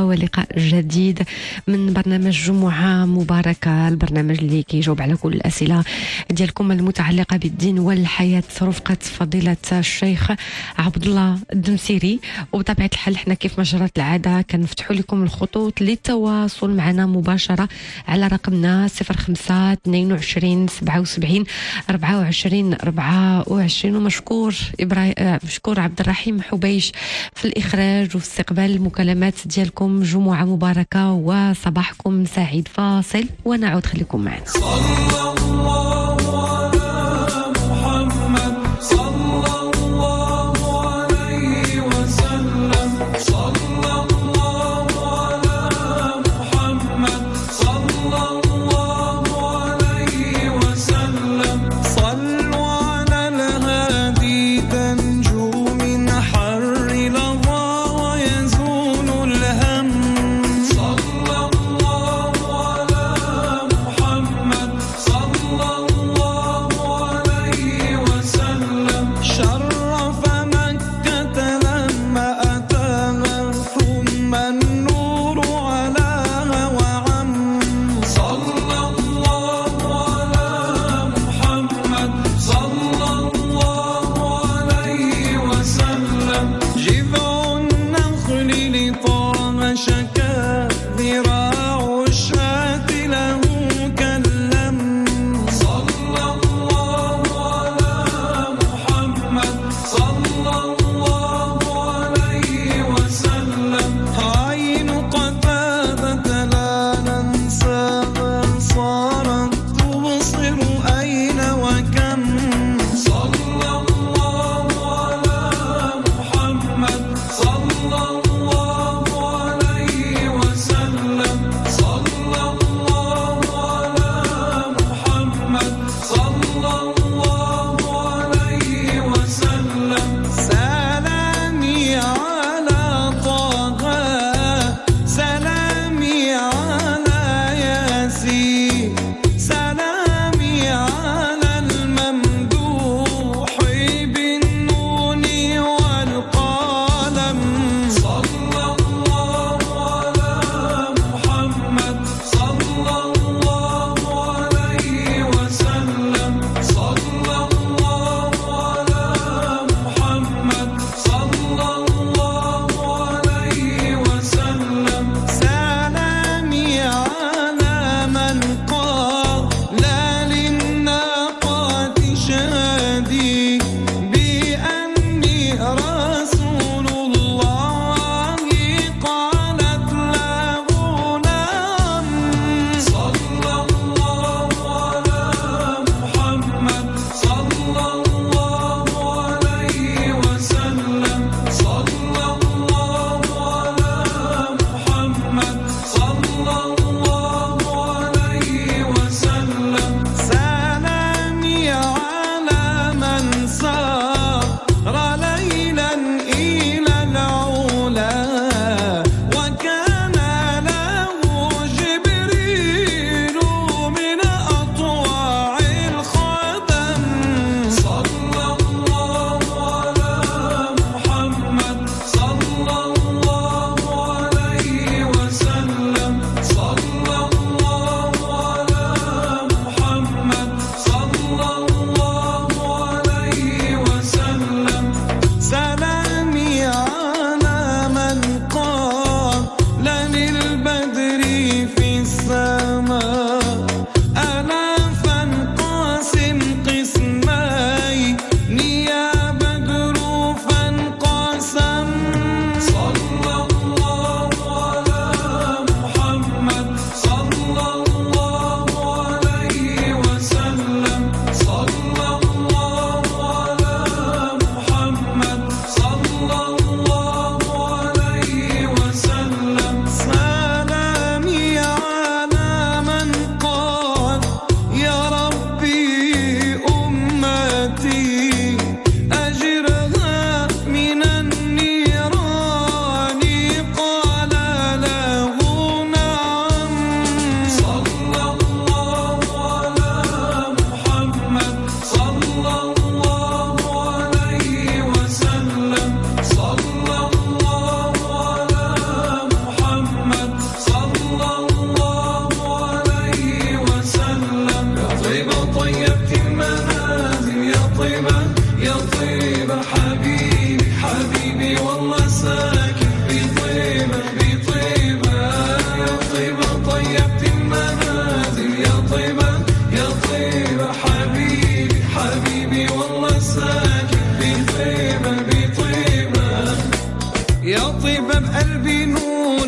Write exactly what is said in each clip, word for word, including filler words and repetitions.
ولقاء جديد من برنامج جمعة مباركة، البرنامج اللي كيجاوب على كل الأسئلة ديالكم المتعلقة بالدين والحياة رفقة فضيلة الشيخ عبد الله الدمسيري. وبطبيعة الحال حنا كيف ما جرت العادة كنفتحوا لكم الخطوط للتواصل معنا مباشرة على رقمنا صفر خمسة اثنين وعشرين سبعة وسبعين أربعة وعشرين أربعة وعشرين. ومشكور إبراهيم مشكور عبد الرحيم حبيش في الإخراج واستقبال المكالمات ديالكم. جمعة مباركة وصباحكم سعيد. فاصل ونعود، خليكم معنا.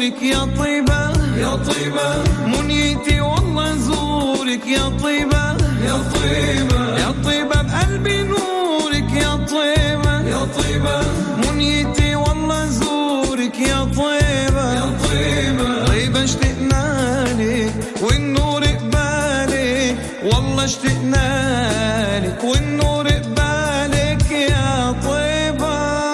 زورك يا طيبة يا طيبة منيتي والله زورك يا طيبة يا طيبة يا طيبة بقلبي نورك يا طيبة يا طيبة منيتي والله زورك يا طيبة يا طيبة طيبة اشتقنا لك والنور قبالك والله اشتقنا لك والنور قبالك يا طيبة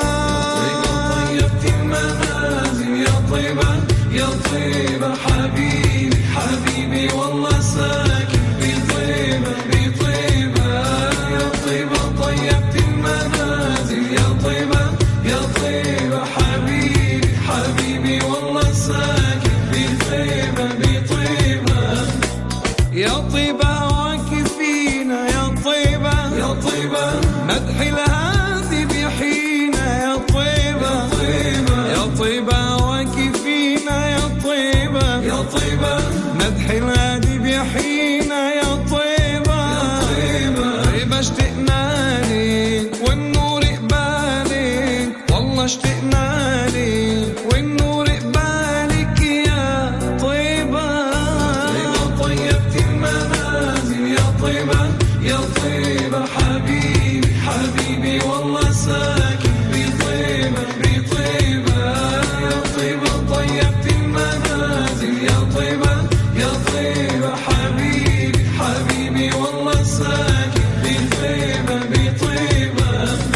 طيبتي المنازل يا طيبة يا طيبة حبيبي حبيبي والله ساكن بطيبة بطيبة يا طيبة طيبتي المنازل يا طيبة يا طيبة حبيبي حبيبي والله ساكن بطيبة بطيبة يا طيبة واكفينا يا طيبة يا طيبة مدح الهادي بيحينا يا طيبة يا طيبة واكفينا يا طيبة يا طيبة مدح الهادي بيحينا يا طيبة طيبة اشتقنا لك والنور قبالك والله اشتقنا لك والنور قبالك يا طيبة طيبة طيبتي المنازل يا طيبة يا طيبة حبيبي حبيبي والله ساكن بطيبة بطيبة يا طيبة طيبتي المنازل يا طيبة يا طيبة حبيبي حبيبي والله ساكن بطيبة بطيبة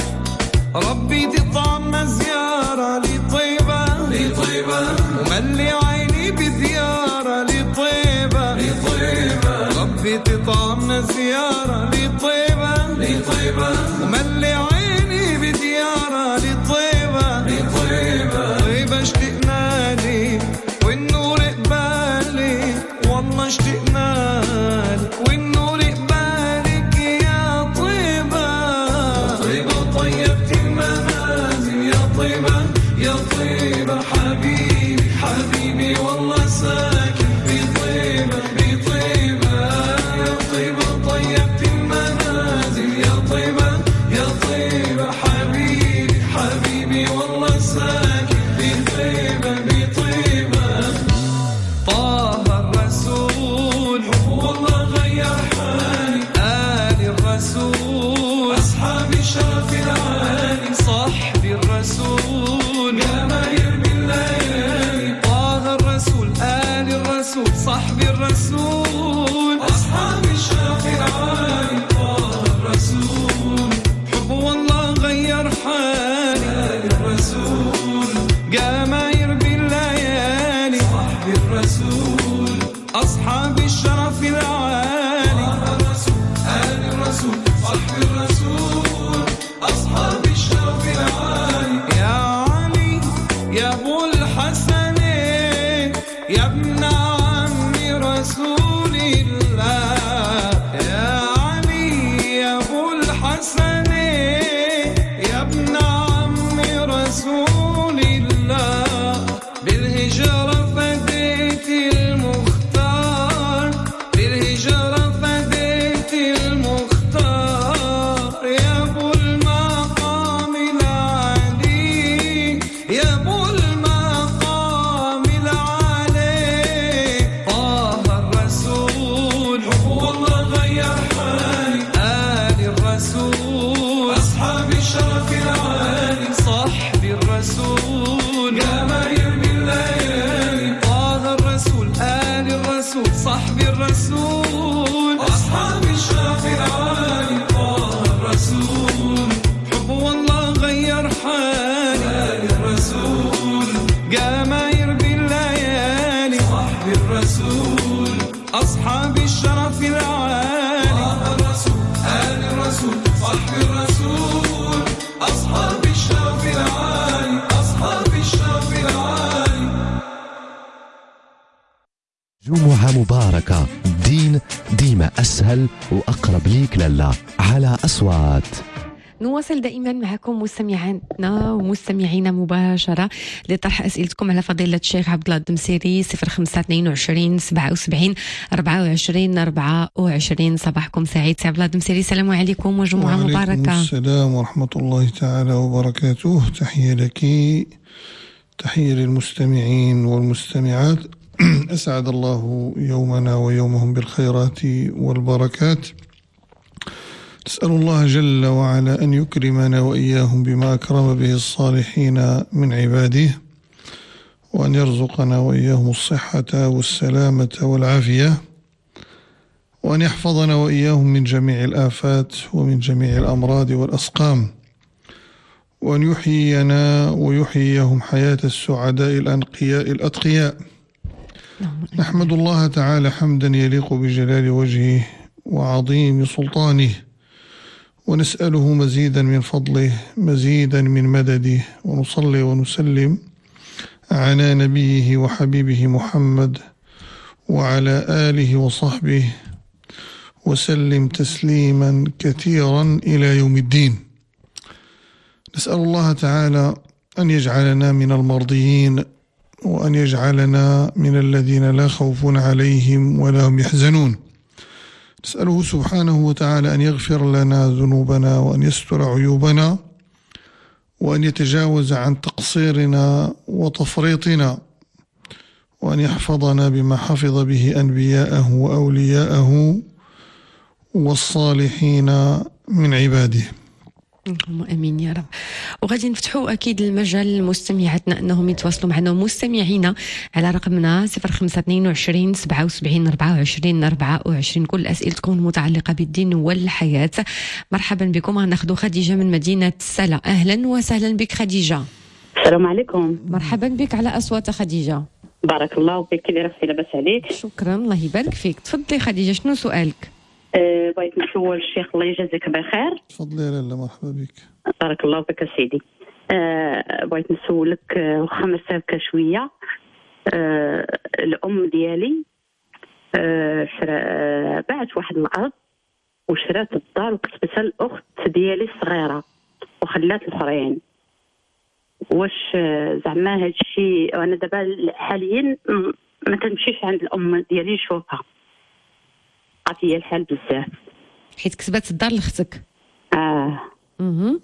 ربي تطعم زيارة لطيبة لطيبة وملي عيني بزيارة لطيبة لطيبة ربي تطعم زيارة لطيبة لطيبة وملي عيني بزيارة لطيبة لطيبة طيبة اشتقنا لك والنور قبالك والله اشتقنا لك والنور قبالك يا طيبة طيبة طيبتي المنازل يا طيبة يا طيبة حبيبي حبيبي والله ساكن بطيبة بطيبة يا طيبة طيبتي المنازل يا طيبة يا طيبة حبيبي حبيبي والله ساكن بطيبة بطيبة طه الرسول والله غير حالي آل الرسول أصحاب الشرف العالي صحبي الرسول يا ماهر بالليالي طه الرسول آل الرسول صحبي الرسول أصحاب الشرف العالي طه الرسول حب والله غير حالي آل الرسول جماهير بالليالي صحبي الرسول أصحاب الشرف العالي طه الرسول آل الرسول صحبي الرسول أصحاب الشرف العالي يا علي يا أبو الحسنين يا ابن عم رسول الله يا علي يا أبو الحسنين يا ابن عم رسول الله بالهجرة فديت المختار بالهجرة فديت المختار يا أبو المقام العالي يا أبو المقام العالي طه الرسول حب والله غير حالي آل الرسول أصحاب الشرف العالي صحبي الرسول يا ماهر بالليالي طه الرسول آل الرسول صحبي الرسول أصحاب الشرف العالي طه الرسول حب والله غير حالي آل الرسول جماهير بالليالي صحبي الرسول أصحاب الشرف العالي طه الرسول آل الرسول صحبي الرسول أصحاب الشرف العالي أصحاب الشرف العالي جمعة مباركة الدين ديما أسهل وأقرب ليك لله على أصوات. نواصل دائما معكم مستمعينا ومستمعينا مباشرة لطرح أسئلتكم على فضيلة الشيخ عبد الله الدمسيري صفر خمسة اثنين وعشرين سبعة وسبعين أربعة وعشرين أربعة وعشرين. صباحكم سعيد سي عبد الله الدمسيري، السلام عليكم وجمعة مباركة. وعليكم السلام ورحمة الله تعالى وبركاته. تحية لك تحية للمستمعين والمستمعات. أسعد الله يومنا ويومهم بالخيرات والبركات. نسأل الله جل وعلا أن يكرمنا وإياهم بما أكرم به الصالحين من عباده، وأن يرزقنا وإياهم الصحة والسلامة والعافية، وأن يحفظنا وإياهم من جميع الآفات ومن جميع الأمراض والأسقام، وأن يحيينا ويحييهم حياة السعداء الأنقياء الأتقياء. نحمد الله تعالى حمدا يليق بجلال وجهه وعظيم سلطانه، ونسأله مزيدا من فضله مزيدا من مدده، ونصلي ونسلم على نبيه وحبيبه محمد وعلى آله وصحبه وسلم تسليما كثيرا إلى يوم الدين. نسأل الله تعالى أن يجعلنا من المرضيين، وأن يجعلنا من الذين لا خوف عليهم ولا هم يحزنون. نسأله سبحانه وتعالى أن يغفر لنا ذنوبنا، وأن يستر عيوبنا، وأن يتجاوز عن تقصيرنا وتفريطنا، وأن يحفظنا بما حفظ به أنبياءه وأولياءه والصالحين من عباده. اللهم امين يا رب. وغادي نفتحوا اكيد المجال لمستمعاتنا انهم يتواصلوا معنا ومستمعينا على رقمنا صفر خمسة اثنين وعشرين سبعة وسبعين أربعة وعشرين أربعة وعشرين. كل اسئلتكم المتعلقه بالدين والحياه. مرحبا بكم. غناخذوا خديجه من مدينه سلا. اهلا وسهلا بك خديجه. السلام عليكم. مرحبا بك على اصوات خديجه. بارك الله فيك. كي دايره؟ لاباس عليك؟ شكرا الله يبارك فيك. تفضلي خديجه، شنو سؤالك؟ أه بغيت نسول الشيخ الله يجازيك بخير. تفضلي يا لاله. مرحبا بك. بارك الله فيك سيدي. أه بغيت نسولك واخا مسافه شويه. أه الام ديالي أه شرا باعت واحد الارض وشرات الدار وكتبتها الاخت ديالي الصغيره وخلات الاخرين. واش زعما هذا الشيء؟ انا دابا حاليا ما تنمشيش عند الام ديالي نشوفها، عافيه الحال بزاف حيت كتبات الدار لاختك. اه اها.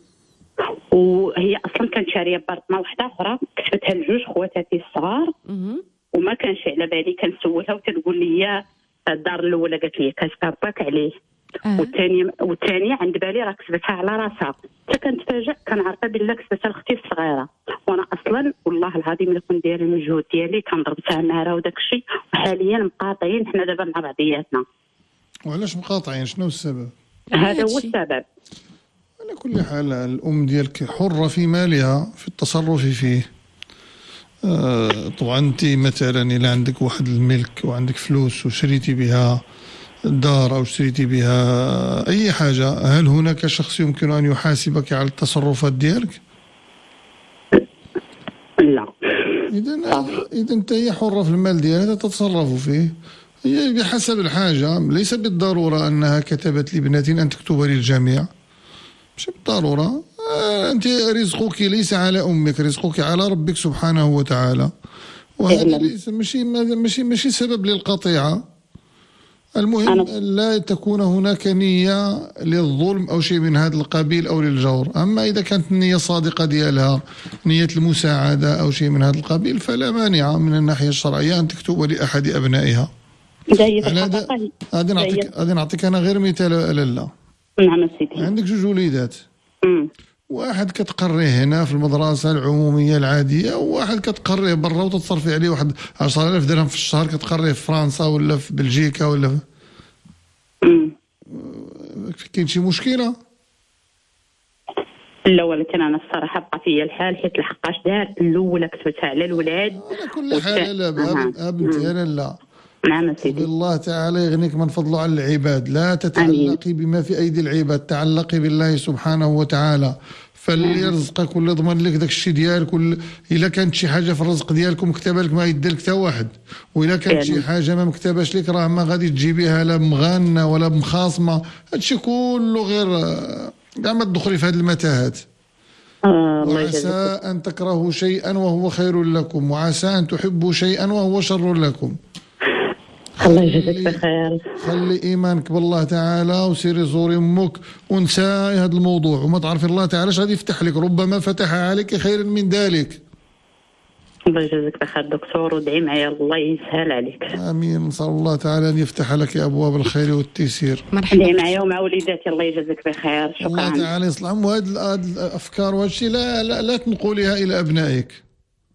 وهي اصلا كانت شاريه بارطنه واحده اخرى كتبتها لجوج خواتاتي الصغار. اها. وما كانش على بالي، كنسولها وتقول لي الدار الاولى قالت لي كاتبه باك عليه. آه. والثانيه والثانيه عند بالي راه كتبتها على راسها. حتى كنتفاجئ كنعرفها بلا كتبتها لاختي الصغيره، وانا اصلا والله العظيم الا كنت دايره المجهود ديالي كنضربتها نهارها وداك الشيء. وحاليا مقاطعين حنا دابا مع بعضياتنا. وعلاش مقاطعين؟ شنو السبب؟ هذا هو السبب. على كل حال الأم ديالك حرة في مالها في التصرف فيه. آه طبعا أنت مثلا إلا عندك واحد الملك وعندك فلوس وشريتي بها دار أو شريتي بها أي حاجة، هل هناك شخص يمكن أن يحاسبك على التصرفات ديالك؟ لا. إذا إذا أنت هي حرة في المال ديالها تتصرف فيه هي بحسب الحاجة. ليس بالضرورة أنها كتبت لابنتي أن تكتب للجميع، مش بالضرورة. أنت رزقك ليس على أمك، رزقك على ربك سبحانه وتعالى، وهذا ليس ماشي ماشي ماشي سبب للقطيعة. المهم لا تكون هناك نية للظلم أو شيء من هذا القبيل أو للجور. أما إذا كانت النية صادقة ديالها نية المساعدة أو شيء من هذا القبيل فلا مانع من الناحية الشرعية أن تكتب لأحد أبنائها. غادي نعطيك غادي نعطيك أنا غير مثال لاله. نعم سيدي. عندك جوج وليدات. امم واحد كتقريه هنا في المدرسة العمومية العادية، وواحد كتقريه برا وتتصرفي عليه واحد عشرة آلاف درهم في الشهر كتقريه في فرنسا ولا في بلجيكا ولا في... امم كاين شي مشكلة؟ لا، ولكن انا الصراحه بقى فيا الحال حيت لحقاش دارت الاولى كتبتها على الولاد. على كل حال لا بنتي انا لا. نعم سيدي. الله تعالى يغنيك من فضله على العباد. لا تتعلقي بما في أيدي العباد، تعلقي بالله سبحانه وتعالى. فاللي يرزقك واللي يضمن لك داك الشيء ديالك. إلا كانت شي حاجة في الرزق ديالكم مكتبه لك ما يدير لك حتى واحد، وإلا كانت شي حاجة ما مكتباش لك راه ما غادي تجيبيها لا مغانة ولا مخاصمة. هادشي كله غير كاع ما تدخلي في هذه المتاهات. آه وعسى أن تكرهوا شيئا وهو خير لكم، وعسى أن تحبوا شيئا وهو شر لكم. الله يجزيك بخير. خلي ايمانك بالله تعالى وسيري زوري امك ونساي هذا الموضوع، وما تعرفي الله تعالى اش غادي يفتح لك. ربما فتح عليك خيرا من ذلك. الله يجازيك بخير دكتور، ودعي معايا الله يسهل عليك. امين. نسال الله تعالى ان يفتح لك ابواب الخير والتيسير. مرحبا. دعي معايا ومع وليداتي الله يجازيك بخير. شكرا. الله تعالى يصلحهم. وهذه الافكار وهذا الشيء لا, لا لا تنقليها الى ابنائك.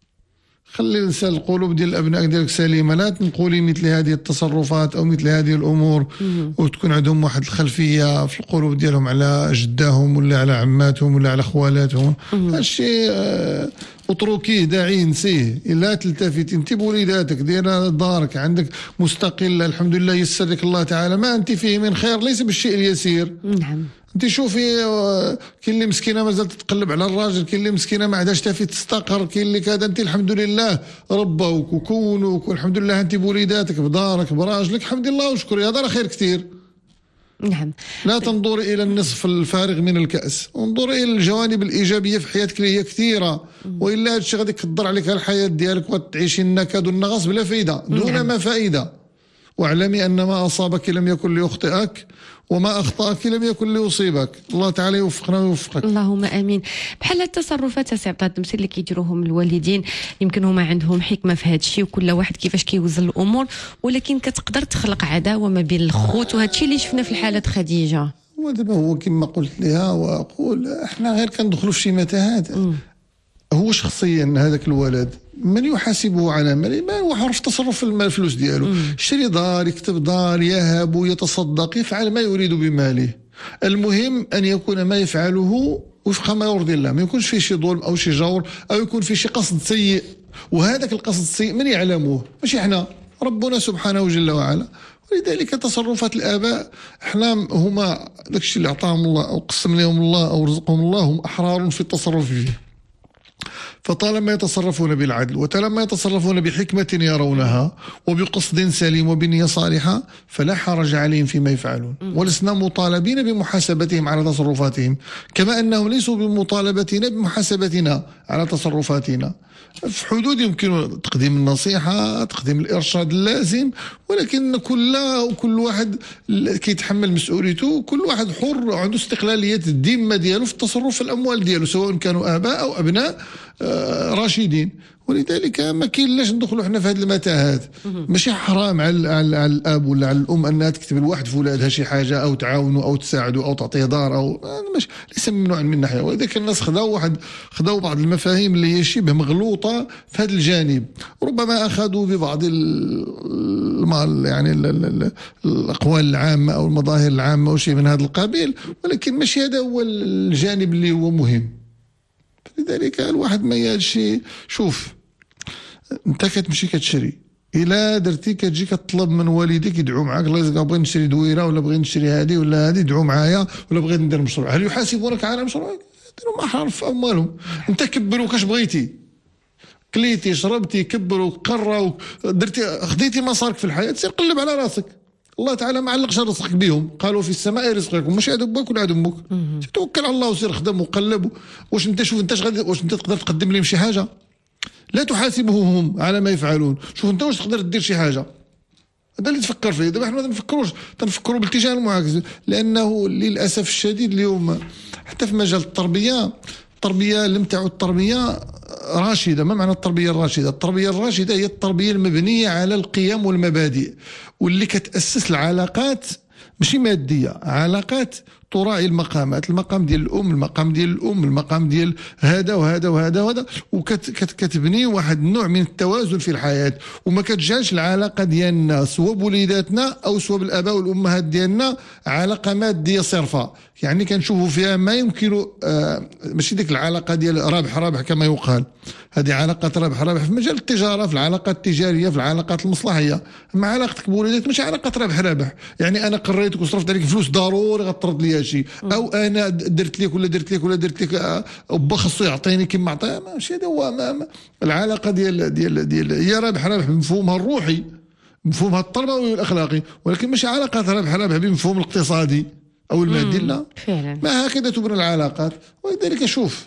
خلي لسان القلوب ديال الابناء ديالك سليمه، لا تنقولي مثل هذه التصرفات او مثل هذه الامور وتكون عندهم واحد الخلفيه في القلوب ديالهم على جداهم ولا على عماتهم ولا على خوالاتهم. هادشي اتركيه، داعيه، نسيه. لا تلتفتي، انت بوليداتك دايره دارك عندك مستقله الحمد لله، يسر لك الله تعالى ما انت فيه من خير ليس بالشيء اليسير. نعم. انت شوفي كاين اللي مسكينه مازال تتقلب على الراجل، كاين اللي مسكينه ما عندهاش تافي تستقر، كاين اللي كذا. انت الحمد لله ربوك وكونوك والحمد لله انت بوليداتك بدارك براجلك، الحمد لله وشكري، هذا راه خير كثير. نعم. لا تنظري الى النصف الفارغ من الكأس، انظري الى الجوانب الايجابيه في حياتك اللي هي كثيره، والا هذا الشيء غادي يكدر عليك الحياه ديالك وتعيشي النكد والنغص بلا فائده دون نعم. ما فائده. واعلمي ان ما اصابك لم يكن ليخطئك وما أخطأك لم يكن ليصيبك. الله تعالى يوفقنا ويوفقك. اللهم آمين. بحال التصرفات سي عبد الدمسي اللي كيديروهم الوالدين، يمكن هما عندهم حكمة في هذا الشيء وكل واحد كيفاش كيوزن الأمور، ولكن كتقدر تخلق عداوة ما بين الخوت، وهذا الشيء اللي شفنا في حالة خديجة. ودابا هو كما قلت لها وأقول احنا غير كندخلوا في شي متاهات. هو شخصيا هذاك الولد من يحاسبه على ماله؟ ما هو حر في تصرف الفلوس ديالو، يشري دار، يكتب دار، يهب، يتصدق، يفعل ما يريد بماله. المهم ان يكون ما يفعله وفق ما يرضي الله، ما يكونش فيه شي ظلم او شي جور او يكون فيه شي قصد سيء. وهذاك القصد السيء من يعلمه؟ ماشي احنا، ربنا سبحانه جل وعلا. ولذلك تصرفات الاباء احنا هما داكشي اللي اعطاهم الله او قسم لهم الله او رزقهم الله، هم احرار في التصرف فيه. فطالما يتصرفون بالعدل وطالما يتصرفون بحكمة يرونها وبقصد سليم وبنية صالحة فلا حرج عليهم فيما يفعلون، ولسنا مطالبين بمحاسبتهم على تصرفاتهم، كما أنهم ليسوا بمطالبتنا بمحاسبتنا على تصرفاتنا. في حدود يمكن تقديم النصيحة، تقديم الإرشاد اللازم، ولكن كل وكل واحد كيتحمل مسؤوليته، وكل واحد حر عنده استقلالية الذمة ديالو في التصرف في الأموال ديالو، سواء كانوا آباء أو أبناء راشدين. ولذلك ما كاينلاش ندخلوا حنا في هذه المتاهات. ماشي حرام على, على, على الاب ولا على الام انها تكتب لواحد في ولادها شي حاجه او تعاونوا او تساعدوا او تعطيه دار او ماشي، ليس ممنوع من ناحيه. ولذلك الناس خداو واحد خداو بعض المفاهيم اللي هي شبه مغلوطه في هذا الجانب، ربما اخذوا ببعض المال يعني ال ال ال الاقوال العامه او المظاهر العامه او شيء من هذا القبيل، ولكن ماشي هذا هو الجانب اللي هو مهم. لذلك الواحد ما يالش. شوف انت كتمشي كتشري، الا درتي كتجي كتطلب من والديك يدعوا معاك، الله يرزقك بغيت نشري دويره ولا بغيت نشري هذه ولا هذه، دعوا معايا، ولا بغيت ندير مشروع، هل يحاسبونك على مشروعك؟ ديروا محار في اموالهم. انت كبروا كاش بغيتي، كليتي شربتي كبروا قراو درتي خديتي مسارك في الحياه، سير قلب على راسك. الله تعالى ما علقش رزقك بهم، قالوا في السماء رزقكم، مش عاد باك ولا عاد امك. توكل على الله وسير خدم وقلب. واش انت شوف انت غادي واش انت تقدر تقدم لهم شي حاجه؟ لا تحاسبهم هم على ما يفعلون. شوف انت واش تقدر دير شي حاجه؟ هذا اللي تفكر فيه. دابا حنا ما نفكروش، تنفكروا بالاتجاه المعاكس، لانه للاسف الشديد اليوم حتى في مجال التربيه، التربيه لم تعد تربيه راشده. ما معنى التربيه الراشده؟ التربيه الراشده هي التربيه المبنيه على القيم والمبادئ، واللي كتاسس العلاقات ماشي ماديه، علاقات تراعي المقامات، المقام ديال الام، المقام ديال الام، المقام ديال هذا وهذا وهذا وهذا، وكتبني واحد النوع من التوازن في الحياه، وما كتجعلش العلاقه ديالنا سواء بوليداتنا او سواء بالاباء والامهات ديالنا علاقه ماديه صرفه. يعني كنشوفوا فيها ما يمكن آه ماشي ديك العلاقه ديال رابح رابح كما يقال، هذه علاقات رابح رابح في مجال التجاره، في العلاقات التجاريه، في العلاقات المصلحيه. اما علاقتك بوليداتك ماشي علاقه رابح رابح، يعني انا قريتك وصرفت عليك فلوس ضروري غترد لي شيء، او انا درت لك ولا درت لك ولا درت لك با خصو يعطيني كما عطاه. ماشي هذا هو ما ما العلاقه ديال ديال ديال هي رابح رابح بمفهومها الروحي، بمفهومها التربوي والاخلاقي، ولكن ماشي علاقات رابح رابح بمفهوم الاقتصادي او المادي. لا فعلا ما هكذا تبنى العلاقات. ولذلك شوف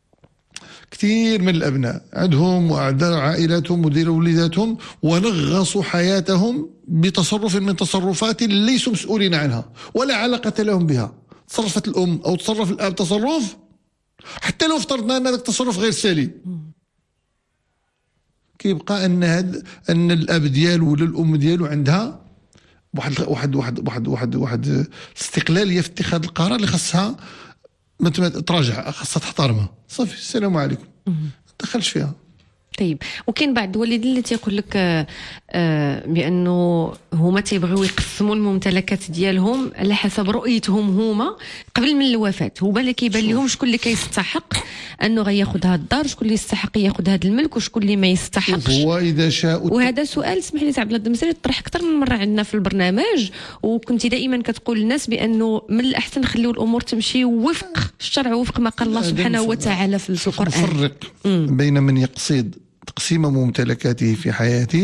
كثير من الابناء عندهم وعندهم عائلاتهم وديروا وليداتهم ونغصوا حياتهم بتصرف من تصرفات ليسوا مسؤولين عنها ولا علاقه لهم بها. تصرفت الام او تصرف الاب تصرف، حتى لو افترضنا ان هذا التصرف غير سليم، كيبقى ان هاد ان الاب ديالو ولا الام ديالو عندها واحد واحد واحد واحد واحد واحد استقلاليه في اتخاذ القرار اللي خاصها ما تراجع، خاصها تحترمها. صافي السلام عليكم، ما تدخلش فيها. طيب، وكاين بعض الوالدين اللي تيقول لك آه آه بانه هما تيبغيو يقسموا الممتلكات ديالهم على حسب رؤيتهم هما قبل من الوفاه. هو بالك كيبان لهم شكون اللي كيستحق انه غياخذ هذا الدار، شكون اللي يستحق ياخذ هذا الملك، وشكون اللي ما يستحقش. هو اذا شاء. وهذا سؤال اسمح لي سي عبد الله الدمسري طرح اكثر من مره عندنا في البرنامج، وكنت دائما كتقول للناس بانه من الاحسن نخليو الامور تمشي وفق الشرع وفق ما قال الله سبحانه وتعالى في القران. نفرق بين من يقصد تقسيم ممتلكاته في حياته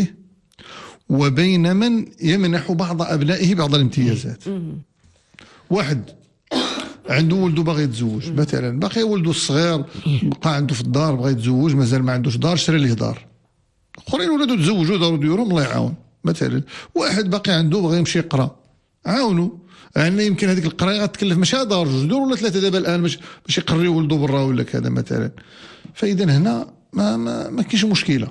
وبين من يمنح بعض أبنائه بعض الامتيازات. واحد عنده ولده باغي يتزوج مثلا، باقي ولده الصغير بقى عنده في الدار بغى يتزوج، مازال ما عندوش دار، شري ليه دار. اخرين ولادو تزوجوا داروا ديورهم الله يعاون مثلا. واحد باقي عنده بغى يمشي يقرا، عاونوا. يعني يمكن هذيك القرايه غتكلف ماشي دار جوج دور ولا ثلاثه دابا الان باش باش يقري ولده برا ولا كذا مثلا. فاذا هنا ما ما, ما كاينش مشكله.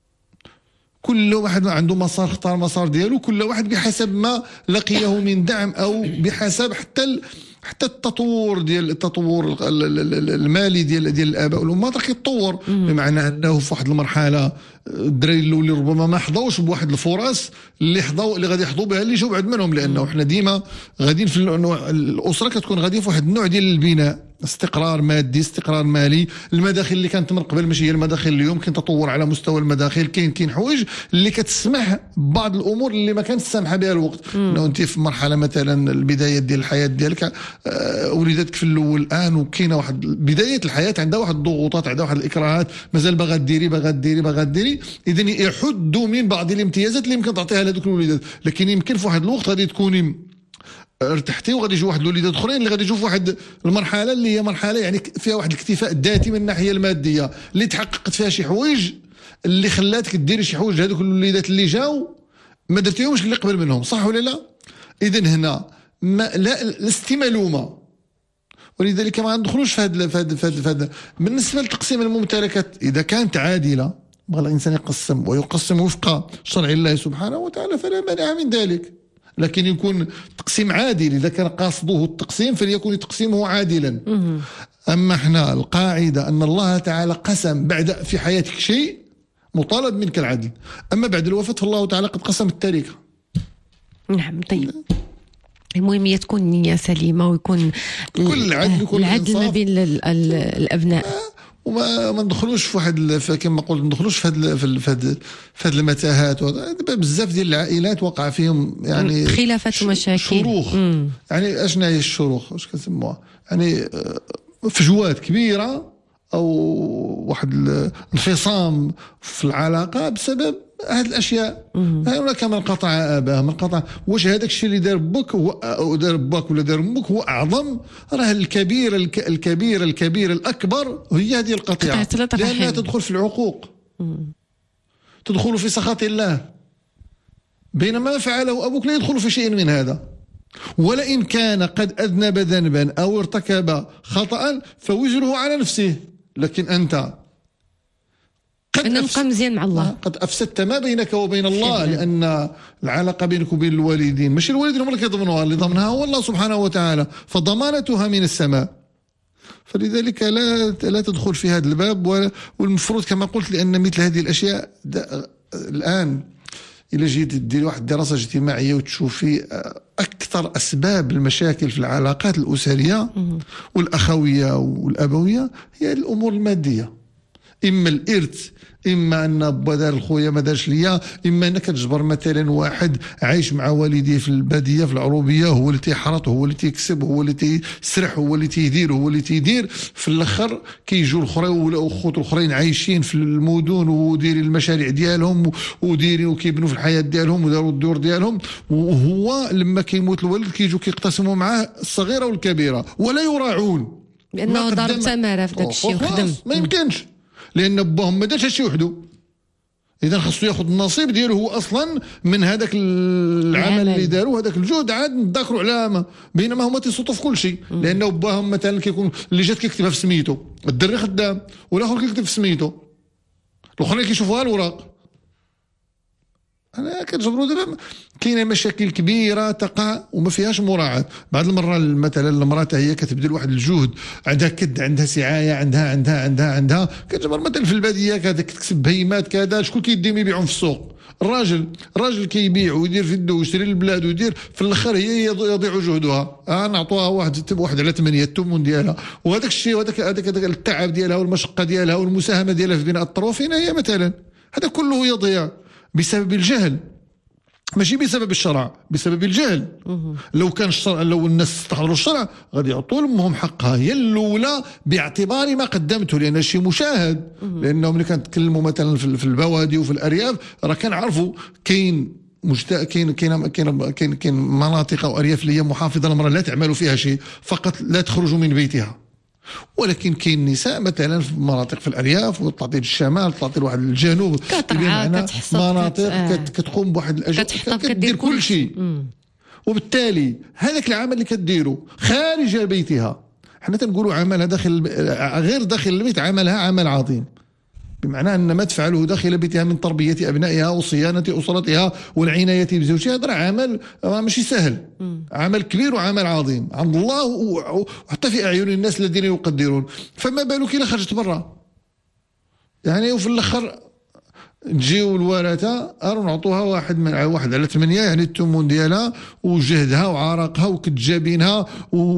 كل واحد عنده مسار، اختار المسار ديالو، كل واحد بحسب ما لقيه من دعم او بحسب حتى ال... حتى التطور ديال التطور المالي ديال ديال الاباء والامهات راه كيتطور، بمعنى انه في واحد المرحله الدراري الاولين ربما ما حظاوش بواحد الفرص اللي حظاو اللي غادي يحظوا بها اللي جاو بعد منهم، لانه حنا ديما غاديين في الاسره كتكون غاديه في واحد النوع ديال البناء، استقرار مادي، استقرار مالي. المداخل اللي كانت من قبل ماشي هي المداخل اليوم، كاين تطور على مستوى المداخل، كاين كاين حوايج اللي كتسمح ببعض الامور اللي ما كانتش سامحه بها الوقت. انه انت في مرحله مثلا البدايات ديال الحياه ديالك، آه وليداتك في الاول الان وكاينه واحد بدايه الحياه عندها واحد الضغوطات، عندها واحد الاكراهات، مازال باغا ديري باغا ديري باغا ديري، اذا يحدوا من بعض الامتيازات اللي يمكن تعطيها لهذوك الوليدات. لكن يمكن في واحد الوقت غادي تكوني ارتحتي وغادي يجوا واحد الوليدات اخرين اللي غادي يجوا في واحد المرحله اللي هي مرحله يعني فيها واحد الاكتفاء الذاتي من الناحيه الماديه، اللي تحققت فيها شي حوايج اللي خلاتك ديري شي حوايج لهذوك الوليدات اللي جاو ما درتيهمش اللي قبل منهم، صح ولا لا؟ اذا هنا ما لا لست ملومه، ولذلك ما ندخلوش في هذا في هذا في هذا. بالنسبه لتقسيم الممتلكات اذا كانت عادله، بغى الانسان يقسم ويقسم وفق شرع الله سبحانه وتعالى فلا مانع من ذلك، لكن يكون تقسيم عادل. إذا كان قاصده التقسيم فليكن تقسيمه عادلا. أما احنا القاعدة أن الله تعالى قسم بعد في حياتك شيء مطالب منك العدل، أما بعد الوفاة فالله تعالى قد قسم التركة. نعم. طيب، المهم هي تكون نية سليمة ويكون كل العدل يكون العدل ما بين الأبناء، وما ما ندخلوش في واحد كما قلت ما ندخلوش في هذا في هذا في هذه المتاهات. دابا بزاف ديال العائلات وقع فيهم يعني خلافات ومشاكل، شروخ. مم. يعني اشنا هي الشروخ واش كنسموها؟ يعني فجوات كبيره او واحد الانفصام في العلاقه بسبب هذه الاشياء. هناك من قطع اباه، من قطع واش هذاك الشيء اللي دار بك هو دار باك ولا دار امك هو اعظم. راه الكبير الكبير الكبير الاكبر هي هذه القطيعه، لانها تدخل في العقوق، تدخل في سخط الله، بينما فعله ابوك لا يدخل في شيء من هذا. ولئن كان قد اذنب ذنبا او ارتكب خطأ فوزره على نفسه، لكن انت قد نبقى مزيان مع الله، قد افسدت ما بينك وبين الله، لان العلاقه بينك وبين الوالدين ماشي الوالدين هم اللي كيضمنوها، اللي ضمنها هو الله سبحانه وتعالى، فضمانتها من السماء. فلذلك لا لا تدخل في هذا الباب. والمفروض كما قلت لان مثل هذه الاشياء الان الى جيت دير واحد الدراسه اجتماعيه وتشوفي اكثر اسباب المشاكل في العلاقات الاسريه والاخويه والابويه هي الامور الماديه، اما الارث، اما ان با دار الخويا ما دارش ليا، اما انك تجبر مثلا واحد عايش مع والديه في الباديه في العروبيه، هو اللي تيحرط، هو اللي تيكسب، هو اللي تيسرح، هو اللي تيدير، هو اللي تيدير. في الاخر كيجوا الاخرين ولا اخوت الاخرين عايشين في المدن وديرين المشاريع ديالهم وديرين وكيبنوا في الحياه ديالهم وداروا الدور ديالهم، وهو لما كيموت الولد كيجوا كيقتسموا معاه الصغيره والكبيره ولا يراعون، لانه ضرب تماره في داك الشيء وخدم. ما يمكنش، لان باهم ما دارش هادشي وحده، اذا خاصو ياخذ النصيب ديالو هو اصلا من هذاك العمل اللي داروا، هذاك الجهد عاد نذكروا على، بينما هما تيصوتوا في كل شيء، لانه باهم مثلا كيكون اللي جات كيكتبها في سميتو، الدري خدام والاخر كيكتب في سميتو، الاخرين كيشوفوها الوراق، انا كنجبروا دابا كاينه مشاكل كبيره تقع وما فيهاش مراعاه. بعض المره مثلا المراه هي كتبذل واحد الجهد، عندها كد، عندها سعايه، عندها عندها عندها عندها كتجبر مثلا في الباديه كذا كتكسب بهيمات كذا، شكون كيديهم يبيعهم في السوق؟ الراجل الراجل كيبيع ويدير في يده ويشري البلاد ويدير، في الاخر هي يضيع جهدها. اه نعطوها واحد واحد على ثمانية الثمن ديالها، وهذاك الشيء وهذاك هذاك التعب ديالها والمشقه ديالها والمساهمه ديالها في بناء الثروه فين هي مثلا؟ هذا كله يضيع بسبب الجهل، ماشي بسبب الشرع، بسبب الجهل. لو كان الشرع، لو الناس استحضروا الشرع غادي يعطوا لهم حقها هي الاولى باعتبار ما قدمته، لان شيء مشاهد. لانهم ملي كنتكلموا مثلا في البوادي وفي الارياف راه كنعرفوا كاين مجتمع، كاين كاين كاين كاين كاين مناطق او ارياف اللي هي محافظه المراه لا تعمل فيها شيء، فقط لا تخرج من بيتها. ولكن كاين نساء مثلا في مناطق في الارياف وتعطي الشمال، تعطي واحد الجنوب، كترعى كتحصد مناطق آه. كتقوم بواحد الاجواء، كتدير كل شيء. وبالتالي هذاك العمل اللي كديرو خارج بيتها، حنا تنقولوا عملها داخل غير داخل البيت عملها عمل عظيم، بمعنى ان ما تفعله داخل بيتها من تربيه ابنائها وصيانه اسرتها والعنايه بزوجها، هذا عمل ماشي سهل، عمل كبير وعمل عظيم عند الله وحتى في اعين الناس الذين يقدرون. فما بالك الا خرجت برا يعني، وفي الاخر تجيو الورثه ارو نعطوها واحد من واحد على ثمانية يعني الثمن ديالها وجهدها وعرقها وكتجابينها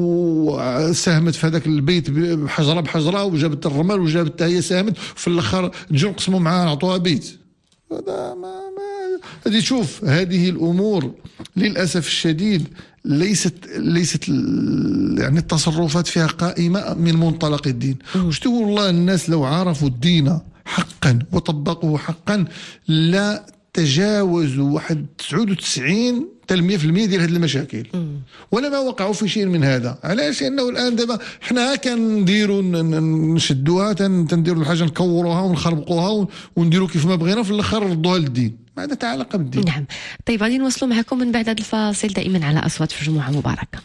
وساهمت في هذاك البيت بحجره بحجره وجابت الرمل وجابت هي ساهمت، في الاخر نجيو نقسموا معاها نعطوها بيت. هذا ما ما هذه شوف، هذه الامور للاسف الشديد ليست ليست يعني التصرفات فيها قائمه من منطلق الدين. واش تقول والله الناس لو عرفوا الدين حقا وطبقوه حقا لا تجاوزوا واحد تسعة وتسعين حتى مية بالمية ديال هذه المشاكل، ولا ما وقعوا في شيء من هذا. علاش؟ لانه الان دابا حنا كنديروا نشدوها، تنديروا الحاجه نكوروها ونخربقوها ونديروا كيف ما بغينا، في الاخر نردوها للدين. ما عندها علاقه بالدين. نعم. طيب غادي نوصلوا معكم من بعد هذا الفاصل دائما على اصوات في جمعه مباركه.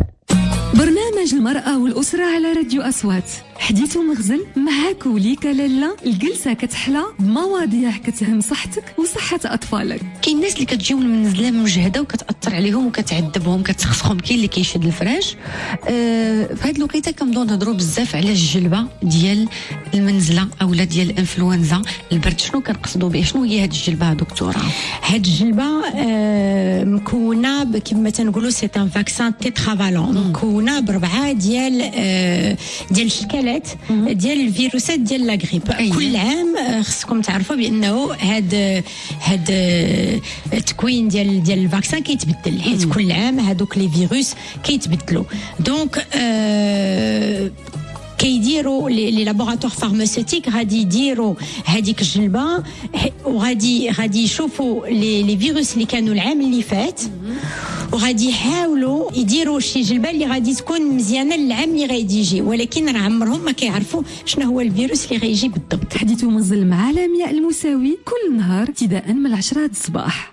برنامج المرأة والأسرة على راديو أصوات، حديث ومغزل معاك وليك لالا، الجلسة كتحلى بمواضيع كتهم صحتك وصحة أطفالك. كاين الناس اللي كتجيو المنزله مجهده وكتاثر عليهم وكتعذبهم كتسخسخهم، كاين اللي كيشد الفراش. أه في هذه الوقيته كنبداو نهضروا بزاف على الجلبه ديال المنزله اولا ديال الانفلونزا البرد. شنو كنقصدوا به؟ شنو هي هذه الجلبه دكتوره؟ هذه الجلبه أه مكونه كما تنقولوا سي ان فاكسان تيترافالون، مكونه بربعه ديال أه ديال الشكلات ديال الفيروسات ديال لا غريب. أيه. كل عام خصكم تعرفوا بانه هاد هاد التكوين ديال ديال الفاكسان كيتبدل، حيت كل عام هادوك لي فيروس كيتبدلوا. دونك أه كيديروا لي لابوراتوار فارماسيوتيك غادي يديروا هذيك الجلبه وغادي غادي يشوفوا لي لي فيروس اللي كانوا العام اللي فات، وغادي يحاولوا يديروا شي جلبه اللي غادي تكون مزيانه للعام اللي غادي يجي، ولكن راه عمرهم ما كيعرفوا شنو هو الفيروس اللي غيجي بالضبط. حديث ومغزل مع لمياء المساوي كل نهار ابتداء من العشرة الصباح.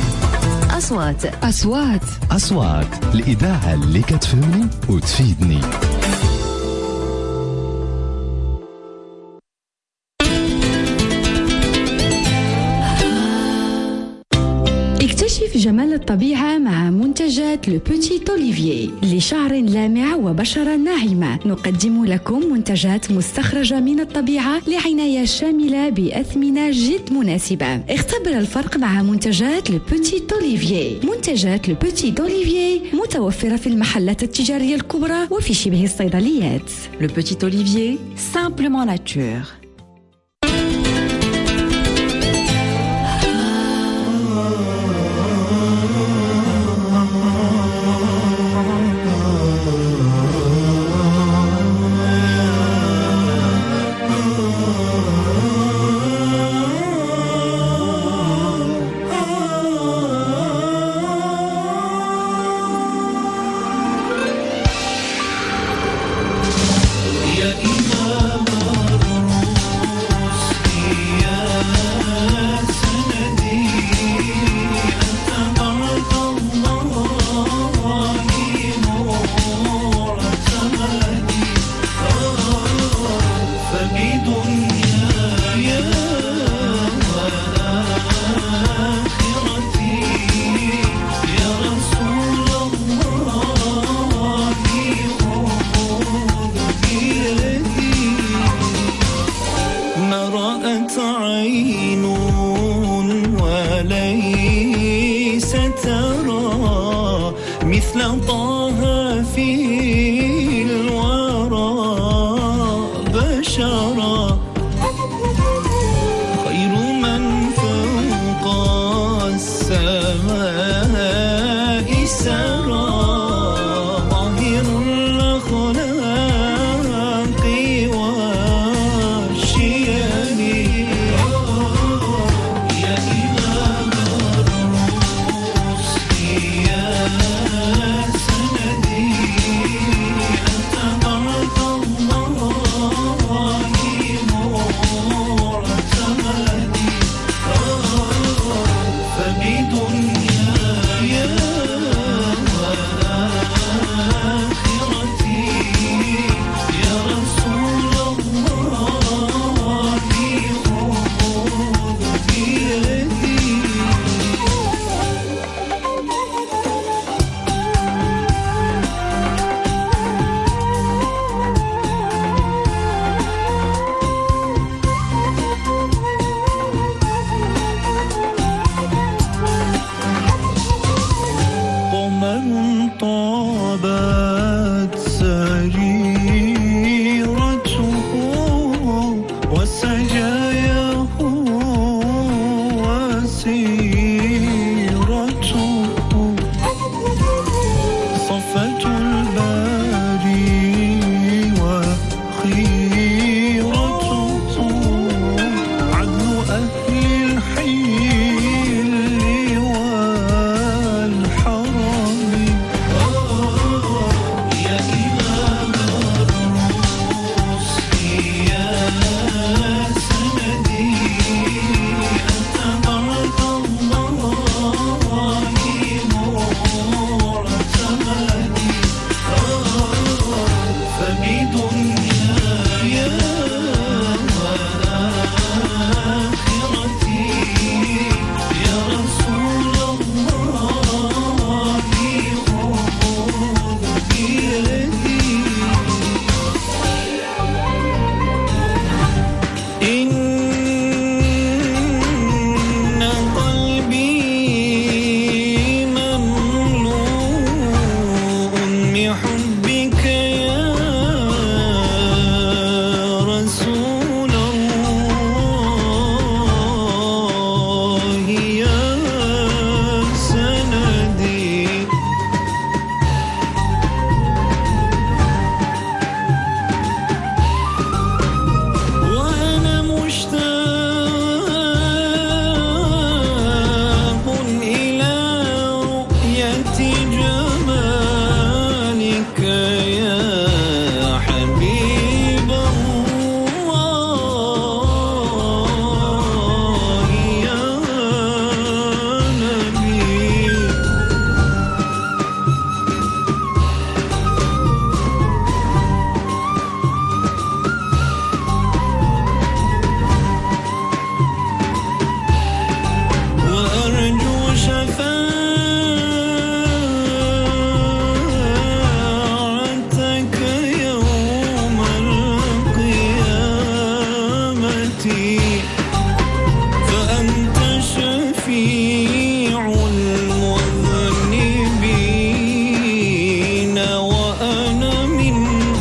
اصوات اصوات أصوات الإذاعة اللي كتفهمني وتفيدني. اكتشف جمال الطبيعة مع منتجات لو بوتي أوليفيي. لشعر لامع وبشرة ناعمة نقدم لكم منتجات مستخرجة من الطبيعة لعناية شاملة بأثمنة جد مناسبة. اختبر الفرق مع منتجات لو بوتي أوليفيي. منتجات لو بوتي أوليفيي متوفرة في المحلات التجارية الكبرى وفي شبه الصيدليات. لو بوتي أوليفيي سامبلومون ناتور. ترى مثل طه في الورى بشرا خير من فوق السماء سرى ظاهر الأخلاق والشيم يا إمام الرسل يا سندي أنت بعد الله معتمدي فبدنياي وآخرتي يا رسول الله خذ بيدي قمر طابت سريرته وسجاياه وسيرته صفة الباري وخيرته عدل أهل الحيل والحرم يا إمام الرسل يا سندي أنت بعد الله معتمدي فبدنياي وآخرتي يا رسول الله خذ بيدي إن قلبي مملوء بحبك يا رسول الله يا سندي وأنا مشتاق إلى رؤية جمالك يا حبيب الله يا نبي وأرجو شفاعتك يوم القيامة فأنت شفيع المذنبين وأنا من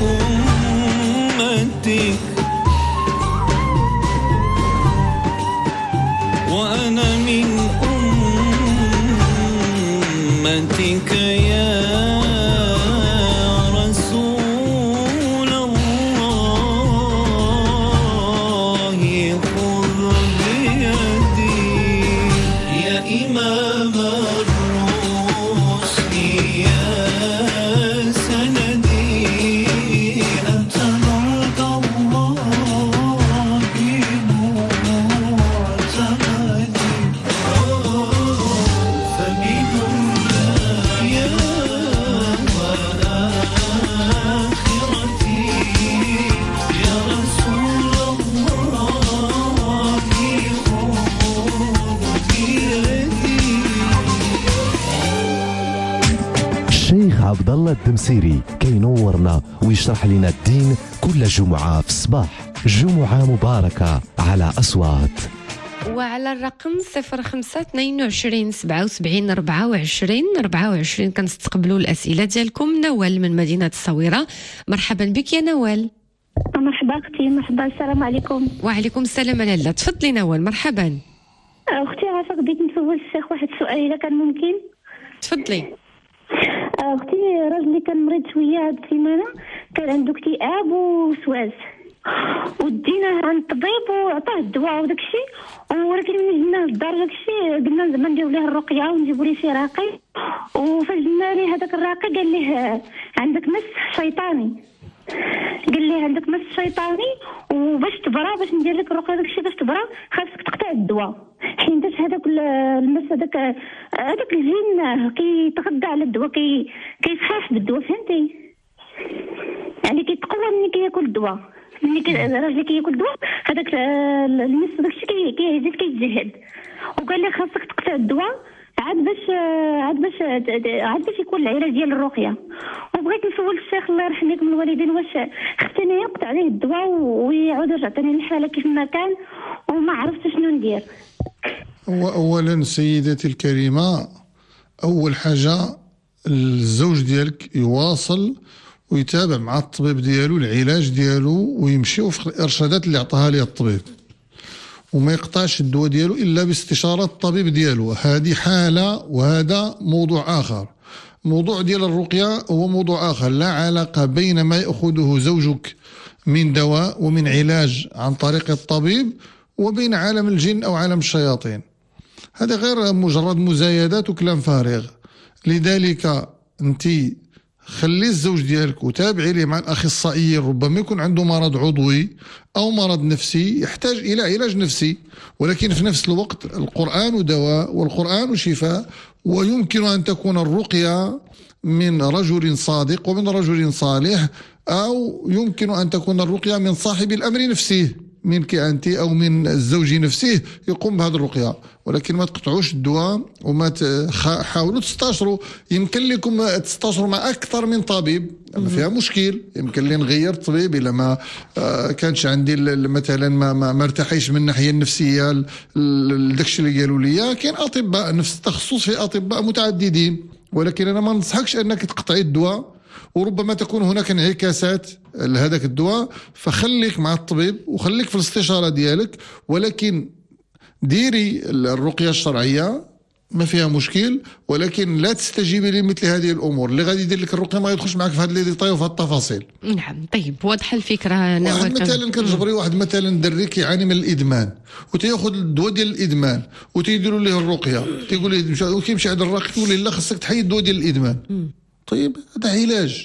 أمتك وأنا من أمتك يا رسول الله خذ بيدي يا إمام الرسل يا سندي أنت بعد الله معتمدي فبدنياي وآخرتي يا رسول الله خذ بيدي الشيخ عبد الله الدمسيري كينورنا ويشرح لنا الدين كل جمعة في الصباح. جمعة مباركة على أصوات. وعلى الرقم صفر خمسة اثنين وعشرين سبعة وسبعين أربعة وعشرين أربعة وعشرين كنستقبلوا الأسئلة ديالكم. نوال من مدينة الصويرة، مرحبا بك يا نوال. مرحبا اختي. مرحبا، السلام عليكم. وعليكم السلام لاله. تفضلي نوال، مرحبا. اختي عافاك، بديت نسول الشيخ واحد السؤال اذا كان ممكن. تفضلي. اختي راجلي كان مريض شويه هاد السيمانه، كان عنده اكتئاب ووسواس، وديناه عند الطبيب وعطاه الدواء وداك الشيء، ولكن ملي جبناه للدار داك الشيء قلنا زعما نديرو ليه الرقيه ونجيبو ليه شي راقي، وفاش جبنا ليه هذاك الراقي قال ليه عندك مس شيطاني، قال لي عندك مس شيطاني وباش تبرا باش ندير لك الرقيه داك الشيء باش تبرا خاصك تقطع الدواء، حين داك هذاك المس هذاك هذاك الجن كيتغذى على الدواء، كي كيصحاح بالدواء، فهمتي؟ يعني كيتقوى ملي كياكل الدواء، ملي راجلي كياكل الدواء هذاك المس داك الشيء كيزيد كيتجهد، وقال لي خاصك تقطع الدواء عاد باش عاد باش عاد باش يكون العلاج ديال الرقيه. وبغيت نسول الشيخ الله يرحم لكم الوالدين، واش خصني يقطع عليه الدواء ويعاود يرجع ثاني للحاله كيف ما كان، وما عرفت شنو ندير. اولا سيدتي الكريمه، اول حاجه الزوج ديالك يواصل ويتابع مع الطبيب ديالو العلاج ديالو ويمشي وفق الارشادات اللي عطاها ليه الطبيب، وما يقطعش الدواء ديالو الا باستشاره الطبيب ديالو. هذه حاله وهذا موضوع اخر. موضوع ديال الرقيه هو موضوع اخر، لا علاقه بين ما ياخذه زوجك من دواء ومن علاج عن طريق الطبيب وبين عالم الجن او عالم الشياطين. هذا غير مجرد مزايدات وكلام فارغ. لذلك انت خلي الزوج ديالك وتابعي ليه مع الاخصائيين، ربما يكون عنده مرض عضوي او مرض نفسي يحتاج الى علاج نفسي، ولكن في نفس الوقت القرآن دواء والقرآن شفاء، ويمكن ان تكون الرقية من رجل صادق ومن رجل صالح، او يمكن ان تكون الرقية من صاحب الامر نفسه، منك انت او من الزوج نفسه يقوم بهذه الرقيه. ولكن ما تقطعوش الدواء وما تحاولوا تستشروا. يمكن لكم تستشروا مع اكثر من طبيب، ما فيها مشكل. يمكن لي نغير الطبيب الا ما كانش عندي مثلا ما ما, ما ارتاحيش من الناحيه النفسيه لداكشي اللي قالوا لي. كاين اطباء نفس التخصص، في اطباء متعددين، ولكن انا ما ننصحكش انك تقطعي الدواء، وربما تكون هناك انعكاسات لهذاك الدواء. فخليك مع الطبيب وخليك في الاستشارة ديالك، ولكن ديري الرقية الشرعية ما فيها مشكل، ولكن لا تستجيبي لمثل هذه الامور. اللي غادي يدير لك الرقيه ما يدخلش معك في هذه لي ديتاي وفي هذه التفاصيل. نعم. طيب واضحه الفكره. واحد مثلا كنجبري واحد مثلا دري كيعاني من الادمان وتياخذ الدواء ديال الادمان وتيديروا ليه الرقيه، تيقول ليه كيمشي عند الراقي تقول ليه لا خصك تحيد الدواء ديال الادمان. طيب هذا علاج،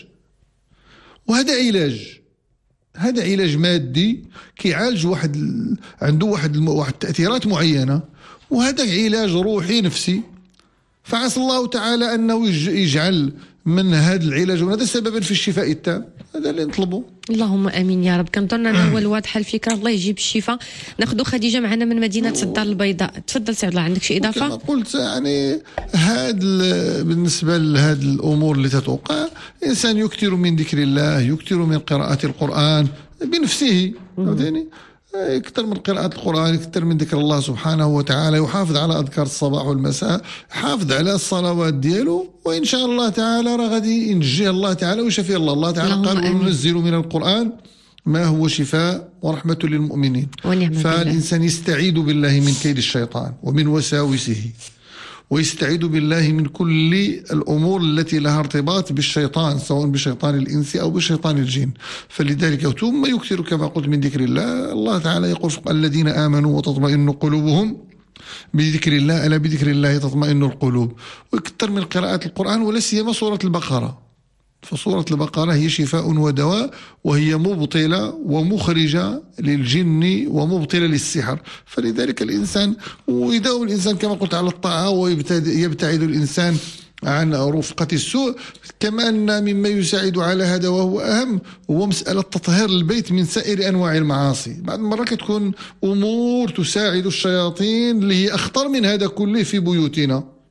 وهذا علاج هذا علاج مادي كيعالج واحد ال... عنده واحد الم... واحد التأثيرات معينة، وهذا علاج روحي نفسي. فعسى الله تعالى أنه يج... يجعل من هذا العلاج وهذا سببا في الشفاء التام. هذا اللي نطلبه. اللهم امين يا رب. كنظن انا هو واضحه الفكره. الله يجيب الشفاء. ناخذ خديجه معنا من مدينه الدار البيضاء. تفضل سي عبد الله، عندك شي اضافه؟ كما قلت يعني هاد بالنسبه لهاد الامور اللي تتوقع، الانسان يكثر من ذكر الله، يكثر من قراءه القران بنفسه، فهمتني؟ يكثر من قراءة القرآن، يكثر من ذكر الله سبحانه وتعالى، يحافظ على أذكار الصباح والمساء، يحافظ على الصلوات ديالو، وإن شاء الله تعالى راه غادي ينجيه الله تعالى ويشفي الله. الله تعالى قال وننزل من القرآن ما هو شفاء ورحمة للمؤمنين. فالإنسان يستعيذ بالله من كيد الشيطان ومن وساوسه، ويستعيذ بالله من كل الأمور التي لها ارتباط بالشيطان، سواء بشيطان الإنس أو بشيطان الجن. فلذلك ثم يكثر كما قلت من ذكر الله. الله تعالى يقول الذين آمنوا وتطمئن قلوبهم بذكر الله، ألا بذكر الله تطمئن القلوب. ويكثر من قراءة القرآن، ولا سيما سورة البقرة. فسورة البقرة هي شفاء ودواء، وهي مبطلة ومخرجة للجن ومبطلة للسحر. فلذلك الإنسان ويداوم الإنسان كما قلت على الطاعة، ويبتعد الإنسان عن رفقة السوء. كما أن مما يساعد على هذا وهو أهم هو مسألة تطهير البيت من سائر أنواع المعاصي. بعض المرات كتكون أمور تساعد الشياطين اللي هي أخطر من هذا كله في بيوتنا،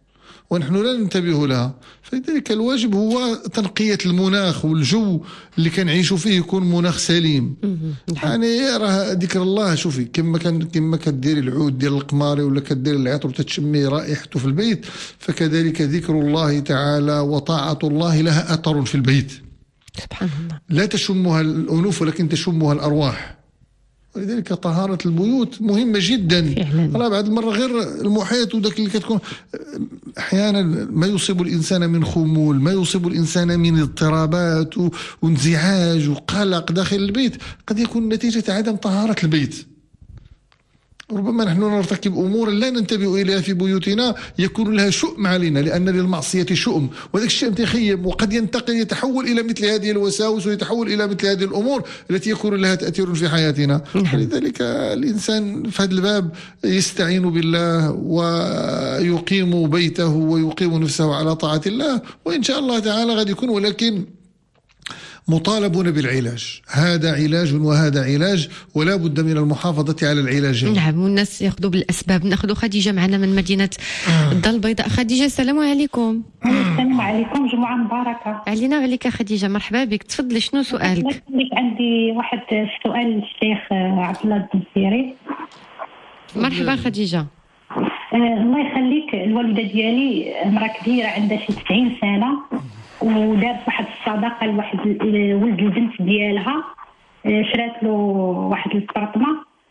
ونحن لا ننتبه لها. فلذلك الواجب هو تنقية المناخ والجو اللي كنعيشوا فيه يكون مناخ سليم. يعني راه ذكر الله، شوفي كما كان كما كديري العود ديال القماري ولا كديري العطر وتتشمي رائحته في البيت، فكذلك ذكر الله تعالى وطاعة الله لها أثر في البيت. سبحان الله. لا تشمها الأنوف ولكن تشمها الأرواح. ولذلك طهارة البيوت مهمة جدا. فعلا بعد المرة غير المحيط وداك اللي كتكون أحيانا ما يصيب الإنسان من خمول، ما يصيب الإنسان من اضطرابات وانزعاج وقلق داخل البيت، قد يكون نتيجة عدم طهارة البيت. ربما نحن نرتكب أمور لا ننتبه إليها في بيوتنا يكون لها شؤم علينا، لأن للمعصية شؤم، وذلك الشيء يخيم وقد ينتقل يتحول إلى مثل هذه الوساوس ويتحول إلى مثل هذه الأمور التي يكون لها تأثير في حياتنا. لذلك الإنسان في هذا الباب يستعين بالله ويقيم بيته ويقيم نفسه على طاعة الله، وإن شاء الله تعالى غادي يكون. ولكن مطالبون بالعلاج، هذا علاج وهذا علاج، ولا بد من المحافظة على العلاج. نعم، والناس ياخذوا بالأسباب. ناخذ خديجة معنا من مدينة الدار البيضاء. خديجة السلام عليكم. السلام عليكم، جمعة مباركة علينا وعليك خديجة، مرحبا بك. تفضلي شنو سؤالك؟ عندي واحد السؤال للشيخ عبد الله الدمسيري. مرحبا خديجة. آه الله يخليك، الوالدة ديالي امرأة كبيرة عندها شي تسعين سنة، ودارت واحد الصداقه لواحد ولد البنت ديالها، شرات له واحد البارطما،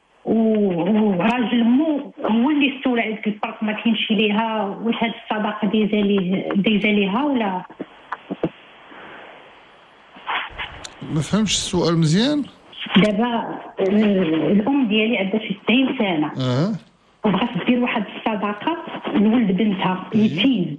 وراجل مو هو اللي استولى على ديك البارطما كيمشي ليها. واش هاد الصداقه دايزه ليه دايزه ليها ولا؟ ما فهمش السؤال مزيان. دابا الام ديالي عندها شي تسعين سنه، اه وبغات دير واحد الصداقه لولد بنتها يتيم،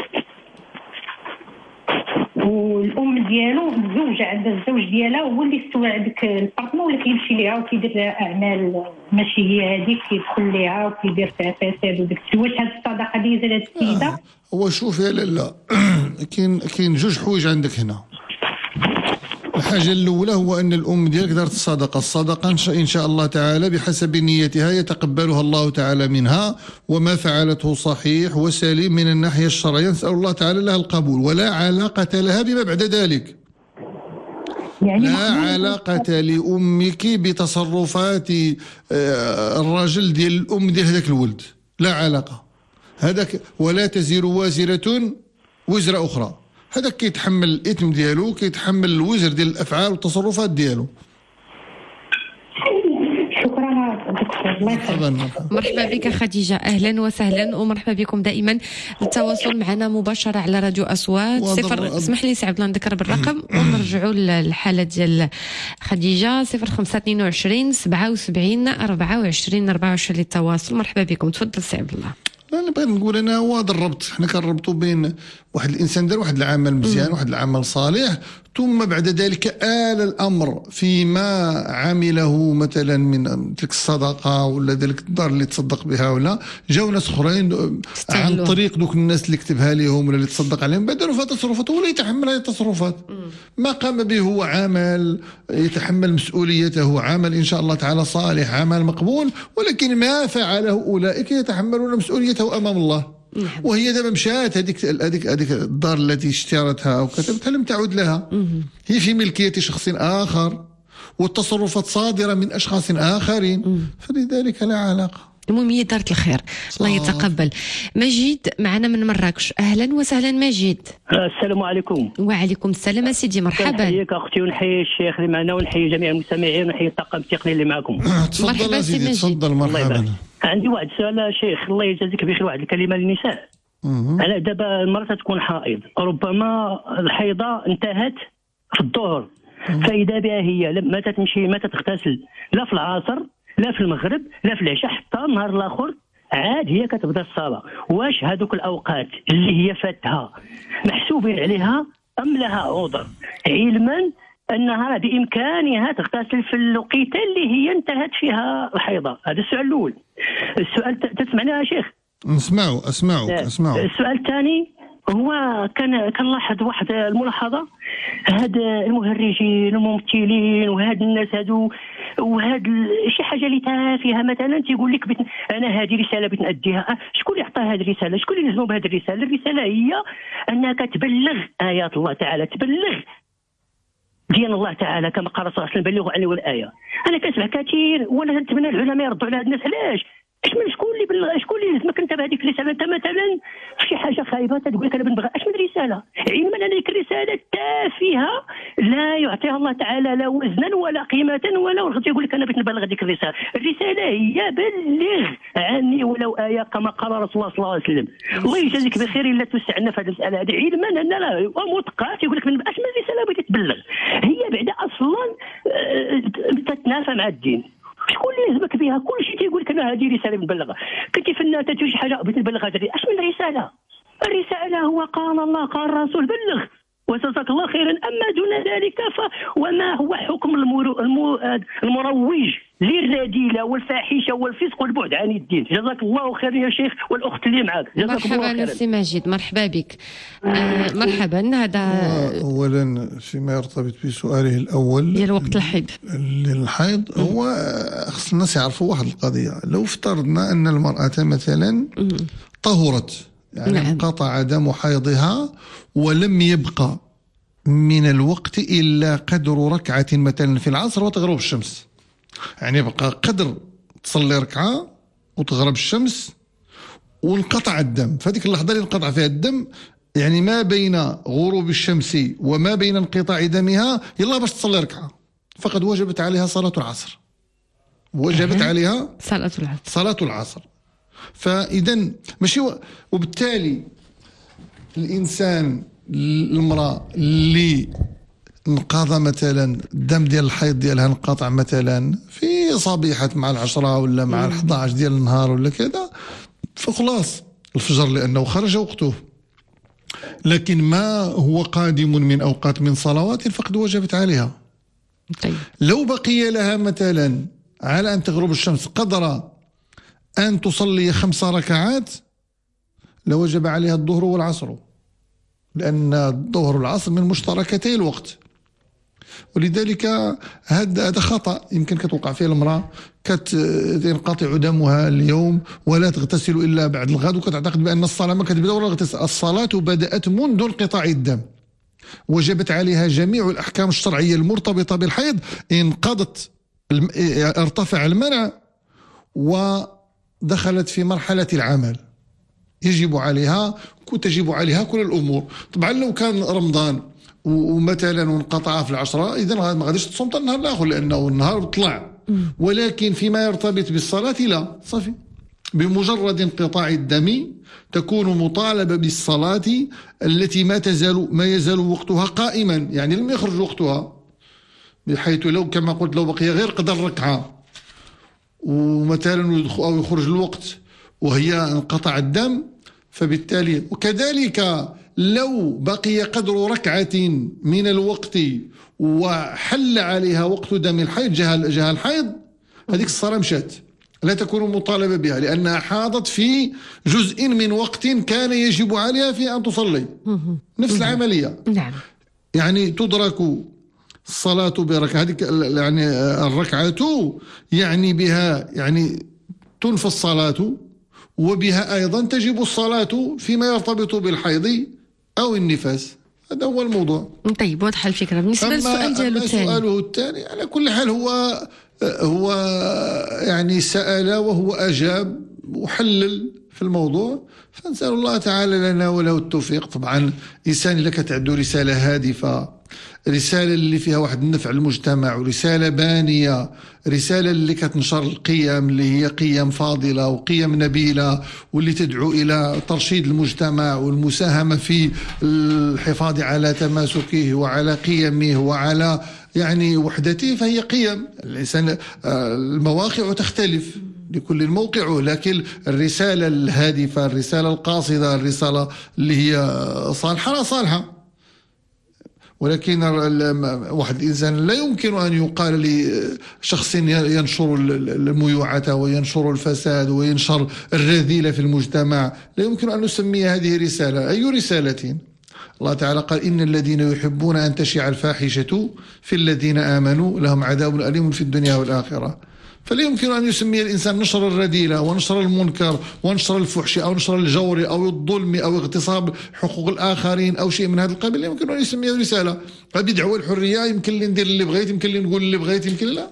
والام ديالو متزوجه عندها الزوج ديالها هو اللي استوى على ديك البارطما، ولا كيمشي ليها وكيدير لها اعمال ماشي هي هذيك، كيدخل ليها وكيدير فيها فساد وداك الشيء. واش هاد الصداقه ديال هاد السيده؟ آه. هو شوف يا لالا كاين كاين جوج حوايج عندك هنا. الحاجة الأولى هو أن الأم ديالك دارت الصدقة، الصدقة إن شاء الله تعالى بحسب نيتها يتقبلها الله تعالى منها، وما فعلته صحيح وسليم من الناحية الشرعية، نسأل الله تعالى لها القبول، ولا علاقة لها بما بعد ذلك. يعني لا علاقة لأمك بتصرفات الرجل ديال الأم ديال هذاك الولد، لا علاقة هذاك. ولا تزر وازرة وزر أخرى، هذاك كيتحمل الإثم ديالو، كيتحمل الوزر ديال الأفعال والتصرفات ديالو. شكرا دكتور، الله يخليك. مرحبا بك خديجة، أهلا وسهلا ومرحبا بكم دائما. التواصل معنا مباشرة على راديو أصوات صفر. اسمح لي سي عبد الله نذكر بالرقم ونرجعوا للحالة ديال خديجة. صفر خمسة اثنين وعشرين سبعة وسبعين أربعة وعشرين أربعة وعشرين للتواصل. مرحبا بكم، تفضل سي عبد الله. أنا بغيت نقول أنا هو هذا الربط، حنا كنربطوا بين واحد الإنسان دار واحد العمل مزيان، واحد العمل صالح، ثم بعد ذلك آل الأمر فيما عمله مثلا من تلك الصدقة ولا ذلك الدار اللي تصدق بها، ولا جاو ناس أخرين عن طريق دوك الناس اللي كتبها لهم ولا اللي تصدق عليهم بدلوا فيها تصرفات ولا يتحمل هذه التصرفات. ما قام به هو عمل يتحمل مسؤوليته، عمل إن شاء الله تعالى صالح، عمل مقبول، ولكن ما فعله أولئك يتحملون مسؤوليته أمام الله. وهي دابا مشات هذيك هذيك هذيك الدار التي اشترتها وكتبتها لم تعد لها، هي في ملكية شخص آخر، والتصرفات صادرة من أشخاص آخرين، فلذلك لا علاقة. المهم هي دارت الخير، الله يتقبل. مجيد معنا من مراكش، أهلا وسهلا مجيد. السلام عليكم. وعليكم السلام سيدي، مرحبا. نحييك أختي ونحيي الشيخ اللي معنا ونحيي جميع المستمعين ونحيي الطاقم التقني اللي معكم. تفضل سيدي، تفضل. مرحبا. عندي واحد السؤال شيخ، الله يجازيك بخير، واحد الكلمة للنساء. أنا دابا المرأة تكون حائض، ربما الحيضة انتهت في الظهر، فإذا بها هي ما تمشي ما تغتسل لا في العصر لا في المغرب لا في العشاء حتى النهار الاخر، عاد هي كتبدا الصلاه. واش هذوك الاوقات اللي هي فاتها محسوبين عليها ام لها عذر، علما انها بامكانها تغتسل في الوقيته اللي هي انتهت فيها الحيضه؟ هذا السؤال الاول. السؤال تسمعني يا شيخ؟ نسمعوا اسمعوا اسمعوا. السؤال الثاني، هو كان كنلاحظ واحد الملاحظه، هاد المهرجين والممثلين وهاد الناس هادو وهاد شي حاجه اللي تافهه مثلا تيقول لك بت... انا هذه رساله بغيت ناديها. شكون اللي عطى هذه الرساله؟ شكون اللي لزمو بهذه الرساله؟ الرساله هي انك تبلغ ايات الله تعالى، تبلغ دين الله تعالى كما قال صلى الله عليه وسلم بلغوا عني والايه. انا كنسمع كثير وانا نتمنى العلماء يردوا على هاد الناس. علاش؟ اش من شكون اللي بلغ؟ شكون اللي لازمك انت بهذيك الرساله؟ انت مثلا في شي حاجه خايبه تقول لك انا بنبغي اش من رساله، علما ان هذيك الرساله تافهه لا يعطيها الله تعالى لا وزنا ولا قيمه ولا ورغد يقول لك انا بغيت نبلغ هذيك الرساله. الرساله هي بلغ عني ولو ايه كما قال رسول الله صلى الله عليه وسلم. الله يجازيك بخير الا توسعنا في هذه المساله هذه، علما ان لا متقات يقول لك اش من رساله بغيت تبلغ. هي بعد اصلا تتنافى مع الدين. شكون اللي يهزمك بها؟ كل شيء تيقول لك انا هذه رساله بنبلغها. كنتي فنان تجي شي حاجه بغيت نبلغ هذه، اش من رساله؟ الرساله هو قال الله قال الرسول بلغ وجزاك الله خيرا. اما دون ذلك ف وما هو حكم المرو... المو... المروج للرذيله والفاحشه والفسق والبعد عن الدين. جزاك الله خيرا يا شيخ والاخت اللي معك. جزاك الله خيرا. مرحبا سي ماجد، مرحبا بك. آه مرحبا. هذا اولا فيما يرتبط بسؤاله الاول ديال وقت الحيض للحيض، هو خص الناس يعرفوا واحد القضيه. لو افترضنا ان المراه مثلا طهرت، يعني نعم. انقطع دم حيضها ولم يبقى من الوقت إلا قدر ركعة مثلا في العصر وتغرب الشمس، يعني يبقى قدر تصلي ركعة وتغرب الشمس وانقطع الدم. فهذيك اللحظة اللي انقطع فيها الدم، يعني ما بين غروب الشمس وما بين انقطاع دمها يلا باش تصلي ركعة، فقد وجبت عليها صلاة العصر، وجبت عليها صلاة العصر صلاة العصر. فإذا ماشي و... وبالتالي الإنسان المرأة اللي انقضى مثلا الدم ديال الحيض ديالها انقطع مثلا في صبيحة مع العشرة ولا مع الحضا عشر ديال النهار ولا كذا، فخلاص الفجر لأنه خرج وقته، لكن ما هو قادم من أوقات من صلوات فقد وجبت عليها. طيب. لو بقي لها مثلا على أن تغرب الشمس قدر أن تصلي خمس ركعات لوجب عليها الظهر والعصر، لأن الظهر والعصر من مشتركتي الوقت. ولذلك هذا هذا خطأ يمكن كتوقع فيه المرأة، كتنقطع دمها اليوم ولا تغتسل إلا بعد الغد، وكتعتقد بأن الصلاة ما كتبدا ولا تغتسل. الصلاة بدأت منذ انقطاع الدم، وجبت عليها جميع الأحكام الشرعية المرتبطة بالحيض. انقضت ارتفع المنع ودخلت في مرحلة العمل، يجب عليها تجب عليها كل الأمور. طبعا لو كان رمضان ومثلا وانقطع في العشرة إذن ما غاديش تصوم حتى النهار الآخر لأنه النهار طلع. ولكن فيما يرتبط بالصلاة لا، صافي بمجرد انقطاع الدم تكون مطالبة بالصلاة التي ما تزال ما يزال وقتها قائما، يعني لم يخرج وقتها، بحيث لو كما قلت لو بقي غير قدر ركعة ومثلا أو يخرج الوقت وهي انقطع الدم، فبالتالي وكذلك لو بقي قدر ركعة من الوقت وحل عليها وقت دم الحيض جاء الحيض، هذيك الصلاة مشات لا تكون مطالبة بها لأنها حاضت في جزء من وقت كان يجب عليها في أن تصلي. نفس العملية. نعم. يعني تدرك الصلاة بركعة، هذيك يعني الركعة يعني بها يعني تنفى الصلاة وبها أيضا تجب الصلاة فيما يرتبط بالحيض أو النفاس. هذا هو الموضوع. طيب واضحة الفكرة. بالنسبة للسؤال ديالو الثاني، سؤاله الثاني على كل حال هو هو يعني سأل وهو أجاب وحلل في الموضوع، فنسأل الله تعالى لنا وله التوفيق. طبعا إنسان اللي كتعدو رسالة هادفة، رسالة اللي فيها واحد النفع للمجتمع، ورسالة بانية، رسالة اللي كتنشر القيم اللي هي قيم فاضلة وقيم نبيلة واللي تدعو إلى ترشيد المجتمع والمساهمة في الحفاظ على تماسكه وعلى قيمه وعلى يعني وحدته، فهي قيم. الإنسان المواقع تختلف لكل موقعه، لكن الرسالة الهادفة، الرسالة القاصدة، الرسالة اللي هي صالحة لا صالحة. ولكن واحد الإنسان لا يمكن أن يقال لشخص ينشر الميوعة وينشر الفساد وينشر الرذيلة في المجتمع، لا يمكن أن نسمي هذه رسالة. أي رسالة؟ الله تعالى قال إن الذين يحبون أن تشيع الفاحشة في الذين آمنوا لهم عذاب أليم في الدنيا والآخرة. فلا يمكن أن يسمي الإنسان نشر الرذيلة ونشر المنكر ونشر الفحش أو نشر الجور أو الظلم أو اغتصاب حقوق الآخرين أو شيء من هذا القبيل، لا يمكن أن يسميه رسالة. بدعوى الحرية يمكن لي ندير اللي بغيت، يمكن لي نقول اللي بغيت، يمكن لا.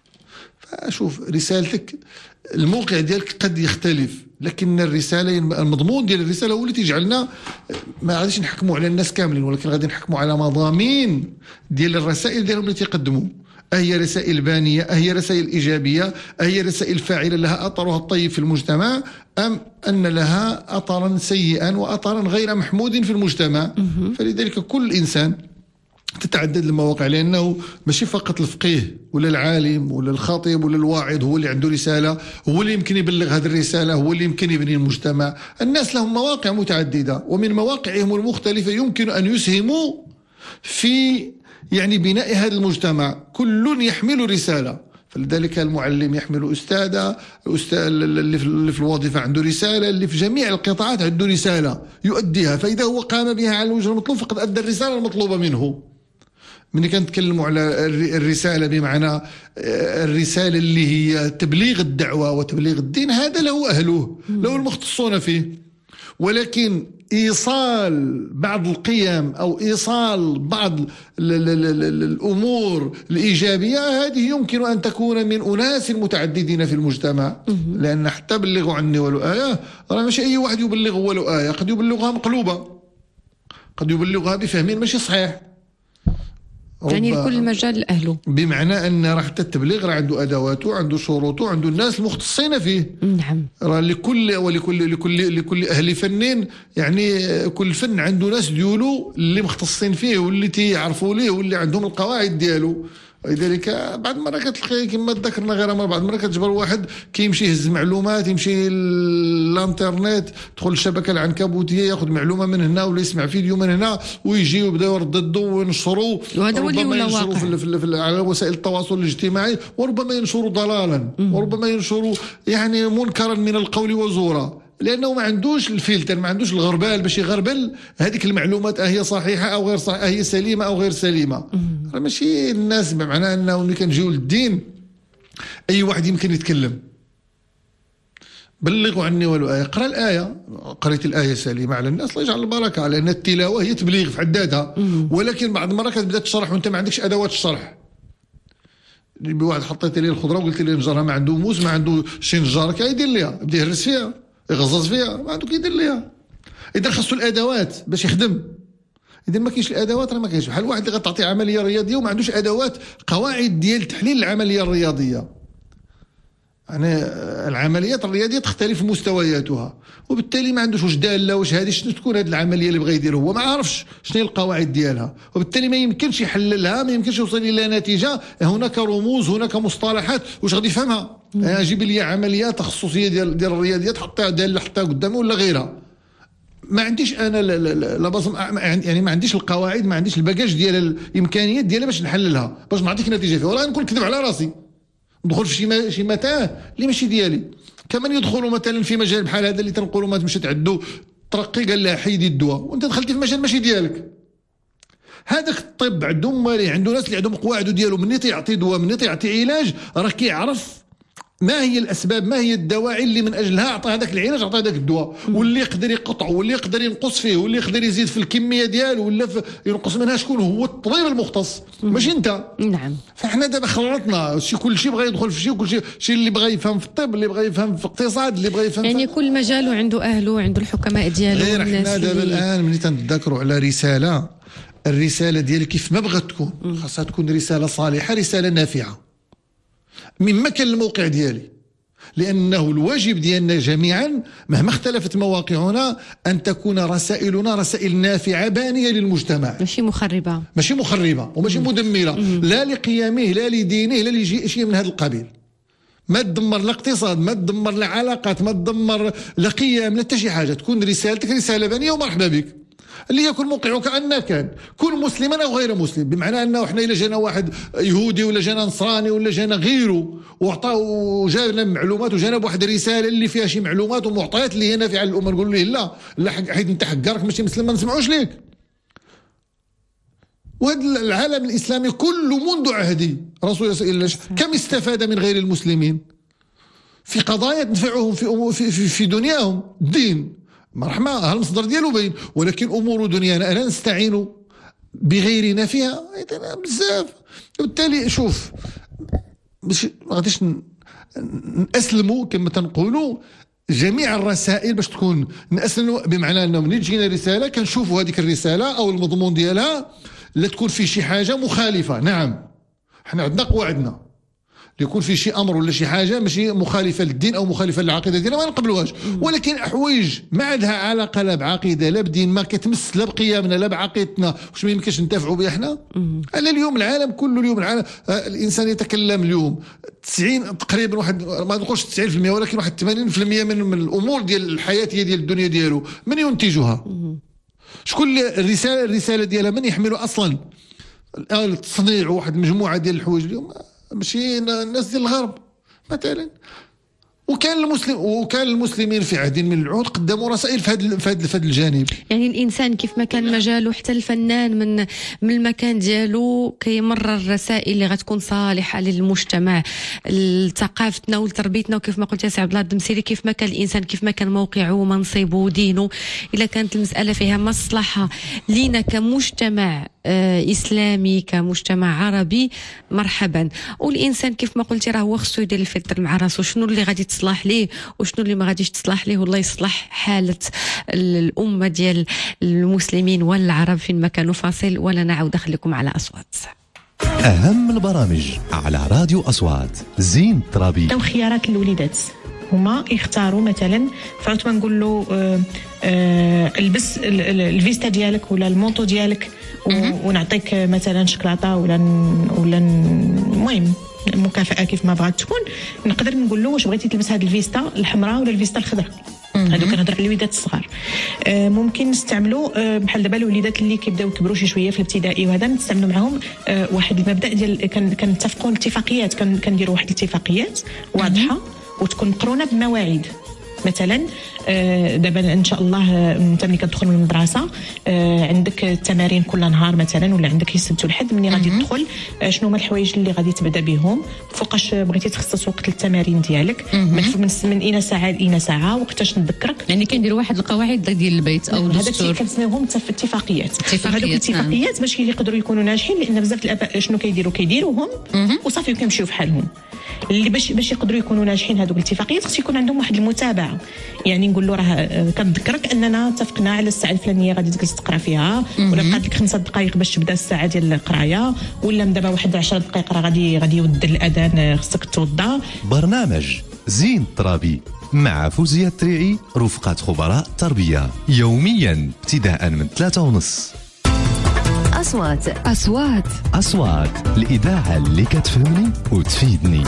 فشوف رسالتك الموقع ديالك قد يختلف، لكن الرسالة المضمون ديال الرسالة هو اللي تيجعلنا ما غاديش نحكموا على الناس كاملين، ولكن غادي نحكموا على مضامين ديال الرسائل ديالهم اللي تيقدموا. أهي رسائل بانية، أهي رسائل إيجابية، أهي رسائل فاعلة لها أثرها الطيب في المجتمع، أم أن لها أثرا سيئا وأثرا غير محمود في المجتمع. فلذلك كل إنسان تتعدد المواقع، لأنه ماشي فقط الفقيه ولا العالم ولا الخطيب ولا الواعظ هو اللي عنده رسالة، هو اللي يمكن يبلغ هذه الرسالة، هو اللي يمكن يبني المجتمع. الناس لهم مواقع متعددة، ومن مواقعهم المختلفة يمكن أن يسهموا في يعني بناء هذا المجتمع. كل يحمل رسالة، فلذلك المعلم يحمل أستاذة، الأستاذ اللي في الوظيفة عنده رسالة، اللي في جميع القطاعات عنده رسالة يؤديها، فإذا هو قام بها على الوجه المطلوب فقد أدى الرسالة المطلوبة منه. من كنتكلموا على الرسالة بمعنى الرسالة اللي هي تبليغ الدعوة وتبليغ الدين، هذا له أهله، له المختصون فيه. ولكن إيصال بعض القيم أو إيصال بعض الأمور الإيجابية هذه يمكن أن تكون من أناس متعددين في المجتمع، لأن حتى بلغوا عني ولو آية، راه ماشي أي واحد يبلغ ولو آية، قد يبلغها مقلوبة، قد يبلغها بفهم ماشي صحيح. يعني لكل مجال أهله، بمعنى أن راه حتى التبليغ راه عنده أدواته، عنده شروطه، عنده الناس المختصين فيه. نعم. راه لكل ولكل لكل لكل أهل فن، يعني كل فن عنده ناس ديالو اللي مختصين فيه واللي تيعرفوا ليه واللي عندهم القواعد ديالو. ولذلك بعض المرات كتلقى كما ذكرنا غير مرة، بعض المرات كتجبر واحد كيمشي يهز معلومات، يمشي للانترنت، يدخل الشبكه العنكبوتيه ياخذ معلومه من هنا ولا يسمع فيديو من هنا ويجي ويبدا يرددوا وينشروا، وهذا هو اللي ولا ينشروا في, في, في على وسائل التواصل الاجتماعي، وربما ينشروا ضلالا، وربما ينشروا يعني منكرا من القول وزورا، لانه ما عندوش الفلتر، ما عندوش الغربال باش يغربل هذيك المعلومات هي صحيحه او غير صحيحه، هي سليمه او غير سليمه. راه ماشي الناس بمعنى انه ملي كنجيو للدين اي واحد يمكن يتكلم. بلغوا عني ولو آية، قرأ الآية، قريت الآية سليمة على الناس الله يجعل البركة، لأن التلاوة هي تبليغ في حد ذاتها، ولكن بعض المرات كتبدا تشرح وانت ما عندكش أدوات الشرح. بواحد حطيت لي الخضرة وقلت لي نجرها، ما عنده موس، ما عنده شي نجار كيدير ليها، بدا يهرس فيها، يغزز فيها، ما عنده كيدير ليها. إذا خاصو الأدوات باش يخدم. إذا ما كاينش الأدوات راه ما كاينش، بحال واحد اللي غتعطيه عملية رياضية وما عندوش أدوات، قواعد ديال تحليل العملية الرياضية. يعني العمليات الرياضية تختلف مستوياتها، وبالتالي ما عندوش واش دالة واش هذه شنو تكون هذه العملية اللي بغى يدير، هو ما عارفش شنو هي القواعد ديالها، وبالتالي ما يمكنش يحللها، ما يمكنش يوصل إلى نتيجة. هناك رموز، هناك مصطلحات، واش غادي يفهمها؟ يعني جيب لي عمليات تخصصية ديال ديال الرياضيات حطها دالة حتى قدامي ولا غيرها. ما عنديش انا لا لا لا بصم، يعني ما عنديش القواعد، ما عنديش الباكاج ديال الامكانيات ديالها باش نحللها، باش نعطيك نتيجه فيها، ولا نكون كذب على راسي ندخل في شي شي متاه اللي ماشي ديالي. كمان يدخلوا مثلا في مجال بحال هذا اللي تنقولوا ما تمشي تعدو ترقي، قال لها حيدي الدواء وانت دخلتي في مجال ماشي ديالك. هذاك الطب عندهم مالي، عنده ناس اللي عندهم قواعد ديالو، مني تيعطي دواء، مني تيعطي علاج، راه كيعرف ما هي الاسباب، ما هي الدواعي اللي من اجلها عطى هذاك العلاج، عطى هذاك الدواء، واللي يقدر يقطعه، واللي يقدر ينقص فيه، واللي يقدر يزيد في الكميه ديالو ولا ينقص منها، شكون هو؟ الطبيب المختص، ماشي انت. نعم. فاحنا دابا خلطنا شي، كل شيء بغى يدخل في شيء، وكل شيء شي اللي بغى يفهم في الطب، اللي بغى يفهم في الاقتصاد، اللي بغى يفهم يعني كل مجال وعنده اهله وعنده الحكماء ديالو. غير احنا دابا الان ملي تنتذكروا على رساله، الرساله ديالك كيف ما بغات تكون خاصها تكون رساله صالحه، رساله نافعه مما كان الموقع ديالي، لأنه الواجب ديالنا جميعا مهما اختلفت مواقعنا أن تكون رسائلنا رسائل نافعة بانية للمجتمع، ماشي مخربة، ماشي مخربة وماشي مدمرة، لا لقيمه لا لدينه لا لشيء من هذا القبيل. ما تدمر لا اقتصاد، ما تدمر لا علاقات، ما تدمر لا قيم، لا حتى شي حاجة. تكون رسالتك رسالة بانية ومرحبا بك. ليكن موقعك أن كان كن مسلما أو غير مسلم، بمعنى أنه إحنا إلا جانا واحد يهودي ولا جانا نصراني ولا جانا غيره وعطاه وجانا معلومات وجانا بواحد رسالة اللي فيها شي معلومات ومعطيات اللي هي نافعة على الأمة، نقول له لا لا حيت أنت حقارك ماشي مسلم ما نسمعوش ليك. وهذا العالم الإسلامي كله منذ عهد رسول الله كم استفاد من غير المسلمين في قضايا تنفعهم في في في, في دنياهم. الدين مرحمة المصدر ديالو باين، ولكن أمور دنيانا ألا نستعين بغيرنا فيها بزاف. وبالتالي شوف باش ما غاديش نأسلموا كما تنقولوا جميع الرسائل باش تكون نأسلموا، بمعنى أنه من تجينا رسالة كنشوفوا هذيك الرسالة أو المضمون ديالها لا تكون في شي حاجة مخالفة. نعم احنا عندنا قواعدنا، يكون في شي امر ولا شي حاجه ماشي مخالفه للدين او مخالفه للعقيده ديالنا ما نقبلوهاش، ولكن حوايج ما عندها علاقه لا بعقيده لا بدين، ما كتمس لا بقيمنا لا بعقيدتنا، واش ما يمكنش نتفعوا بها احنا. انا اليوم العالم كله اليوم العالم الانسان يتكلم اليوم تسعين تقريبا واحد ما نقولش تسعين بالمئة ولكن واحد ثمانين بالمئة من, من الامور ديال الحياتيه ديال الدنيا ديالو من ينتجها؟ شكون الرساله الرساله ديالها من يحملوا اصلا التصنيع واحد المجموعه ديال الحوايج اليوم ماشي الناس ديال الغرب مثلا. وكان المسلم وكان المسلمين في عهد من العهود قدموا رسائل في هذا في هذا الجانب. يعني الانسان كيف ما كان مجاله حتى الفنان من من المكان ديالو كيمرر الرسائل اللي غتكون صالحه للمجتمع لثقافتنا ولتربيتنا. وكيف ما قلت يا سي عبد الله الدمسيري كيف ما كان الانسان كيف ما كان موقعه ومنصبه ودينه، الا كانت المساله فيها مصلحه لينا كمجتمع آه اسلامي كمجتمع عربي مرحبا. والانسان كيف ما قلتي راه هو خصو يدير الفلتر مع راسو، شنو اللي غادي تصلح ليه وشنو اللي ما غاديش تصلح ليه، والله يصلح حاله الامه ديال المسلمين والعرب فين ما كانوا. فاصل ولا نعود اخليكم على اصوات. اهم البرامج على راديو اصوات. زين ترابي تو خيارات الوليدات هما يختاروا مثلا فعوت ما نقول له آه آه البس الفيستا ديالك ولا المونطو ديالك ونعطيك مثلا شكلاطه ولا ولا المهم مكافاه كيف ما بغات تكون. نقدر نقول له واش بغيتي تلبس هذه الفيستا الحمراء ولا الفيستا الخضراء. هادو كنهضر على الوليدات الصغار. آه ممكن نستعملوا آه بحال دابا الوليدات اللي كيبداو يكبروا شي شويه في الابتدائي وهذا نستعملوا معاهم آه واحد المبدا ديال كنتفقوا اتفاقيات كنديروا واحد الاتفاقيات واضحه وتكون مقرونه بمواعيد. مثلا دابا ان شاء الله انت ملي كتدخل من المدرسه عندك التمارين كل نهار مثلا ولا عندك السبت والحد ملي غادي تدخل شنو هما الحوايج اللي غادي تبدا بهم، فوقاش بغيتي تخصص وقت للتمارين ديالك من من اين ساعه لاين ساعه وقتاش نذكرك. يعني كنديروا واحد القواعد ديال البيت او دستور. هذاك الشيء كنسميوهم اتفاقيات. هذوك الاتفاقيات باش يقدروا يكونوا ناجحين لان بزاف الاباء شنو كيديروا كيديروهم وصافي وكيمشيو في حالهم. اللي باش باش يقدروا يكونوا ناجحين هذوك الاتفاقيات خص يكون عندهم واحد المتابعه. يعني نقول له راه كنذكرك اننا اتفقنا على الساعه الفلانيه غادي تجلس تقرا فيها ولا بقات لك خمسة دقائق باش تبدا الساعه ديال القرايه ولا دابا واحد عشر دقائق راه غادي غادي يودر الاذان خصك توضا. برنامج زين ترابي مع فوزية التريعي رفقة خبراء التربية يوميا ابتداء من ثلاثة ونص. أصوات أصوات أصوات الإذاعة اللي كتفهمني وتفيدني.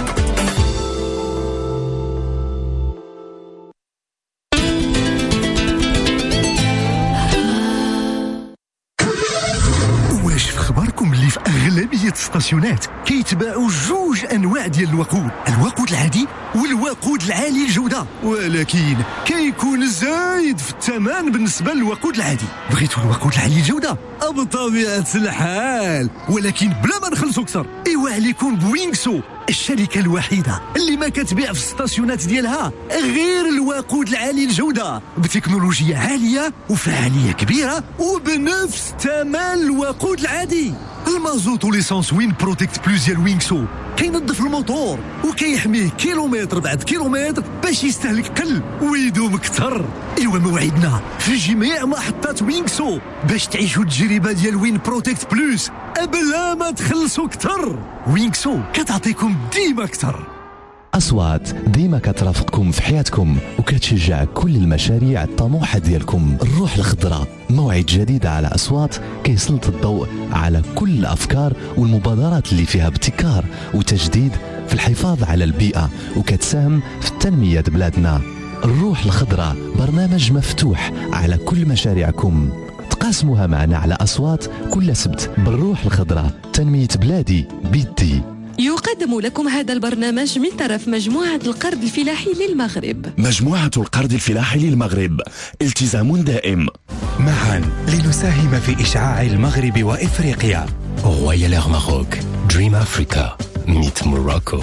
واش في خبركم اللي في أغلبية الستاسيونات كيتباعوا جوج أنواع ديال الوقود، الوقود العادي والوقود العالي الجودة، ولكن كيكون زايد في الثمن بالنسبة للوقود العادي. بغيتوا الوقود العالي الجودة بطبيعة الحال ولكن بلا ما نخلصوا أكثر. إيوا عليكم بوينغسو، الشركة الوحيدة اللي ما كتبيع في الستاسيونات ديالها غير الوقود العالي الجودة بتكنولوجيا عالية وفعالية كبيرة وبنفس ثمن الوقود العادي. المازوت وليسانس وين بروتكت بلوز ديال وينغسو كينظف الموتور وكيحميه كيلومتر بعد كيلومتر باش يستهلك قل ويدوم كثر. ايوا موعدنا في جميع محطات وينغسو باش تعيشوا التجربه ديال وين بروتكت بلوس بلا ما تخلصوا كثر. وينغسو كتعطيكم ديما كثر. أصوات ديما كترافقكم في حياتكم وكتشجع كل المشاريع الطموحة ديالكم. الروح الخضراء موعد جديد على أصوات كيسلط الضوء على كل الأفكار والمبادرات اللي فيها ابتكار وتجديد في الحفاظ على البيئة وكتساهم في تنمية بلادنا. الروح الخضراء برنامج مفتوح على كل مشاريعكم. تقاسموها معنا على أصوات كل سبت بالروح الخضراء. تنمية بلادي بيدي. يقدم لكم هذا البرنامج من طرف مجموعة القرض الفلاحي للمغرب. مجموعة القرض الفلاحي للمغرب، التزام دائم. معا لنساهم في إشعاع المغرب وإفريقيا. Royal Air Maroc, Dream Africa, meet Morocco.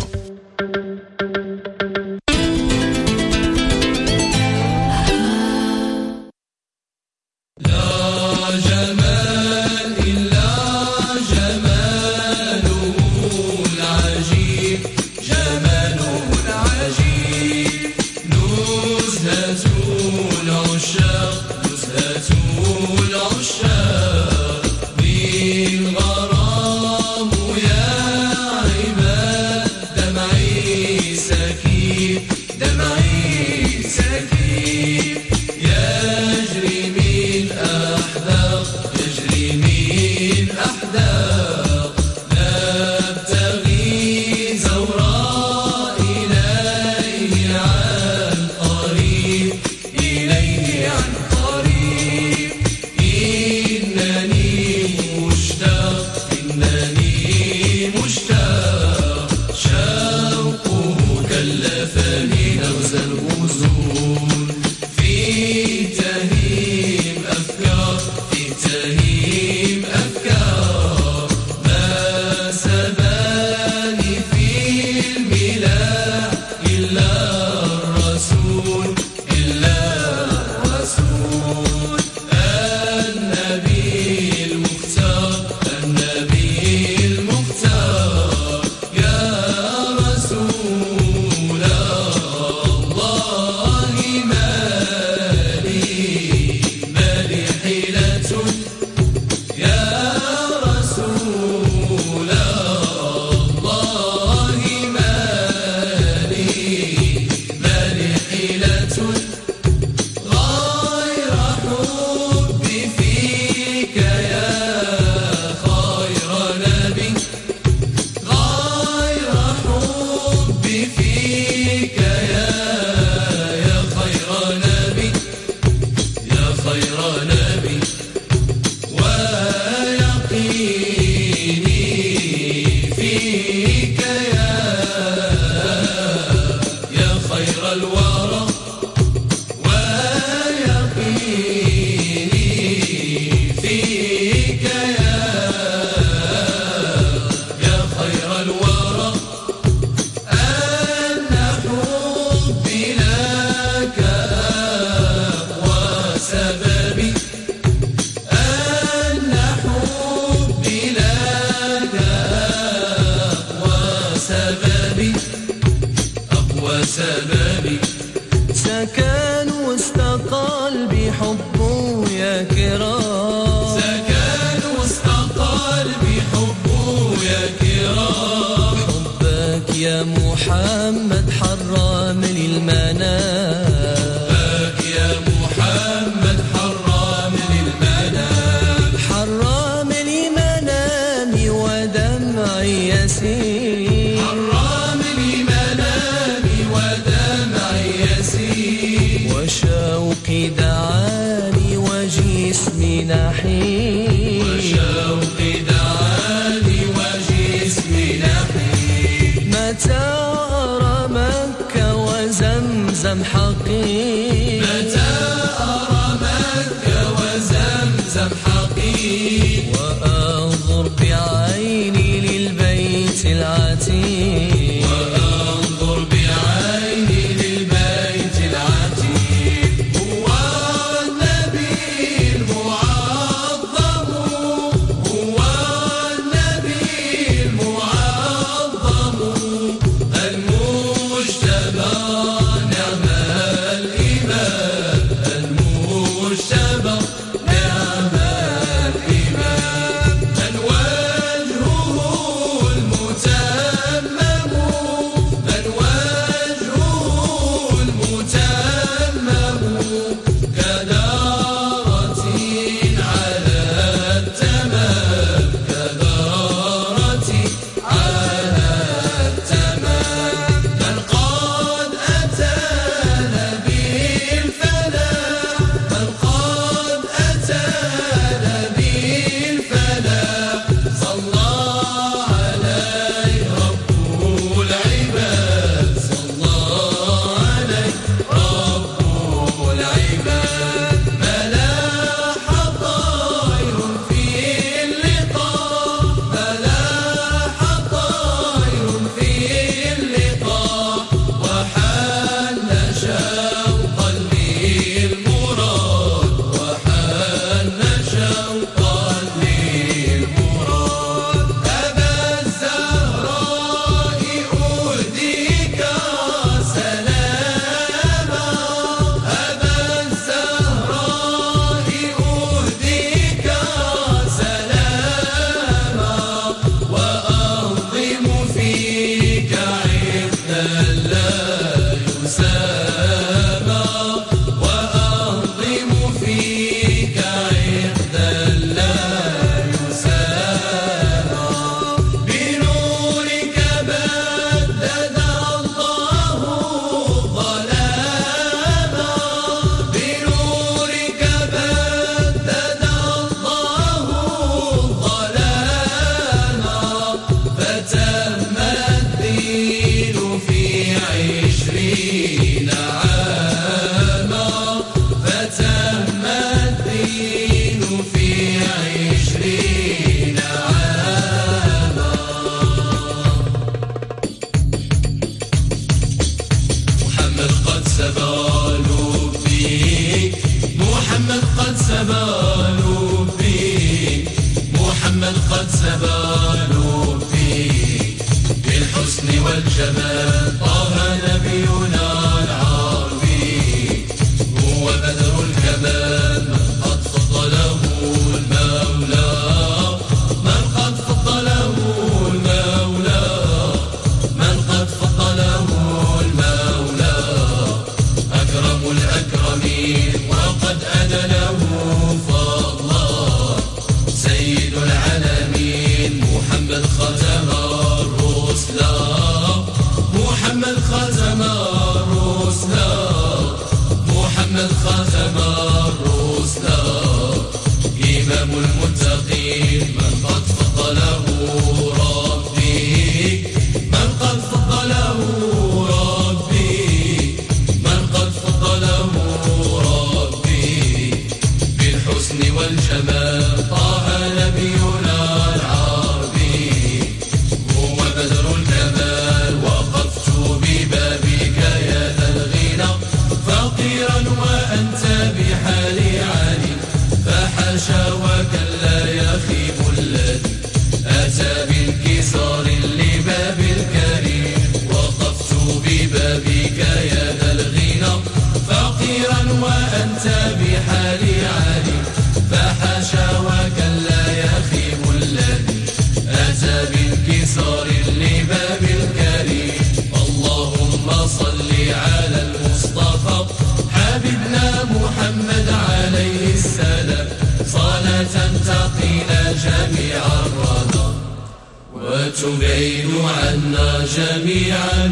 وتبعد عنا جميعا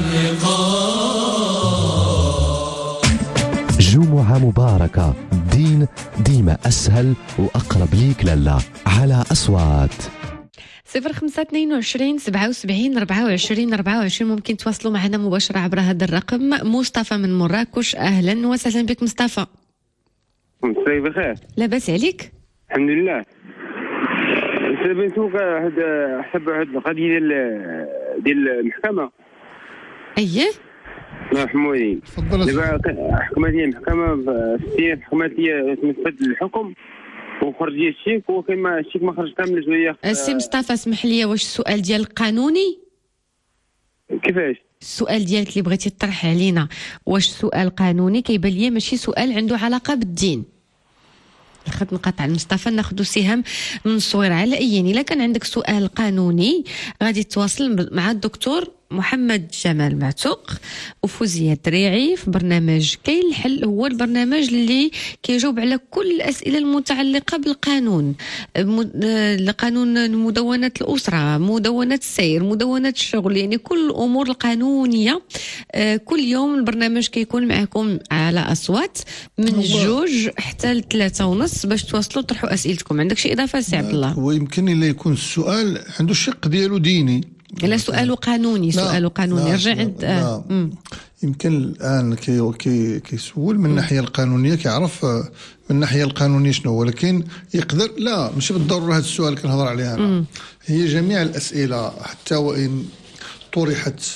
النقاء. جمعة مباركة، الدين ديما أسهل وأقرب ليك لله على أصوات صفر خمسة اثنين وعشرين سبعة وسبعين أربعة وعشرين أربعة وعشرين. ممكن تواصلوا معنا مباشرة عبر هذا الرقم. مصطفى من مراكش، أهلا وسهلا بك مصطفى. مساء بخير. لاباس عليك؟ الحمد لله. سبنتوك واحد حسب واحد القضيه ديال ديال المحكمه. اييه محمودين تفضل. دابا حكمت لي المحكمه في حكمت لي تنفذ الحكم وخرج لي الشيك، وكما الشيك ما خرج كامل شويه. السي مصطفى اسمح لي، واش السؤال ديالك قانوني؟ كيفاش؟ السؤال ديالك اللي بغيتي تطرح علينا واش سؤال قانوني؟ كيبان لي ماشي سؤال عنده علاقه بالدين. خد نقاط على مصطفى ناخذ سهام من الصوير على ايين. الا كان عندك سؤال قانوني غادي تواصل مع الدكتور محمد جمال معتوق وفوزيه الدريعي في برنامج كاين الحل. هو البرنامج اللي كيجاوب على كل الاسئله المتعلقه بالقانون، قانون مدونه الاسره، مدونه السير، مدونه الشغل، يعني كل الامور القانونيه. كل يوم البرنامج كيكون معكم على اصوات من جوج حتى لثلاثة ونص باش توصلوا تطرحوا اسئلتكم. عندك شي اضافه سي عبد الله؟ هو يمكن الا يكون السؤال عنده الشق ديالو ديني، لا سؤاله قانوني. سؤاله قانوني رجع عند آه. يمكن الان كي كي كيسول من الناحيه القانونيه، كيعرف من الناحيه القانونيه شنو هو، ولكن يقدر لا ماشي بالضروره هذا السؤال كنهضر عليه انا. هي جميع الاسئله حتى وان طرحت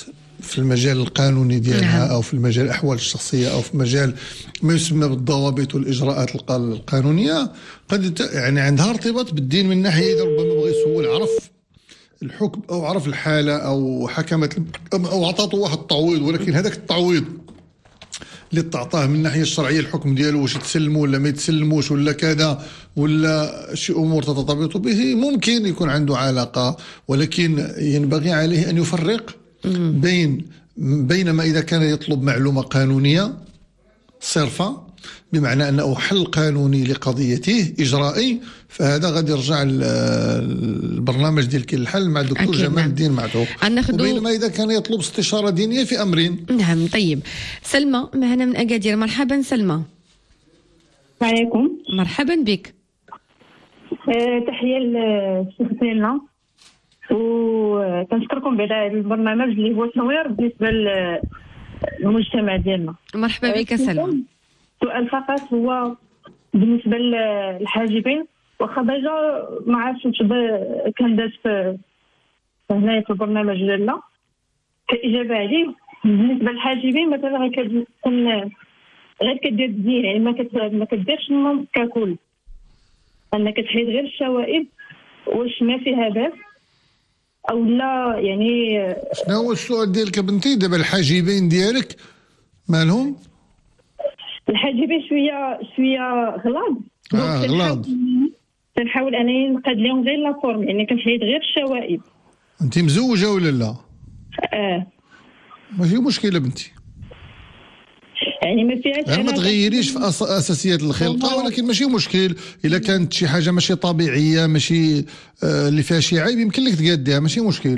في المجال القانوني ديالها أو في المجال الأحوال الشخصية أو في مجال ما يسمى بالضوابط والإجراءات القانونية، قد يعني عندها ارتباط بالدين من ناحية إذا ربما بغى يسول عرف الحكم أو عرف الحالة أو حكمت أو عطاته واحد التعويض، ولكن هذاك التعويض اللي تعطاه من الناحيه الشرعيه الحكم ديالو واش تسلموا ولا ما يتسلموش ولا كذا ولا شي امور تترتبط به، ممكن يكون عنده علاقه، ولكن ينبغي عليه ان يفرق بين بينما اذا كان يطلب معلومه قانونيه صرفه بمعنى انه حل قانوني لقضيته اجرائي، فهذا غادي يرجع البرنامج ديال كل الحل مع الدكتور جمال الدين معتوق. وبينما اذا كان يطلب استشاره دينيه في امرين. نعم. طيب سلمى معنا من اكادير. مرحبا سلمى. عليكم. مرحبا بك. أه تحيه للشيخ ديالنا وكنشكركم على هذا البرنامج اللي هو صغير بالنسبه للمجتمع ديالنا. مرحبا بك سلمى. سؤال فقط هو بالنسبه للحاجبين، واخا ديجا ما عرفتش واش كان داز هنايا في البرنامج ديالنا كاجابه عليه. بالنسبه للحاجبين مثلا كتكون غير كدير الدين، يعني ما ما كديرش النوم ككل، انك كتحيد غير الشوائب، واش ما فيها باس او لا؟ يعني شنو هو السؤال ديالك بنتي؟ دابا الحاجبين ديالك مالهم؟ الحاجبين شويه شويه غلاض. اه غلاض. كنحاول انني نقاد لهم غير لا فورم، يعني كنحيد غير الشوائب. انت مزوجه ولا لا؟ اه ماشي مشكله بنتي، يعني ما فيهاش يعني ما تغيريش في أس... اساسيات الخلقه، ولكن ماشي مشكل الا كانت شي حاجه ماشي طبيعيه ماشي آه اللي فيها شي عيب يمكن لك تقاديها، ماشي مشكل.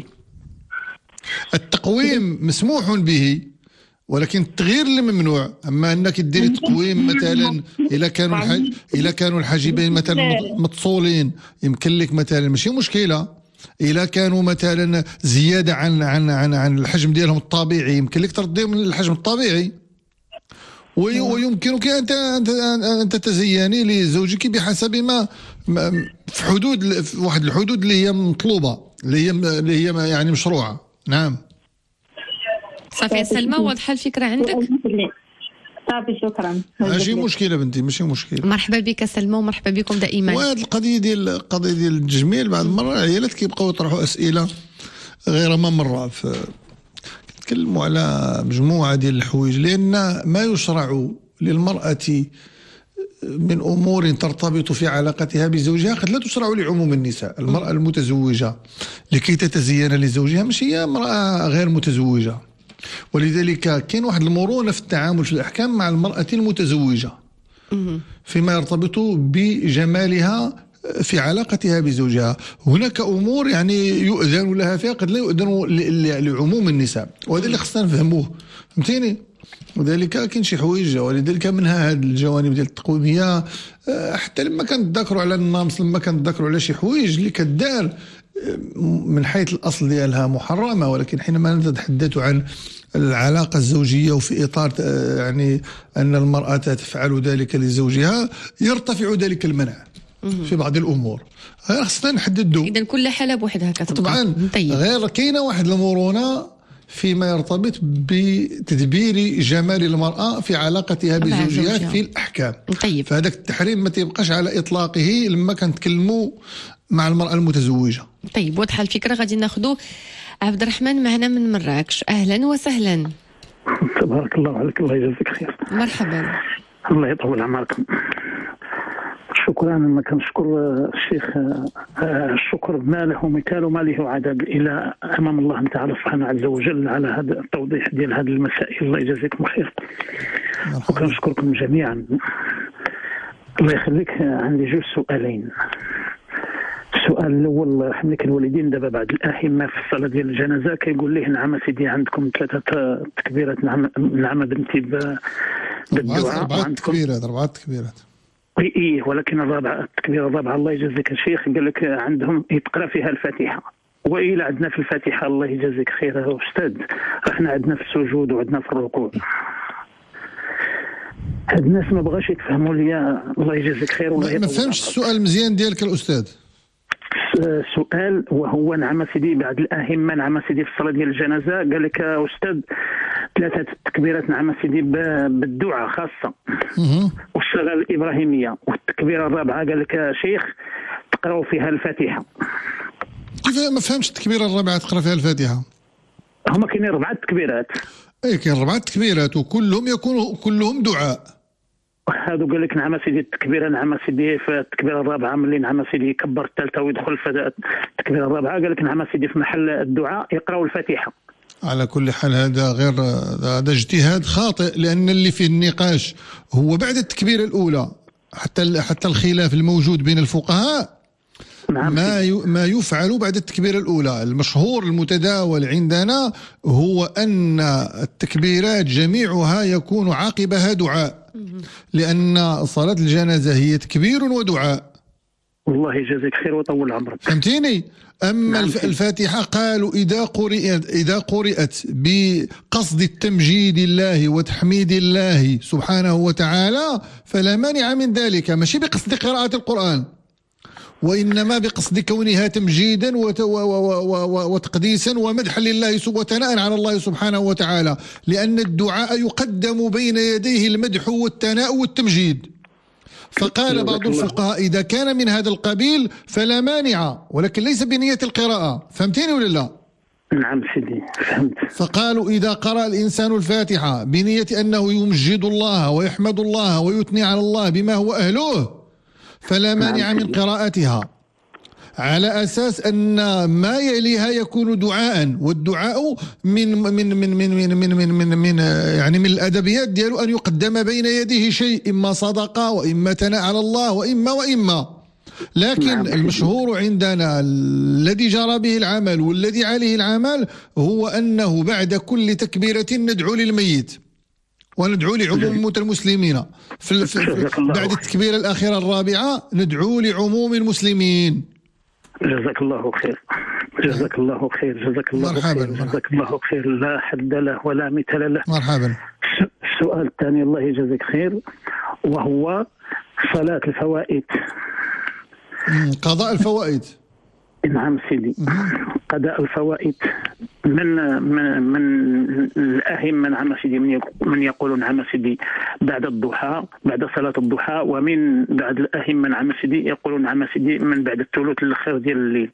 التقويم مسموح به ولكن التغيير اللي ممنوع. اما انك ديري تقويم مثلا الا كانوا الحاج الا كانوا الحاجبين مثلا متصولين يمكن لك مثلا ماشي مشكله، الا كانوا مثلا زياده عن عن عن, عن الحجم ديالهم الطبيعي يمكن لك ترديهم للحجم الطبيعي. ويمكنك انت ان تتزيني لزوجك بحسب ما في حدود في واحد الحدود اللي هي مطلوبه اللي هي اللي هي يعني مشروعه. نعم صافي سلمى، واضحه الفكره عندك؟ صافي شكرا. ماشي مشكله بنتي، ماشي مشكله. مرحبا بك سلمى ومرحبا بكم دائما. وهذه القضيه ديال القضيه ديال التجميل بعض المرات العيالات كيبقاو يطرحوا اسئله غير ما مره في كنتكلموا على مجموعه ديال الحوايج، لان ما يشرع للمراه من امور ترتبط في علاقتها بزوجها قد لا تشرع لعموم النساء. المراه المتزوجه لكي تتزين لزوجها مش هي امراه غير متزوجه، ولذلك كاين واحد المرونه في التعامل في الاحكام مع المراه المتزوجه فيما يرتبط بجمالها في علاقتها بزوجها. هناك امور يعني يؤذن لها فيها قد لا يؤذن لعموم النساء، وهذا اللي خصنا نفهموه، فهمتيني؟ وذلك كاين شي حوايج، ولذلك منها هذه الجوانب ديال التقويميه. حتى لما كنتذكروا على النمص، لما كنتذكروا على شي حوايج اللي كدار من حيث الاصل ديالها محرمه، ولكن حينما نتحدث عن العلاقه الزوجيه وفي اطار يعني ان المراه تفعل ذلك لزوجها يرتفع ذلك المنع في بعض الامور. خصنا نحددوا. اذا كل حاله بوحدها كتبقى. طبعا طيب. غير كاينه واحد المرونه فيما يرتبط بتدبير جمال المراه في علاقتها بزوجها في الاحكام. طيب. فهذاك التحريم ما تيبقاش على اطلاقه لما كنتكلموا مع المراه المتزوجه. طيب واضحه الفكره. غادي ناخذوا عبد الرحمن معنا من مراكش. اهلا وسهلا. تبارك الله عليك، الله يجزيك خير. مرحبا. الله يطول عمركم. شكرا. أنا كنشكر الشيخ الشكر ما له مثال وما له عدد الى امام الله تعالى سبحانه عز وجل على هذا التوضيح ديال هذه المسائل. الله يجزيكم خير وكنشكركم جميعا. الله يخليك. عندي جوج سؤالين. السؤال الاول، ملي كانوا الوالدين دابا بعد الائمه في الصلاه ديال الجنازه كيقول ليه نعم سيدي عندكم ثلاثه تكبيرات، نعم نعم بنتي بالدعاء، اربعه تكبيرات اربعه تكبيرات اي اي ولكن الرابعه التكبيره الرابعه الله يجزيك الشيخ قال لك عندهم يتقرا فيها الفاتحه، والى عندنا في الفاتحه الله يجزيك خير يا استاذ، احنا عندنا في السجود وعندنا في الركوع. هاد الناس ما بغاش يتفهموا ليا. الله يجزيك خير. ما, ما فهمتش السؤال مزيان ديالك الاستاذ. سؤال وهو نعم سيدي بعض الأئمة نعم سيدي في الصلاة ديال الجنازة قال لك أستاذ ثلاثة تكبيرات نعم سيدي بالدعاء خاصة والصلاة الإبراهيمية، والتكبيرة الرابعة قال لك شيخ تقرأوا فيها الفاتحة. كيف ما فهمش التكبيرة الرابعة تقرأ فيها الفاتحة؟ هما كاينين أربعة تكبيرات. اي كاين أربعة تكبيرات وكلهم يكونوا كلهم دعاء. هادو قال لك نعم سيدي التكبيره نعم سيدي في التكبيره الرابعه ملي نعم سيدي يكبر الثالثه ويدخل في التكبيره الرابعه قال لك نعم سيدي في محل الدعاء يقراوا الفاتحه. على كل حال هذا غير هذا اجتهاد خاطئ، لان اللي فيه النقاش هو بعد التكبيره الاولى، حتى حتى الخلاف الموجود بين الفقهاء نعم ما ما يفعل بعد التكبيره الاولى. المشهور المتداول عندنا هو ان التكبيرات جميعها يكون عقبها دعاء، لأن صلاة الجنازة هي تكبير ودعاء. والله يجازيك خير وطول عمرك. فهمتيني؟ أما نعم. الفاتحة قالوا إذا قرئت إذا قرئت بقصد التمجيد الله وتحميد الله سبحانه وتعالى فلا مانع من ذلك، ماشي بقصد قراءة القرآن، وإنما بقصد كونها تمجيدا وتقديسا ومدحا لله وثناء على الله سبحانه وتعالى، لأن الدعاء يقدم بين يديه المدح والثناء والتمجيد. فقال بعض الفقهاء إذا كان من هذا القبيل فلا مانع، ولكن ليس بنية القراءة. فهمتيني ولا لا؟ نعم سيدي فهمت. فقالوا إذا قرأ الإنسان الفاتحة بنية أنه يمجد الله ويحمد الله ويثني على الله بما هو أهله فلا مانع من قراءتها، على أساس أن ما يليها يكون دعاء، والدعاء من من من من من من من, من, من يعني من الأدبيات ديالو أن يقدم بين يديه شيء، إما صدقة وإما ثناء على الله وإما وإما. لكن المشهور عندنا الذي جرى به العمل والذي عليه العمل هو أنه بعد كل تكبيرة ندعو للميت وندعو لعموم موتى المسلمين. في في بعد التكبيرة الأخيرة الرابعة ندعو لعموم المسلمين. جزاك الله خير جزاك الله خير جزاك الله مرحبا خير جزاك الله خير لا حد له ولا مثل له. مرحبا. السؤال الثاني الله يجزيك خير وهو صلاة الفوائد. قضاء الفوائد. نعم سيدي قضاء الفوائد من من من الأئمة نعم سيدي من من يقولون نعم سيدي بعد الضحى بعد صلاة الضحى، ومن بعد الأئمة نعم سيدي يقولون نعم سيدي من بعد الثلث الأخير ديال الليل.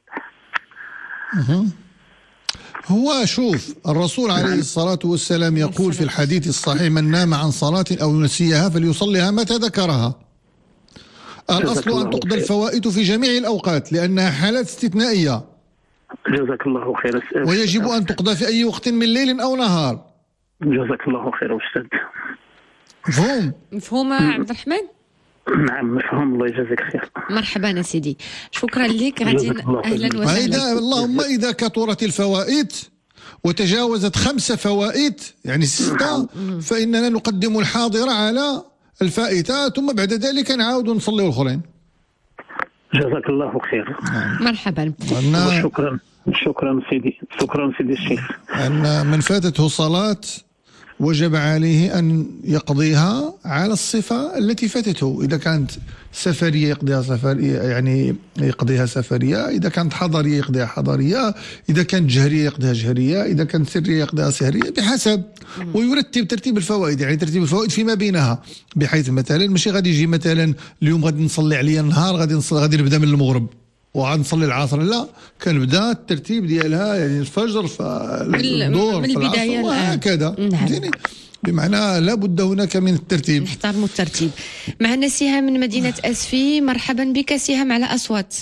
هو شوف الرسول عليه الصلاة والسلام يقول في الحديث الصحيح من نام عن صلاة أو نسيها فليصليها متى ذكرها. الأصل أن تقضى الفوائد في جميع الأوقات لأنها حالات استثنائية. جزاك الله خير. ويجب أن تقضى في أي وقت من ليل أو نهار. جزاك الله خير أستاذ. مفهوم؟ مفهوم عبد الرحمن؟ نعم مفهوم الله يجزاك خير. مرحبا سيدي، شكرا لك. غادي أهلا وسهلا. اللهم إذا كثرت الفوائد وتجاوزت خمس فوائد يعني ستة فإننا نقدم الحاضرة على الفائتة ثم بعد ذلك نعاود نصلي الآخرين. جزاك الله خير. مرحبا. شكرا شكرا سيدي شكرا سيدي الشيخ. أن من فاتته صلاة وجب عليه أن يقضيها على الصفة التي فاتته. إذا كانت سفرية يقضيها سفرية يعني يقضيها سفرية، إذا كانت حضرية يقضيها حضرية، إذا كانت جهرية يقضيها جهرية، إذا كانت سرية يقضيها سرية بحسب. ويرتب ترتيب الفوائد يعني ترتيب الفوائد فيما بينها، بحيث مثلا ماشي غادي يجي مثلا اليوم غادي نصلي عليا النهار غادي نصلي غادي نبدا من المغرب وغادي نصلي العصر، لا كنبدا الترتيب ديالها يعني الفجر فالظهر من البداية وهكذا. نعم. بمعنى لا بد هناك من الترتيب، نحترموا الترتيب. معنا سهام من مدينة أسفي، مرحبا بك سهام على أصوات.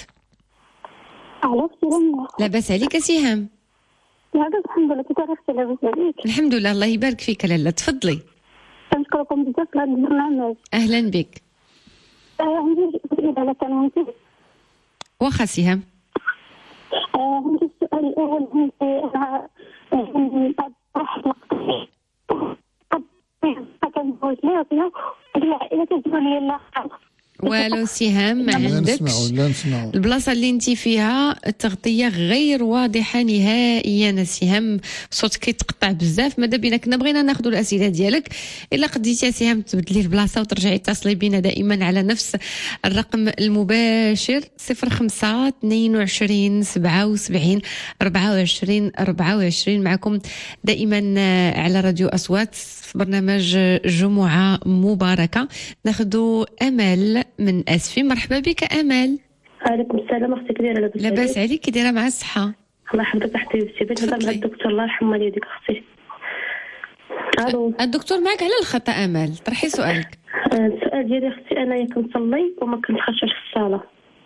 لا بأس عليك سهام. لاباس الحمد لله. كيف عرفتي لاباس عليك؟ الحمد لله الله يبارك فيك لاله، تفضلي. كنشكركم بزاف على هذا البرنامج. أهلا بك. عندي سؤال كان ممكن. واخا سهام. عندي السؤال الأول أنا عندي واحد الوقت قد كان زوج لي وكذا العائلة كتقول لي لا والو سهام ما لا عندكش نسمعوا لا نسمعوا البلاصه اللي انت فيها التغطيه غير واضحه نهائيا سهام، صوتك كيتقطع بزاف. ماذا بينا كنا بغينا ناخذوا الاسئله ديالك، الا قديتي يا سهام تبدلي البلاصه وترجعي اتصلي بينا دائما على نفس الرقم المباشر صفر خمسة اثنين وعشرين سبعة وسبعين أربعة وعشرين أربعة وعشرين. معكم دائما على راديو أصوات في برنامج جمعة مباركة. ناخذ أمل من أسفي. مرحبا بك أمل. عليكم السلام اختي كي دايره؟ لاباس لاباس عليك؟ كي دايره مع الصحة؟ الله يحفظك حبيبتي. بغيت نهضر مع الدكتور الله يرحم والديك اختي. الو الدكتور معك على الخط أمل، طرحي سؤالك. السؤال ديالي اختي انايا كنصلي وما كنتخشعش في الصلاه.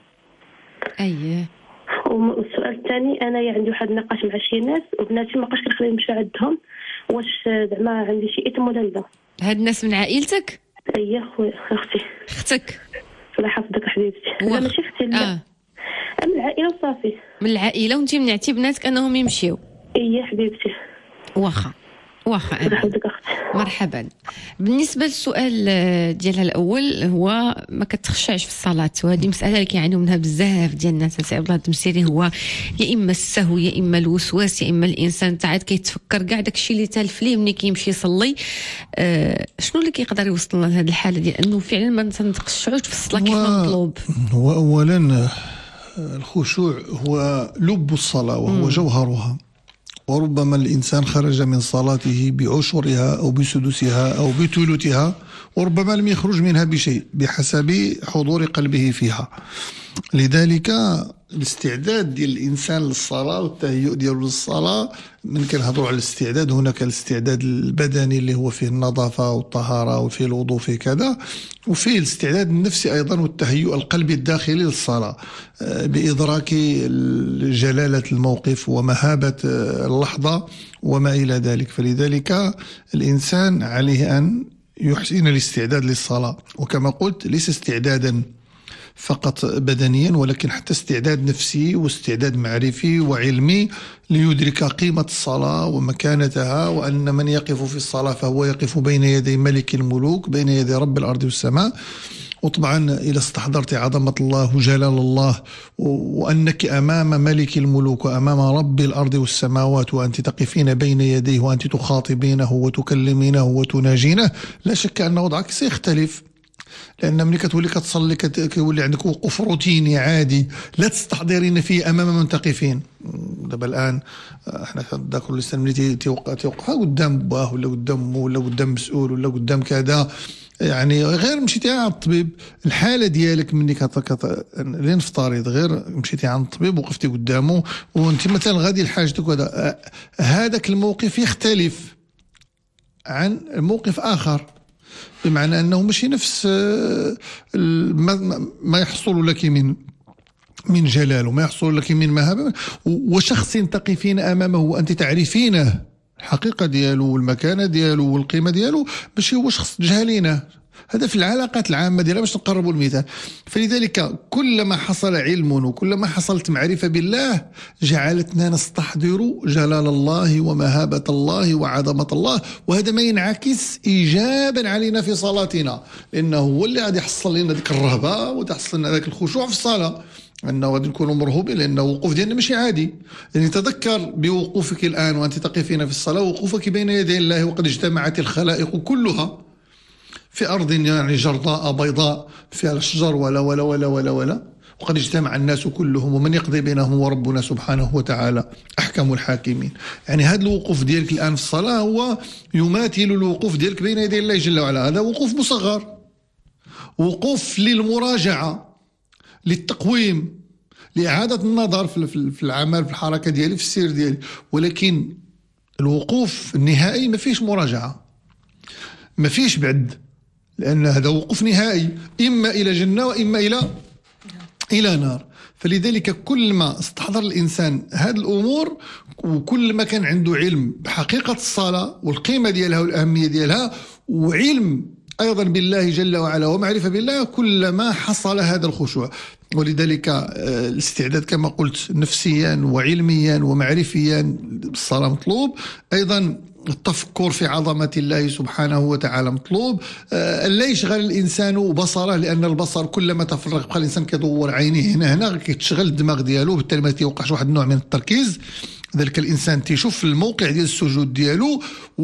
اييه. والسؤال الثاني انايا عندي واحد النقاش مع شي ناس وبناتي ما بقاش كنخليهم نمشي عندهم، واش زعما عندي شي اثم ولا لا؟ هاد الناس من عائلتك؟ اييه خويا اختي. اختك؟ الله يحفظك حبيبتي. لا ماشي اختي لا. آه. من العائله وصافي. من العائله وانت منعتي بناتك انهم يمشيو؟ اييه حبيبتي. واخا واخا مرحبا. بالنسبه للسؤال ديالها الاول، هو ما كتخشعش في الصلاه، وهذه مساله اللي كيعانيو منها بزاف ديال الناس. سي عبد الله الدمسيري هو يا اما السهو يا اما الوسواس يا اما الانسان تعاد كيتفكر كاع داكشي اللي تالف ليه ملي كيمشي يصلي. آه شنو اللي كيقدر يوصلنا لهذه الحاله ديال انه فعلا ما نتخشعوش في الصلاه كيف ما مطلوب؟ هو اولا الخشوع هو لب الصلاه وهو م. جوهرها، وربما الإنسان خرج من صلاته بعشرها أو بسدسها أو بثلثها، وربما لم يخرج منها بشيء بحسب حضور قلبه فيها. لذلك الاستعداد ديال الإنسان للصلاة والتهيؤ ديالو للصلاة، من كنهضروا على الاستعداد هناك الاستعداد البدني اللي هو فيه النظافة والطهارة وفيه الوضوء فيه كذا، وفيه الاستعداد النفسي أيضا والتهيؤ القلبي الداخلي للصلاة بإدراك جلالة الموقف ومهابة اللحظة وما إلى ذلك. فلذلك الإنسان عليه أن يحسن الاستعداد للصلاة، وكما قلت ليس استعدادا فقط بدنيا ولكن حتى استعداد نفسي واستعداد معرفي وعلمي ليدرك قيمة الصلاة ومكانتها، وأن من يقف في الصلاة فهو يقف بين يدي ملك الملوك بين يدي رب الأرض والسماء. وطبعا إذا استحضرت عظمة الله وجلال الله وأنك أمام ملك الملوك وأمام رب الأرض والسماوات وأنت تقفين بين يديه وأنت تخاطبينه وتكلمينه وتناجينه، لا شك أن وضعك سيختلف، لأن ملي كتولي كتصلي كيولي عندك وقوف روتيني عادي لا تستحضرين فيه أمام من تقفين. دابا الآن احنا داك الإنسان ملي تيوقع تيوقفها قدام باه ولا قدام مو ولا قدام مسؤول ولا قدام كذا، يعني غير مشيتي عند الطبيب الحالة ديالك مني كت لنفترض غير مشيتي عند الطبيب وقفتي قدامه وانت مثلا غادي لحاجتك وهذا، هذاك الموقف يختلف عن موقف آخر، بمعنى أنه ماشي نفس ما يحصل لك من من جلال وما يحصل لك من مهابة، وشخص تقفين أمامه وأنت تعرفينه الحقيقة ديالو والمكانة ديالو والقيمة ديالو، ماشي هو شخص تجهلينه. هذا في العلاقات العامة ديالها باش نقربوا المثال. فلذلك كلما حصل علم وكلما حصلت معرفة بالله جعلتنا نستحضر جلال الله ومهابة الله وعظمة الله، وهذا ما ينعكس إيجابا علينا في صلاتنا، لأنه هو اللي غادي يحصل لنا ذيك الرهبة وتحصل لنا ذاك الخشوع في الصلاة، أنه غادي نكونوا مرهوبين، لأن الوقوف ديالنا ماشي عادي. يعني تذكر بوقوفك الآن وأنت تقفين في الصلاة وقوفك بين يدي الله وقد اجتمعت الخلائق كلها في أرض يعني جرضاء بيضاء فيها الشجر ولا ولا ولا ولا ولا وقد اجتمع الناس كلهم ومن يقضي بينهم وربنا سبحانه وتعالى أحكم الحاكمين. يعني هذا الوقوف ديالك الآن في الصلاة هو يماثل الوقوف ديالك بين يدي الله جل وعلا. هذا وقوف مصغر، وقوف للمراجعة، للتقويم، لإعادة النظر في العمل، في الحركة ديالي، في السير ديالي. ولكن الوقوف النهائي ما فيش مراجعة، ما فيش بعد، لأن هذا وقوف نهائي، إما إلى جنة وإما إلى إلى نار. فلذلك كل ما استحضر الإنسان هذه الأمور وكل ما كان عنده علم بحقيقة الصلاة والقيمة ديالها والأهمية ديالها، وعلم أيضا بالله جل وعلا ومعرفة بالله كلما حصل هذا الخشوع. ولذلك الاستعداد كما قلت نفسيا وعلميا ومعرفيا بالصلاة مطلوب، أيضا التفكر في عظمة الله سبحانه وتعالى مطلوب، لا يشغل الإنسان بصره، لأن البصر كلما تفرغ بقى الإنسان كيدور عينيه هنا هنا كيتشغل الدماغ ديالو، بالتالي ما تيوقعش واحد النوع من التركيز. ذلك الإنسان تيشوف الموقع ديال السجود ديالو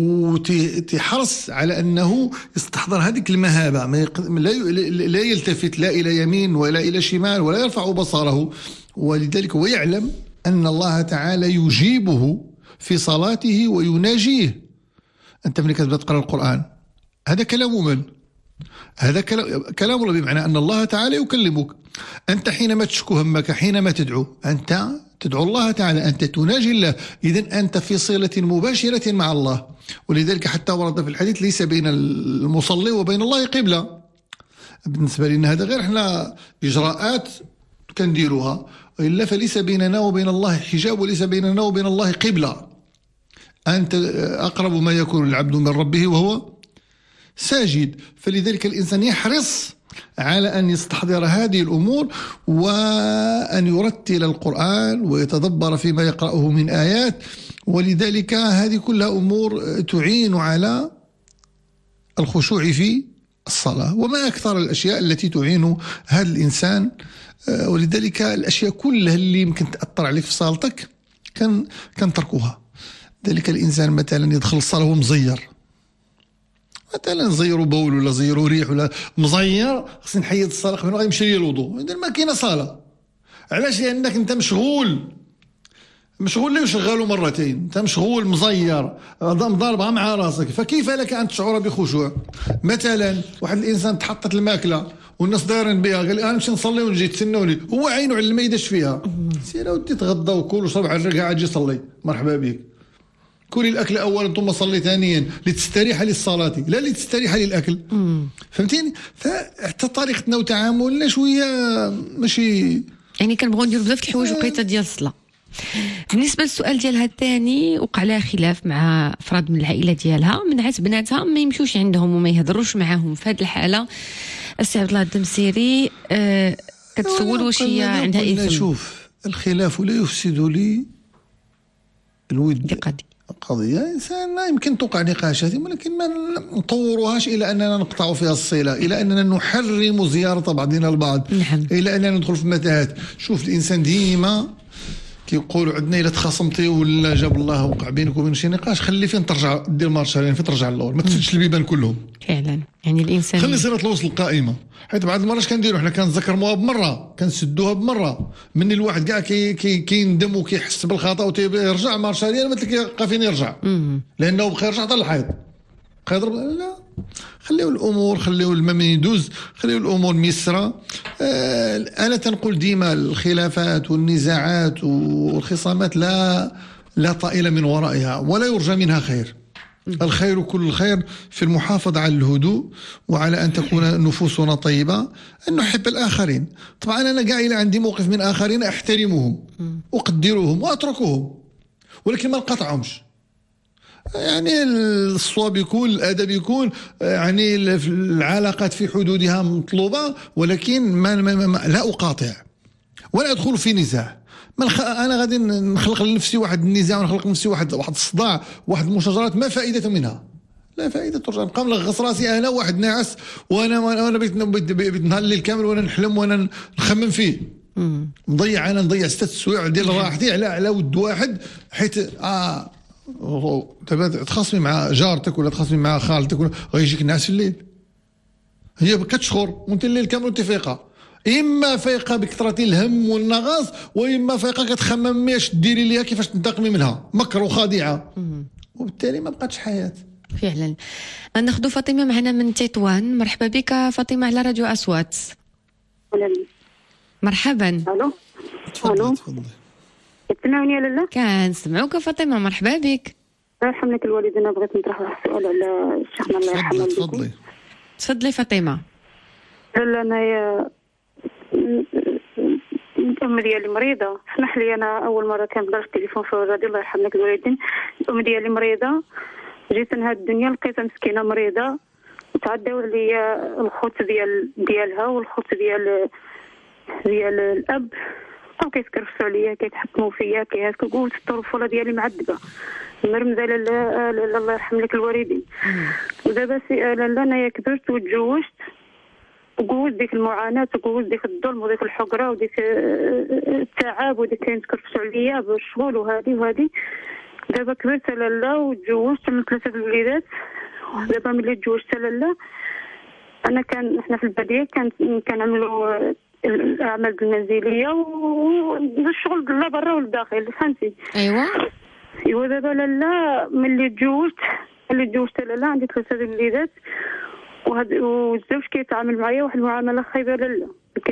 وتيحرص على أنه يستحضر هذيك المهابة، ما يق... لا, ي... لا يلتفت لا إلى يمين ولا إلى شمال ولا يرفع بصره. ولذلك هو يعلم أن الله تعالى يجيبه في صلاته ويناجيه. أنت ملي كتبدا تقرأ القرآن هذا كلام من؟ هذا كلام الله، بمعنى أن الله تعالى يكلمك. أنت حينما تشكو همك، حينما تدعو، أنت تدعو الله تعالى، أنت تناجي الله، إذن أنت في صلة مباشرة مع الله. ولذلك حتى ورد في الحديث ليس بين المصلي وبين الله قبلة. بالنسبة لنا هذا غير احنا إجراءات كنديروها، وإلا فليس بيننا وبين الله حجاب، وليس بيننا وبين الله قبلة. أنت أقرب ما يكون العبد من ربه وهو ساجد. فلذلك الإنسان يحرص على أن يستحضر هذه الأمور وأن يرتل القرآن ويتدبر فيما يقرأه من آيات. ولذلك هذه كلها أمور تعين على الخشوع في الصلاة، وما أكثر الأشياء التي تعين هذا الإنسان. ولذلك الأشياء كلها اللي يمكن تأثر عليك في صلاتك كان كان تركها. ذلك الإنسان مثلا يدخل الصلاة وهو مزير، مثلا زيروا بول ولا زيروا ريح ولا مزير، خصني نحيد الصلاة قبل ما غادي يمشي لي الوضوء، إذا ما كاينه صلاة. علاش؟ لأنك أنت مشغول مشغول ليه وشغالو مرتين، أنت مشغول مزير مضاربها مع راسك. فكيف لك أن تشعر بخشوع؟ مثلا واحد الإنسان تحطت الماكلة والناس دايرين بها، قال انا نمشي نصلي ونجي تسنوني، هو عينه على ما يدش فيها. سير ودي تغدى وكل وشرب على الرقعه اجي صلي، مرحبا بك. كلي الاكل اولا ثم صلي ثانيا لتستريح للصلاه لا لتستريح للاكل. فهمتيني؟ فحتى طريقتنا وتعاملنا شويه ماشي، يعني كنبغيو نديرو بزاف الحوايج وقيته ديال الصلاه. بالنسبه للسؤال ديالها الثاني، وقع لها خلاف مع افراد من العائله ديالها، منعت بناتها ما يمشوش عندهم وما يهضروش معاهم. في هذه الحاله السي عبد الله الدمسيري آه كتسول واش هي عندها اثم. شوف، الخلاف لا يفسد لي الود قضيه قضيه انسان يمكن توقع نقاشات، ولكن ما نطوروهاش الى اننا نقطع فيها الصله، الى اننا نحرم زياره بعضنا البعض، نعم. الى اننا ندخل في متاهات. شوف الانسان ديما كيقولوا عندنا الا تخاصمتي ولا جاب الله وقع بينك وبين شي نقاش، خلي فين ترجع دير مارشا، يعني فين ترجع للور، ما تسدش البيبان كلهم. فعلا يعني الانسان خلي صيغه الوصل القائمه، حيت بعض المرات كنديروا حنا كنتذكروها بمره، كنسدوها بمره، من الواحد كاع كي كيندم وكيحس بالخطا ويرجع مارشا ديال مثل كيبقى فين يرجع، لانه بقى يرجع حتى للحيط بقى يضرب. لا، خليو الامور، خليو الماء من يدوز، خليو الامور ميسره. آه انا تنقول ديما الخلافات والنزاعات والخصامات لا لا طائل من ورائها ولا يرجى منها خير. الخير كل الخير في المحافظة على الهدوء وعلى أن تكون نفوسنا طيبة، أن نحب الآخرين. طبعا أنا قاعد إلى عندي موقف من آخرين أحترمهم أقدرهم وأتركهم، ولكن ما نقطعهمش. يعني الصواب يكون، الأدب يكون، يعني العلاقات في حدودها مطلوبة، ولكن ما ما ما لا أقاطع ولا أدخل في نزاع. انا غادي نخلق لنفسي واحد النزاع ونخلق لنفسي واحد واحد الصداع، واحد المشاجرات ما فائده منها، لا فائده. ترجع نبقى ملغص راسي انا واحد ناعس، وانا وانا بغيت بغيت نهار الليل كامل وانا نحلم وانا نخمم فيه، نضيع انا نضيع ستة سوايع ديال راحتي على على ود واحد، حيت اه دابا تخاصمي مع جارتك ولا تخاصمي مع خالتك ولا غيجيك ناعس في الليل، هي كتشخر وانت الليل كامل وانت فايقه، اما فايقه بكثره الهم والنغص، واما فايقه كتخمم اش ديري ليها كيفاش تنتقمي منها، مكر وخادعه، وبالتالي ما بقاتش حياه. فعلا. ناخذ فاطمه معنا من تطوان. مرحبا بك فاطمه على راديو اصوات. مرحبا. الو الو تفضلي. تسمعوني يا لاله؟ كنسمعوك فاطمه، مرحبا بك. يرحم لك الوالد، انا بغيت نطرح واحد السؤال على شيخنا الله يرحمه. تفضلي تفضلي فاطمه. لا انايا الام ديالي مريضه، اسمح لي انا اول مره كنهضر في التليفون في الراديو، الله يرحم لك الوالدين. الام ديالي مريضه، جيت لهاد الدنيا لقيتها مسكينه مريضه، وتعداو عليا الخوت ديال ديالها والخوت ديال ديال الاب، بقاو كيتكرفسوا عليا كيتحكموا فيا كيهكا. قلت الطفوله ديالي معذبه مرمده. لالا لالا الله يرحم لك الوالدين. ودابا سي لالا انايا كبرت وتزوجت وقوت ديك المعاناه وقوت ديك الظلم وديك الحقره وديك التعب وديك كيتكرفسوا عليا بالشغل وهذه وهذه. دابا كبرت لالا وتزوجت من ثلاثه الوليدات. دابا ملي تزوجت لالا انا كان حنا في الباديه كان كنعملوا الاعمال المنزليه والشغل لا برا ولا داخل فهمتي. ايوا ايوا دابا لالا ملي تزوجت ملي تزوجت لالا عندي ثلاثه الوليدات وهاد والزوج كيتعامل معايا واحد المعامله خايبه لالا.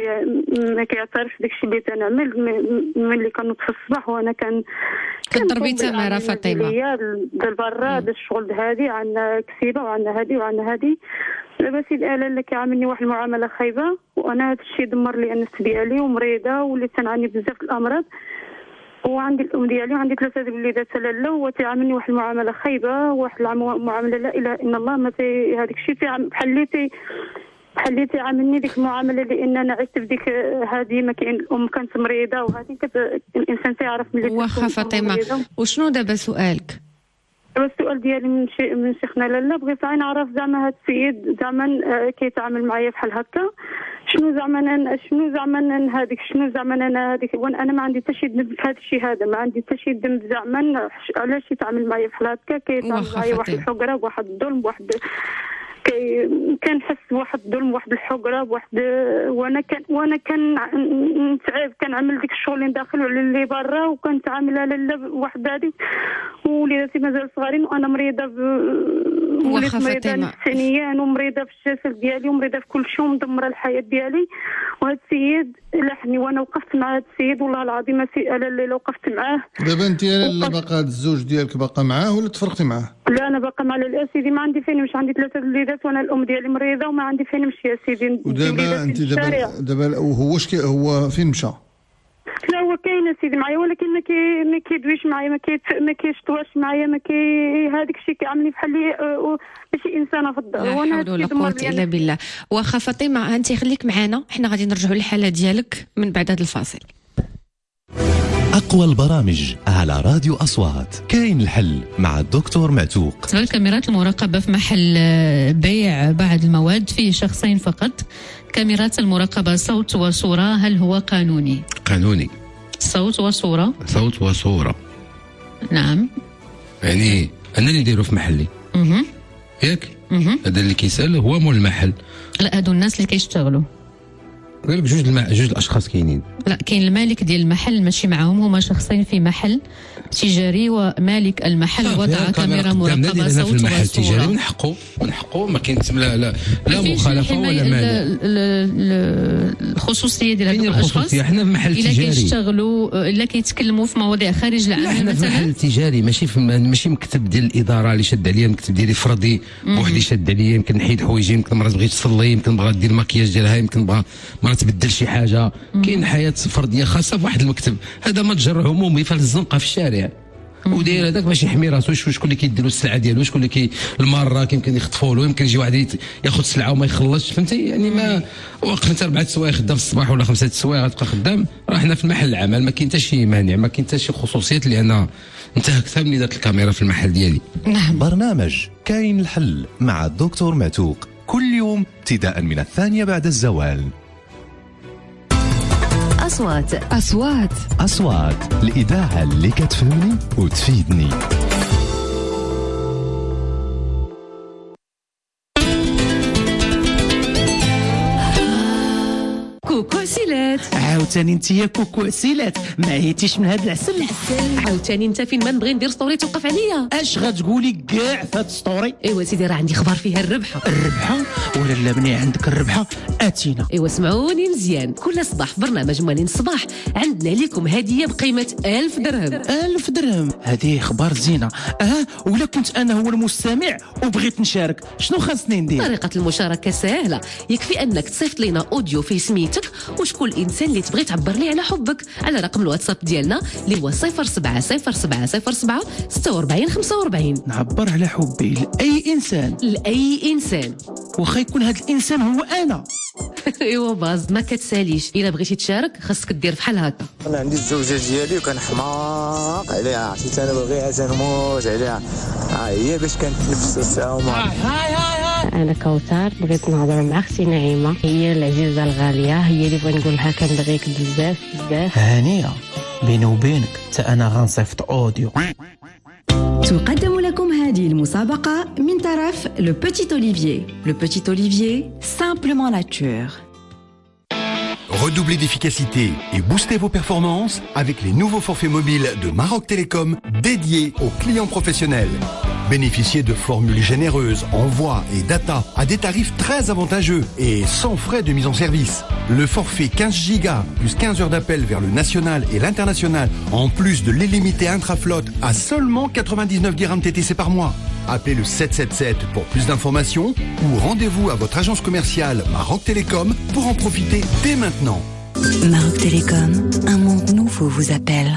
ما كيعترفش داكشي اللي تنعمل ملي كنوض في الصباح وانا كان كنضربي تماره فاطمه ديال برا ديال الشغل هادي عندنا كسيبه وعندنا هادي وعندنا هادي. دابا سيد الاله اللي كيعاملني واحد المعامله خايبه وانا هذا الشيء دمر لي النفس ديالي ومريضه وليت تنعاني بزاف الامراض. وعندي الام ديالي وعندي ثلاثه د الوليدات لالا هو تيعاملني واحد المعامله خايبه واحد المعامله لا اله الا الله. ما تي هذاك الشيء بحال اللي تي بحال اللي تيعاملني ديك المعامله لان انا عشت في ديك هذه ما كاين الام كانت مريضه وهذه الانسان تيعرف ملي واخا فاطمه. وشنو دابا سؤالك؟ السؤال ديالي من شي من شيخنا لالا بغيت غير نعرف زعما هذا السيد زعما كيتعامل معايا بحال هكا شنو زعما انا شنو زعما هذيك شنو زعما انا هذيك وانا انا ما عندي حتى شي ذنب في هذا الشيء هذا ما عندي حتى شي ذنب زعما علاش يتعامل معايا بحال هكا كيتعامل معايا واحد الحقره بواحد الظلم بواحد كي كنحس بواحد الظلم بواحد الحقره بواحد وانا كان وانا كان نتعب كنعمل ديك الشغل اللي داخل ولا اللي برا وكنتعامل لالا بواحد هذيك وليداتي مازال صغارين وانا مريضه ب... وليت مريضه نفسيا ومريضه في الجسد ديالي ومريضه في كل شيء ومدمره الحياه ديالي. وهذا السيد لحني وانا وقفت مع هذا السيد والله العظيم الا اللي وقفت معاه. دابا انت لالا باقا هذا الزوج ديالك باقا معاه ولا تفرقتي معاه؟ لا انا باقا مع لالا سيدي ما عندي فين نمشي عندي ثلاثه وليدات وانا الام ديالي مريضه وما عندي فين نمشي يا سيدي. ودابا انت دابا دابا وهو شكي هو فين مشى؟ لا هو كاين سيدي معايا ولكن ما كي ما كيدويش معايا ما كي ما كيشطواش معايا ما كي هذاك الشيء كيعاملني بحال اللي ماشي انسانه في الدار. وانا لا حول ولا قوه الا بالله. واخا فاطمه انت خليك معنا حنا غادي نرجعوا للحاله ديالك من بعد هذا الفاصل. أقوى البرامج على راديو أصوات. كاين الحل مع الدكتور معتوق. الكاميرات المراقبة في محل بيع بعض المواد فيه شخصين فقط. كاميرات المراقبة صوت وصورة هل هو قانوني؟ قانوني. صوت وصورة. صوت وصورة. نعم. يعني أنا اللي نديرو في محلي. اها. ياك؟ اها. هذا اللي كيسأل هو مول المحل. لا هادو الناس اللي كيشتغلوا. قال لك جوج الماء جوج الاشخاص كاينين. لا كاين المالك ديال المحل ماشي معاهم هما شخصين في محل تجاري ومالك المحل وضع كاميرا مراقبه صوت وصوره. المحل التجاري من حقه من حقه ما كاين لا لا لا مخالفه ولا مانع. الخصوصيه ديال هذوك الاشخاص حنا في محل تجاري الا كيشتغلوا الا كيتكلموا في مواضيع خارج العمل مثلا. حنا في محل تجاري ماشي في ماشي مكتب ديال الاداره اللي شاد عليا مكتب ديالي فردي بوحدي شاد عليا يمكن نحيد حوايجي يمكن مرات بغيت تصلي يمكن بغات دير المكياج ديالها يمكن بغا مرات تبدل شي حاجه. كاين حياه فرديه خاصه في واحد المكتب. هذا متجر عمومي في الزنقه في الشارع وداير هذاك باش يحمي راسو. شكون اللي كيديروا السلعه ديالو شكون اللي كي المره يمكن يخطفوا له يمكن يجي واحد ياخذ السلعه وما يخلصش فهمتي. يعني ما وقف انت اربعه سوايع خدام في الصباح ولا خمسه سوايع غتبقى خدام. راه حنا في المحل العمل ما كاين حتى شي مانع ما كاين حتى شي خصوصيات لان انتهكتها ملي دارت الكاميرا في المحل ديالي. نعم. برنامج كاين الحل مع الدكتور معتوق كل يوم ابتداء من الثانيه بعد الزوال. أصوات أصوات أصوات الإذاعة اللي كتفهمني وتفيدني. كوكو سيلات عاوتاني انت يا كوكو سيلات ما عيتيش من هاد العسل عاوتاني انت فين ما نبغي ندير ستوري توقف عليا. اش غتقولي كاع في هاد ستوري؟ ايوا سيدي راه عندي خبر فيها الربحه. الربحه ولا لا مني عندك الربحه اتينا. ايوا سمعوني مزيان كل صباح في برنامج موالين الصباح عندنا لكم هديه بقيمه ألف درهم. ألف درهم هذه اخبار زينه. اه ولا كنت انا هو المستمع وبغيت نشارك شنو خاصني ندير؟ طريقه المشاركه سهله يكفي انك تصيفط لنا اوديو فيه سميتك وشكون الانسان اللي تبغي تعبر لي على حبك على رقم الواتساب ديالنا اللي هو صفر سبعة صفر سبعة صفر سبعة ستة وأربعين خمسة وأربعين. نعبر على حبي لأي إنسان لأي إنسان واخا يكون هذا الإنسان هو أنا. ايوا باز ما كتساليش، الا بغيتي تشارك خاصك دير بحال هكا. انا عندي الزوجه ديالي وكنحماق عليها، عرفتي انا باغيها تنموت عليها، ها هي باش كنتنفس الساعه وما انا كوثر بغيت نهضر مع اختي نعيمه، هي العزيزه الغاليه، هي اللي بغيت نقول لها كنبغيك بزاف بزاف. هانيه بيني وبينك حتى انا غنصيفط اوديو. تقدم لكم هذه المسابقة من طرف Le Petit Olivier. Le Petit Olivier, simplement nature. Redoublez d'efficacité et boostez vos performances avec les nouveaux forfaits mobiles de Maroc Télécom dédiés aux clients professionnels. Bénéficiez de formules généreuses en voix et data à des tarifs très avantageux et sans frais de mise en service. Le forfait quinze gigas plus quinze heures d'appel vers le national et l'international en plus de l'illimité intraflotte à seulement quatre-vingt-dix-neuf dirhams T T C par mois. Appelez le sept sept sept pour plus d'informations ou rendez-vous à votre agence commerciale Maroc Télécom pour en profiter dès maintenant. Maroc Télécom, un monde nouveau vous appelle.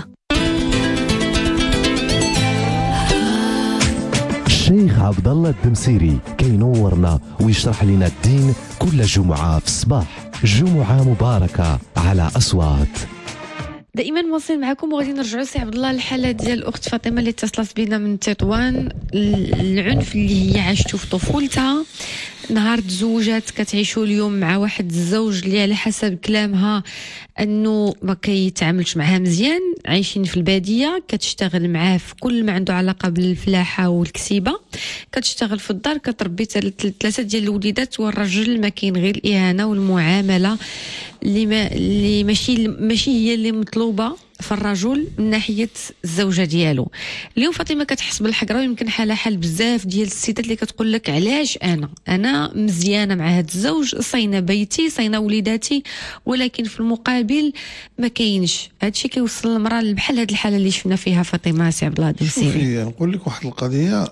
الشيخ عبد الله الدمسيري كينورنا ويشرح لنا الدين كل جمعة في الصباح. جمعة مباركة على أصوات. دائما مواصلين معكم وغادي نرجعوا سي عبد الله الحاله ديال الاخت فاطمه اللي اتصلت بينا من تطوان. العنف اللي هي عاشته في طفولتها، نهار تزوجات كتعيشوا اليوم مع واحد الزوج اللي على حسب كلامها انه ما كيتعاملش معها مزيان، عايشين في الباديه، كتشتغل معاه في كل ما عنده علاقه بالفلاحه والكسيبه، كتشتغل في الدار، كتربي ثلاثه ديال الوليدات، والرجل ما كاين غير الاهانه والمعامله اللي ما اللي ماشي ماشي هي اللي مطلوبه في الرجل من ناحيه الزوجه ديالو. اليوم فاطمه كتحس بالحقره، ويمكن حالها حال بزاف ديال السيدات اللي كتقول لك علاش انا انا مزيانه مع هذا الزوج، صاينه بيتي صاينه وليداتي، ولكن في المقابل ما كاينش. هادشي كيوصل المراه بحال هاد الحاله اللي شفنا فيها فاطمه سي عبد الله الدمسيري. شوفي نقول لك واحد القضيه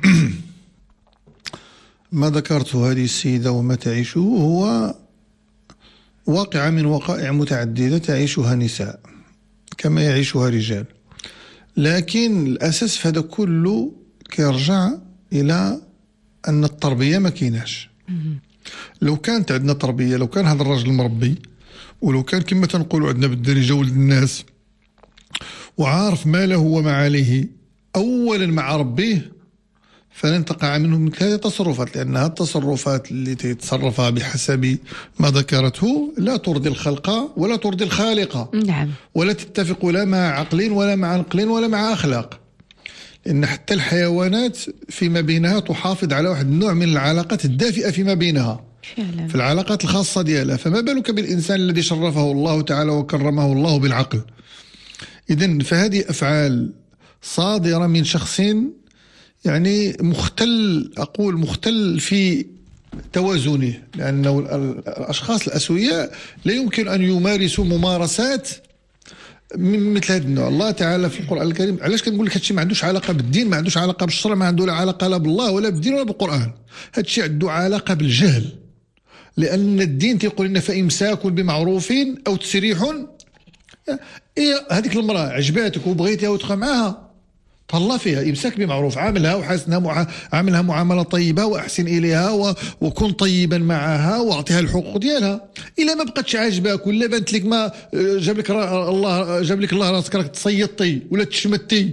ما ذكرته هذه السيده وما تعيشه هو واقعة من وقائع متعددة تعيشها نساء كما يعيشها رجال، لكن الأساس في هذا كله كيرجع إلى أن التربية ما كيناش. لو كانت عندنا تربية، لو كان هذا الرجل مربي، ولو كان كما تنقولوا عندنا بالدارجة ولد الناس وعارف ما له وما عليه أولا مع ربيه، فلن تقع منه مثل هذه التصرفات، لأنها التصرفات اللي تتصرفها بحسب ما ذكرته لا ترضي الخلق ولا ترضي الخالق. نعم. ولا تتفق لا مع عقل ولا مع عقل ولا مع أخلاق، لأن حتى الحيوانات فيما بينها تحافظ على واحد النوع من العلاقات الدافئة فيما بينها فعلا. في العلاقات الخاصة ديالها، فما بالك بالإنسان الذي شرفه الله تعالى وكرمه الله بالعقل. إذن فهذه أفعال صادرة من شخص يعني مختل، أقول مختل في توازنه، لأنه الأشخاص الأسوياء لا يمكن أن يمارسوا ممارسات من مثل هذا النوع. الله تعالى في القرآن الكريم، علاش كنقول لك هادشي ما عندوش علاقة بالدين، ما عندوش علاقة بالشرع، ما عنده لا علاقة لا بالله ولا بالدين ولا بالقرآن، هادشي عنده علاقة بالجهل. لأن الدين تيقول لنا فإمساك بمعروف أو تسريح. إيه هذيك المرأة عجباتك وبغيتها وتبقى معاها، طلع فيها إمساك بمعروف، عاملها وحسنها مع... عاملها معاملة طيبة وأحسن إليها و... وكن طيبا معها واعطيها الحقوق ديالها. إلا ما بقتش عاجباك ولا بانت لك ما جاب لك را... الله جاب لك الله راسك راك تصيطي ولا تشمتي،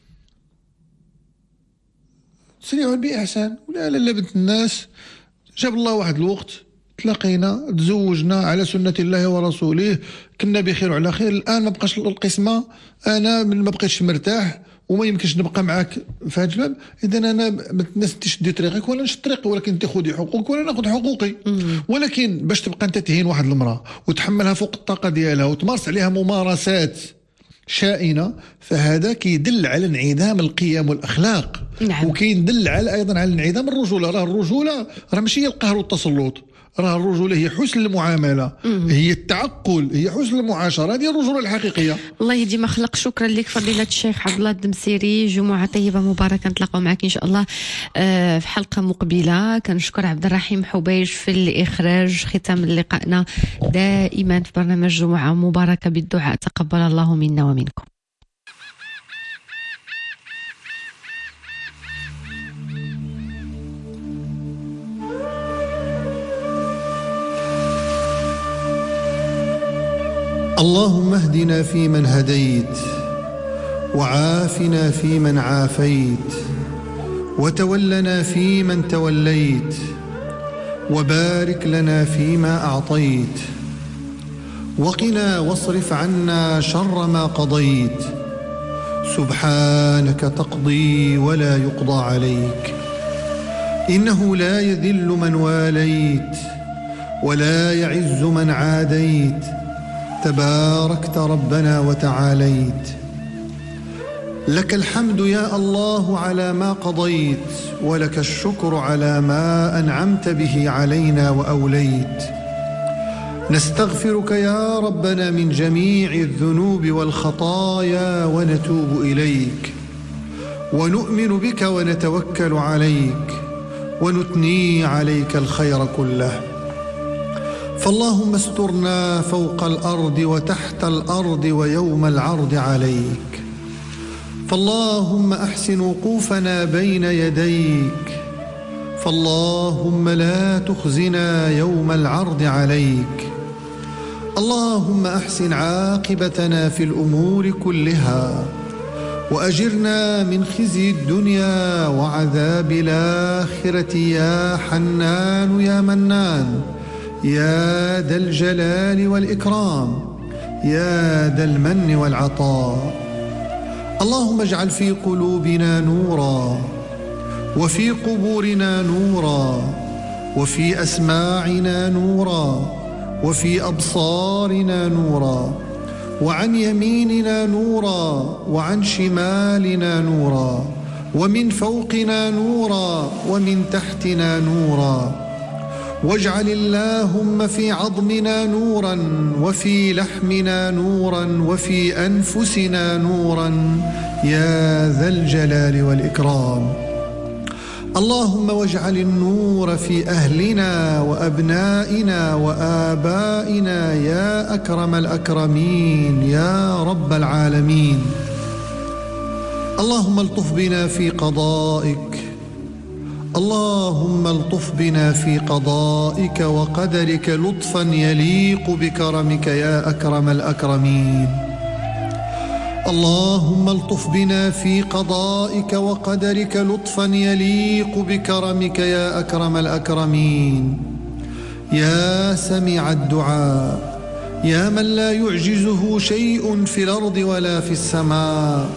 سريعوا بإحسان. ولا لا بنت الناس جاب الله واحد الوقت تلاقينا تزوجنا على سنة الله ورسوله، كنا بخير وعلى خير. الآن ما بقاش القسمة، أنا من ما بقيتش مرتاح وما يمكنش نبقى معاك في هذا الباب، اذا انا ما تنسيش تدي طريقك ولا نشد طريقي، ولكن انت خذي حقوقك ولا ناخذ حقوقي. مم. ولكن باش تبقى انت تهين واحد المراه وتحملها فوق الطاقه ديالها وتمارس عليها ممارسات شائنه، فهذا كيدل على انعدام القيم والاخلاق. نعم. وكيدل على ايضا على انعدام الرجوله. راه الرجوله راه ماشي هي القهر والتسلط، راه الرجوله هي حسن المعامله، هي التعقل، هي حسن المعاشره، هذه الرجوله الحقيقيه. الله يديم خلق. شكرا لك فضيله الشيخ عبد الله الدمسيري، جمعه طيبه مباركه، نتلاقاو معك ان شاء الله في حلقه مقبله. كنشكر عبد الرحيم حبيش في الاخراج. ختام لقائنا دائما في برنامج جمعه مباركه بالدعاء، تقبل الله منا ومنكم. اللهم اهدنا فيمن هديت، وعافنا فيمن عافيت، وتولنا فيمن توليت، وبارك لنا فيما أعطيت، وقنا واصرف عنا شر ما قضيت. سبحانك تقضي ولا يقضى عليك، إنه لا يذل من واليت ولا يعز من عاديت، تباركت ربنا وتعاليت. لك الحمد يا الله على ما قضيت، ولك الشكر على ما أنعمت به علينا وأوليت. نستغفرك يا ربنا من جميع الذنوب والخطايا ونتوب إليك، ونؤمن بك ونتوكل عليك، ونثني عليك الخير كله. فاللهم استرنا فوق الأرض وتحت الأرض ويوم العرض عليك. فاللهم أحسن وقوفنا بين يديك، فاللهم لا تخزنا يوم العرض عليك. اللهم أحسن عاقبتنا في الأمور كلها، وأجرنا من خزي الدنيا وعذاب الآخرة يا حنان يا منان يا ذا الجلال والإكرام يا ذا المن والعطاء. اللهم اجعل في قلوبنا نورا، وفي قبورنا نورا، وفي أسماعنا نورا، وفي أبصارنا نورا، وعن يميننا نورا، وعن شمالنا نورا، ومن فوقنا نورا، ومن تحتنا نورا. واجعل اللهم في عظمنا نورا، وفي لحمنا نورا، وفي أنفسنا نورا يا ذا الجلال والإكرام. اللهم واجعل النور في أهلنا وأبنائنا وآبائنا يا أكرم الأكرمين يا رب العالمين. اللهم الطف بنا في قضائك، اللهم الطف بنا في قضائك وقدرك لطفا يليق بكرمك يا أكرم الأكرمين. اللهم الطف بنا في قضائك وقدرك لطفا يليق بكرمك يا أكرم الأكرمين. يا سميع الدعاء، يا من لا يعجزه شيء في الأرض ولا في السماء.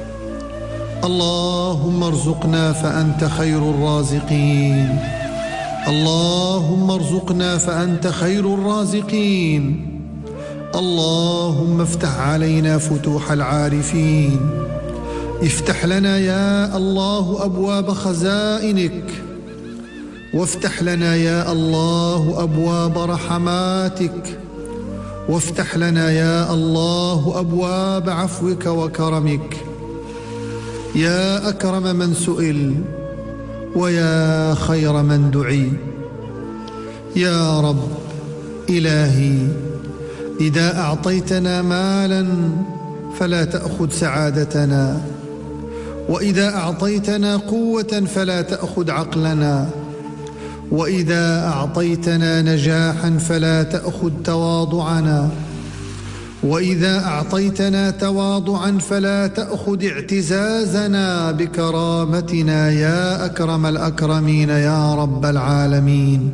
اللهم ارزقنا فأنت خير الرازقين، اللهم ارزقنا فأنت خير الرازقين. اللهم افتح علينا فتوح العارفين، افتح لنا يا الله أبواب خزائنك، وافتح لنا يا الله أبواب رحماتك، وافتح لنا يا الله أبواب عفوك وكرمك. يا أكرم من سئل، ويا خير من دعي. يا رب إلهي، إذا أعطيتنا مالا فلا تأخذ سعادتنا، وإذا أعطيتنا قوة فلا تأخذ عقلنا، وإذا أعطيتنا نجاحا فلا تأخذ تواضعنا، وإذا أعطيتنا تواضعا فلا تأخذ اعتزازنا بكرامتنا يا أكرم الأكرمين يا رب العالمين.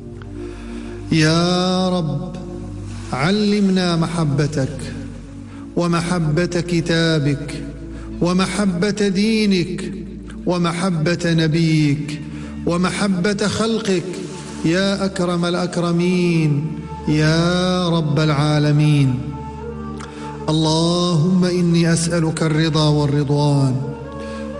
يا رب علمنا محبتك ومحبة كتابك ومحبة دينك ومحبة نبيك ومحبة خلقك يا أكرم الأكرمين يا رب العالمين. اللهم إني أسألك الرضا والرضوان،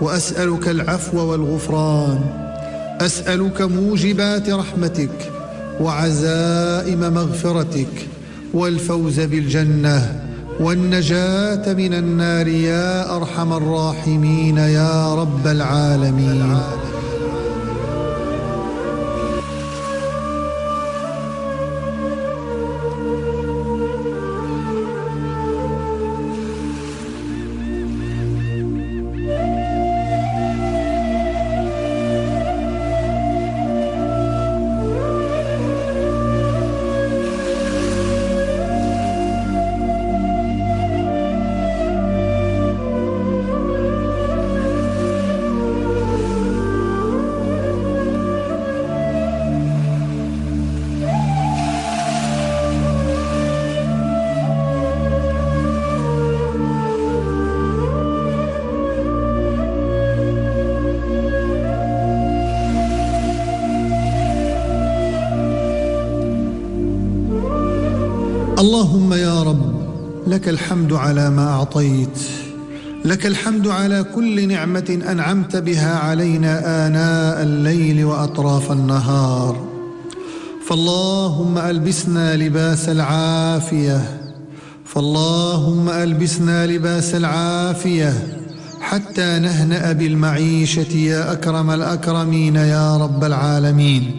وأسألك العفو والغفران، أسألك موجبات رحمتك وعزائم مغفرتك والفوز بالجنة والنجاة من النار يا أرحم الراحمين يا رب العالمين. اللهم يا رب لك الحمد على ما أعطيت، لك الحمد على كل نعمة أنعمت بها علينا آناء الليل وأطراف النهار، فاللهم ألبسنا لباس العافية، فاللهم ألبسنا لباس العافية حتى نهنأ بالمعيشة يا أكرم الأكرمين يا رب العالمين.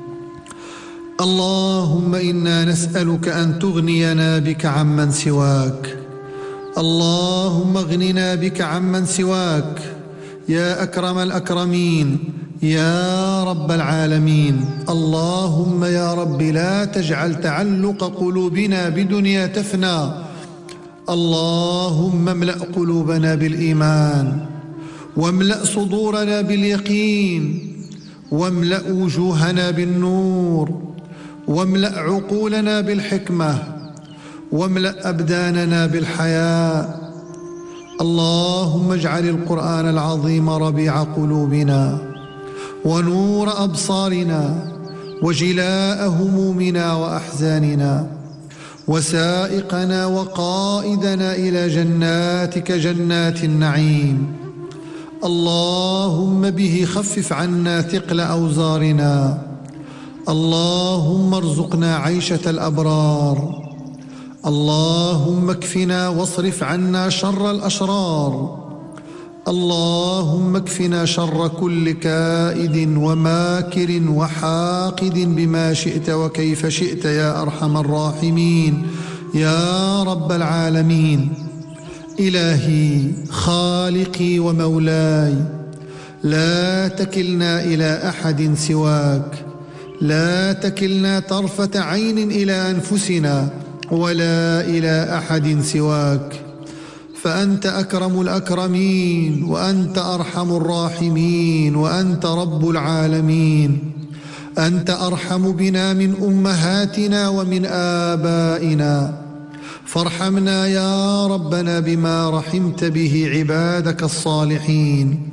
اللهم إنا نسألك أن تغنينا بك عمن سواك، اللهم اغننا بك عمن سواك يا أكرم الأكرمين يا رب العالمين. اللهم يا رب لا تجعل تعلق قلوبنا بدنيا تفنى، اللهم املأ قلوبنا بالإيمان واملأ صدورنا باليقين واملأ وجوهنا بالنور واملأ عقولنا بالحكمة واملأ أبداننا بالحياء. اللهم اجعل القرآن العظيم ربيع قلوبنا ونور أبصارنا وجلاء همومنا وأحزاننا وسائقنا وقائدنا إلى جناتك جنات النعيم. اللهم به خفف عنا ثقل أوزارنا، اللهم ارزقنا عيشة الأبرار، اللهم اكفنا واصرف عنا شر الأشرار، اللهم اكفنا شر كل كائد وماكر وحاقد بما شئت وكيف شئت يا أرحم الراحمين يا رب العالمين. إلهي خالقي ومولاي، لا تكلنا إلى أحد سواك، لا تكلنا طرفة عين إلى أنفسنا ولا إلى أحد سواك، فأنت أكرم الأكرمين وأنت أرحم الراحمين وأنت رب العالمين. أنت أرحم بنا من أمهاتنا ومن آبائنا، فارحمنا يا ربنا بما رحمت به عبادك الصالحين.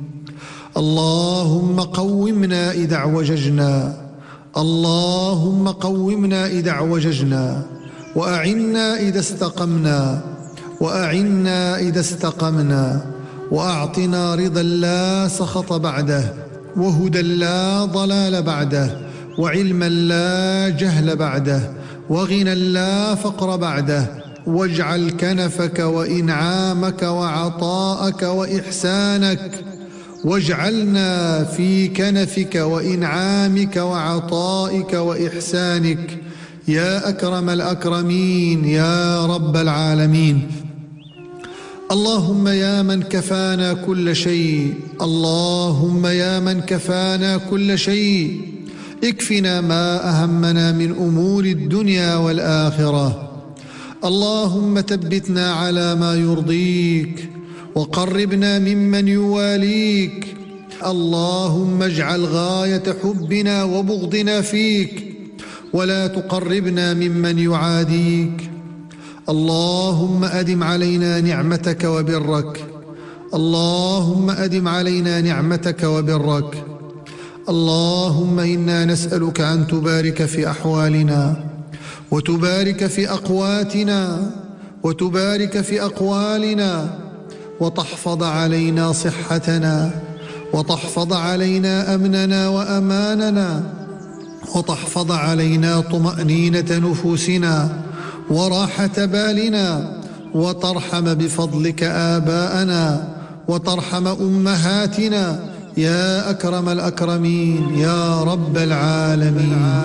اللهم قومنا إذا اعوججنا، اللهم قومنا إذا اعوججنا، وأعنا إذا استقمنا، وأعنا إذا استقمنا، وأعطنا رضا لا سخط بعده، وهدى لا ضلال بعده، وعلما لا جهل بعده، وغنى لا فقر بعده، واجعل كنفك وإنعامك وعطاءك وإحسانك، واجعلنا في كنفك وإنعامك وعطائك وإحسانك يا أكرم الأكرمين يا رب العالمين. اللهم يا من كفانا كل شيء، اللهم يا من كفانا كل شيء، اكفنا ما أهمنا من أمور الدنيا والآخرة. اللهم ثبتنا على ما يرضيك وقربنا ممن يواليك. اللهم اجعل غاية حبنا وبغضنا فيك، ولا تقربنا ممن يعاديك. اللهم أدم علينا نعمتك وبرك، اللهم أدم علينا نعمتك وبرك. اللهم إنا نسألك أن تبارك في أحوالنا، وتبارك في أقواتنا، وتبارك في أقوالنا، وتحفظ علينا صحتنا، وتحفظ علينا أمننا وأماننا، وتحفظ علينا طمأنينة نفوسنا وراحة بالنا، وترحم بفضلك آباءنا وترحم أمهاتنا يا أكرم الأكرمين يا رب العالمين.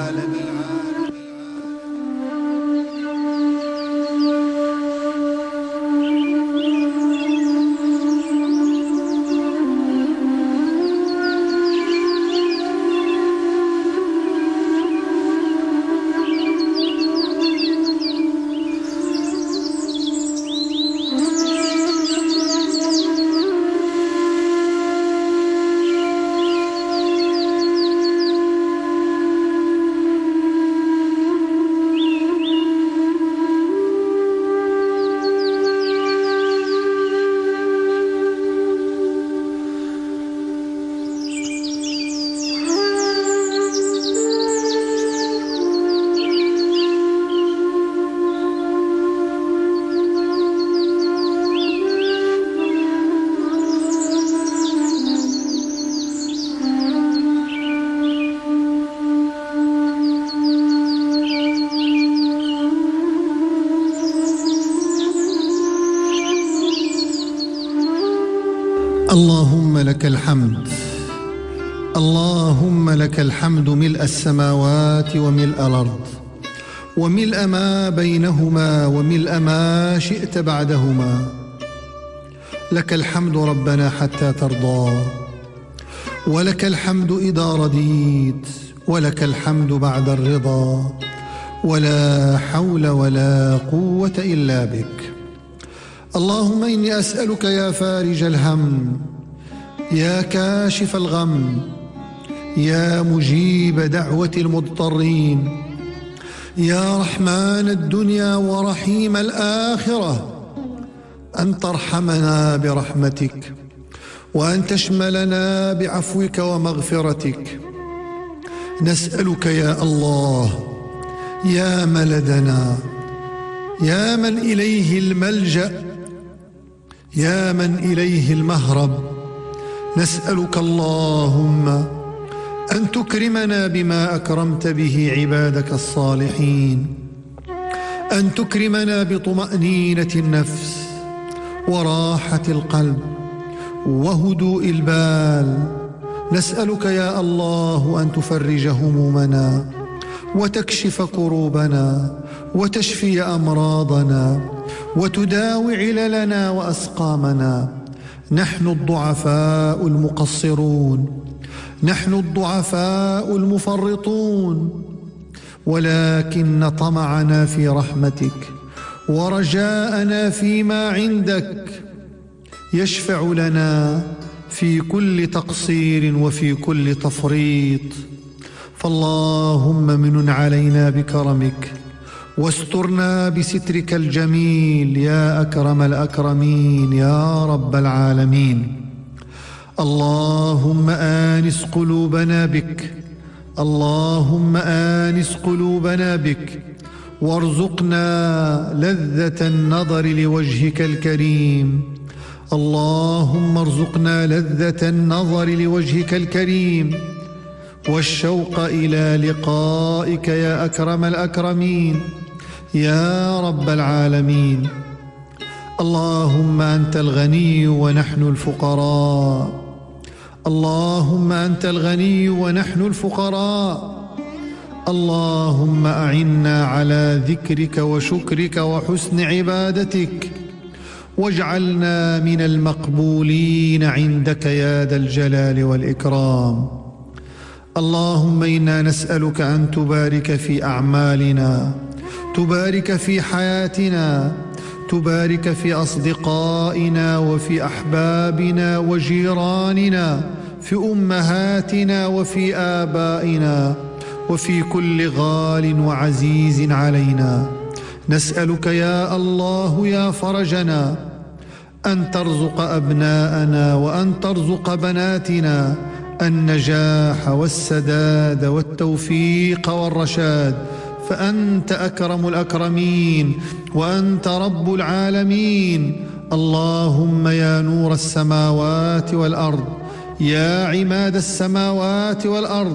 اللهم لك الحمد، اللهم لك الحمد ملء السماوات وملء الأرض وملء ما بينهما وملء ما شئت بعدهما. لك الحمد ربنا حتى ترضى، ولك الحمد إذا رضيت، ولك الحمد بعد الرضا، ولا حول ولا قوة إلا بك. اللهم إني أسألك يا فارج الهم، يا كاشف الغم، يا مجيب دعوة المضطرين، يا رحمن الدنيا ورحيم الآخرة، أن ترحمنا برحمتك، وأن تشملنا بعفوك ومغفرتك. نسألك يا الله يا ملدنا، يا من إليه الملجأ، يا من إليه المهرب، نسألك اللهم أن تكرمنا بما أكرمت به عبادك الصالحين، أن تكرمنا بطمأنينة النفس وراحة القلب وهدوء البال. نسألك يا الله أن تفرج همومنا وتكشف كروبنا وتشفي أمراضنا وتداوي عللنا وأسقامنا. نحن الضعفاء المقصرون، نحن الضعفاء المفرطون، ولكن طمعنا في رحمتك ورجاءنا فيما عندك يشفع لنا في كل تقصير وفي كل تفريط. فاللهم منن علينا بكرمك واسترنا بسترك الجميل يا أكرم الأكرمين يا رب العالمين. اللهم آنس قلوبنا بك، اللهم آنس قلوبنا بك، وارزقنا لذة النظر لوجهك الكريم. اللهم ارزقنا لذة النظر لوجهك الكريم والشوق إلى لقائك يا أكرم الأكرمين يا رب العالمين. اللهم أنت الغني ونحن الفقراء، اللهم أنت الغني ونحن الفقراء. اللهم أعنا على ذكرك وشكرك وحسن عبادتك، واجعلنا من المقبولين عندك يا ذا الجلال والإكرام. اللهم إنا نسألك أن تبارك في أعمالنا، تبارك في حياتنا، تبارك في أصدقائنا وفي أحبابنا وجيراننا، في أمهاتنا وفي آبائنا، وفي كل غال وعزيز علينا. نسألك يا الله يا فرجنا أن ترزق أبناءنا وأن ترزق بناتنا النجاح والسداد والتوفيق والرشاد، فأنت أكرم الأكرمين وأنت رب العالمين. اللهم يا نور السماوات والأرض، يا عماد السماوات والأرض،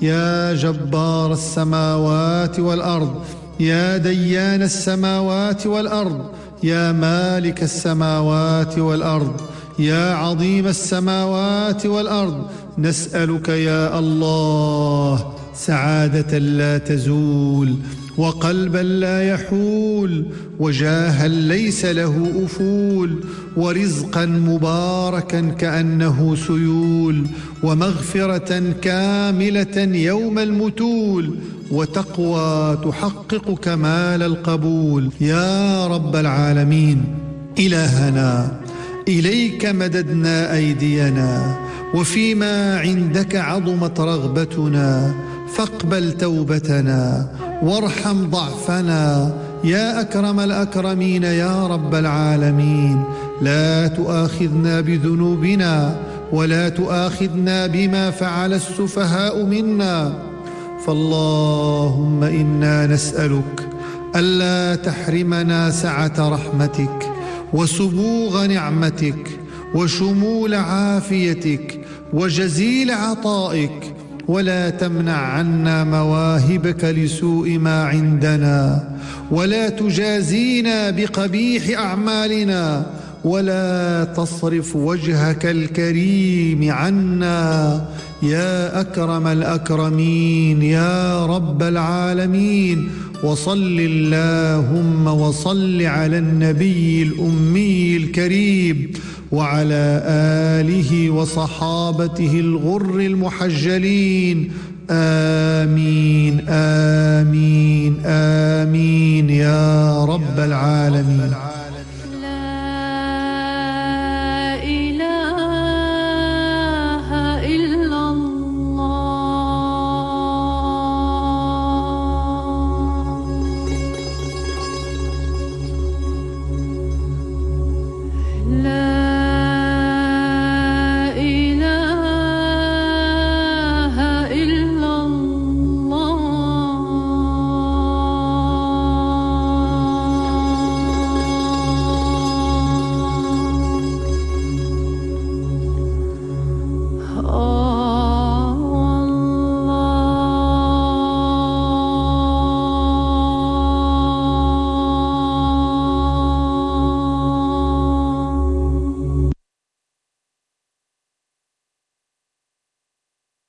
يا جبار السماوات والأرض، يا ديان السماوات والأرض، يا مالك السماوات والأرض، يا عظيم السماوات والأرض، نسألك يا الله سعادة لا تزول، وقلبا لا يحول، وجاها ليس له أفول، ورزقا مباركا كأنه سيول، ومغفرة كاملة يوم المتول، وتقوى تحقق كمال القبول. يا رب العالمين إلهنا، إليك مددنا أيدينا، وفيما عندك عظمت رغبتنا، فاقبل توبتنا وارحم ضعفنا يا أكرم الأكرمين يا رب العالمين. لا تؤاخذنا بذنوبنا ولا تؤاخذنا بما فعل السفهاء منا، فاللهم إنا نسألك ألا تحرمنا سعة رحمتك وسبوغ نعمتك وشمول عافيتك وجزيل عطائك، ولا تمنع عنا مواهبك لسوء ما عندنا، ولا تجازينا بقبيح أعمالنا، ولا تصرف وجهك الكريم عنا يا أكرم الأكرمين يا رب العالمين. وصل اللهم وصل على النبي الأمي الكريم وعلى آله وصحابته الغر المحجلين. آمين آمين آمين يا رب العالمين.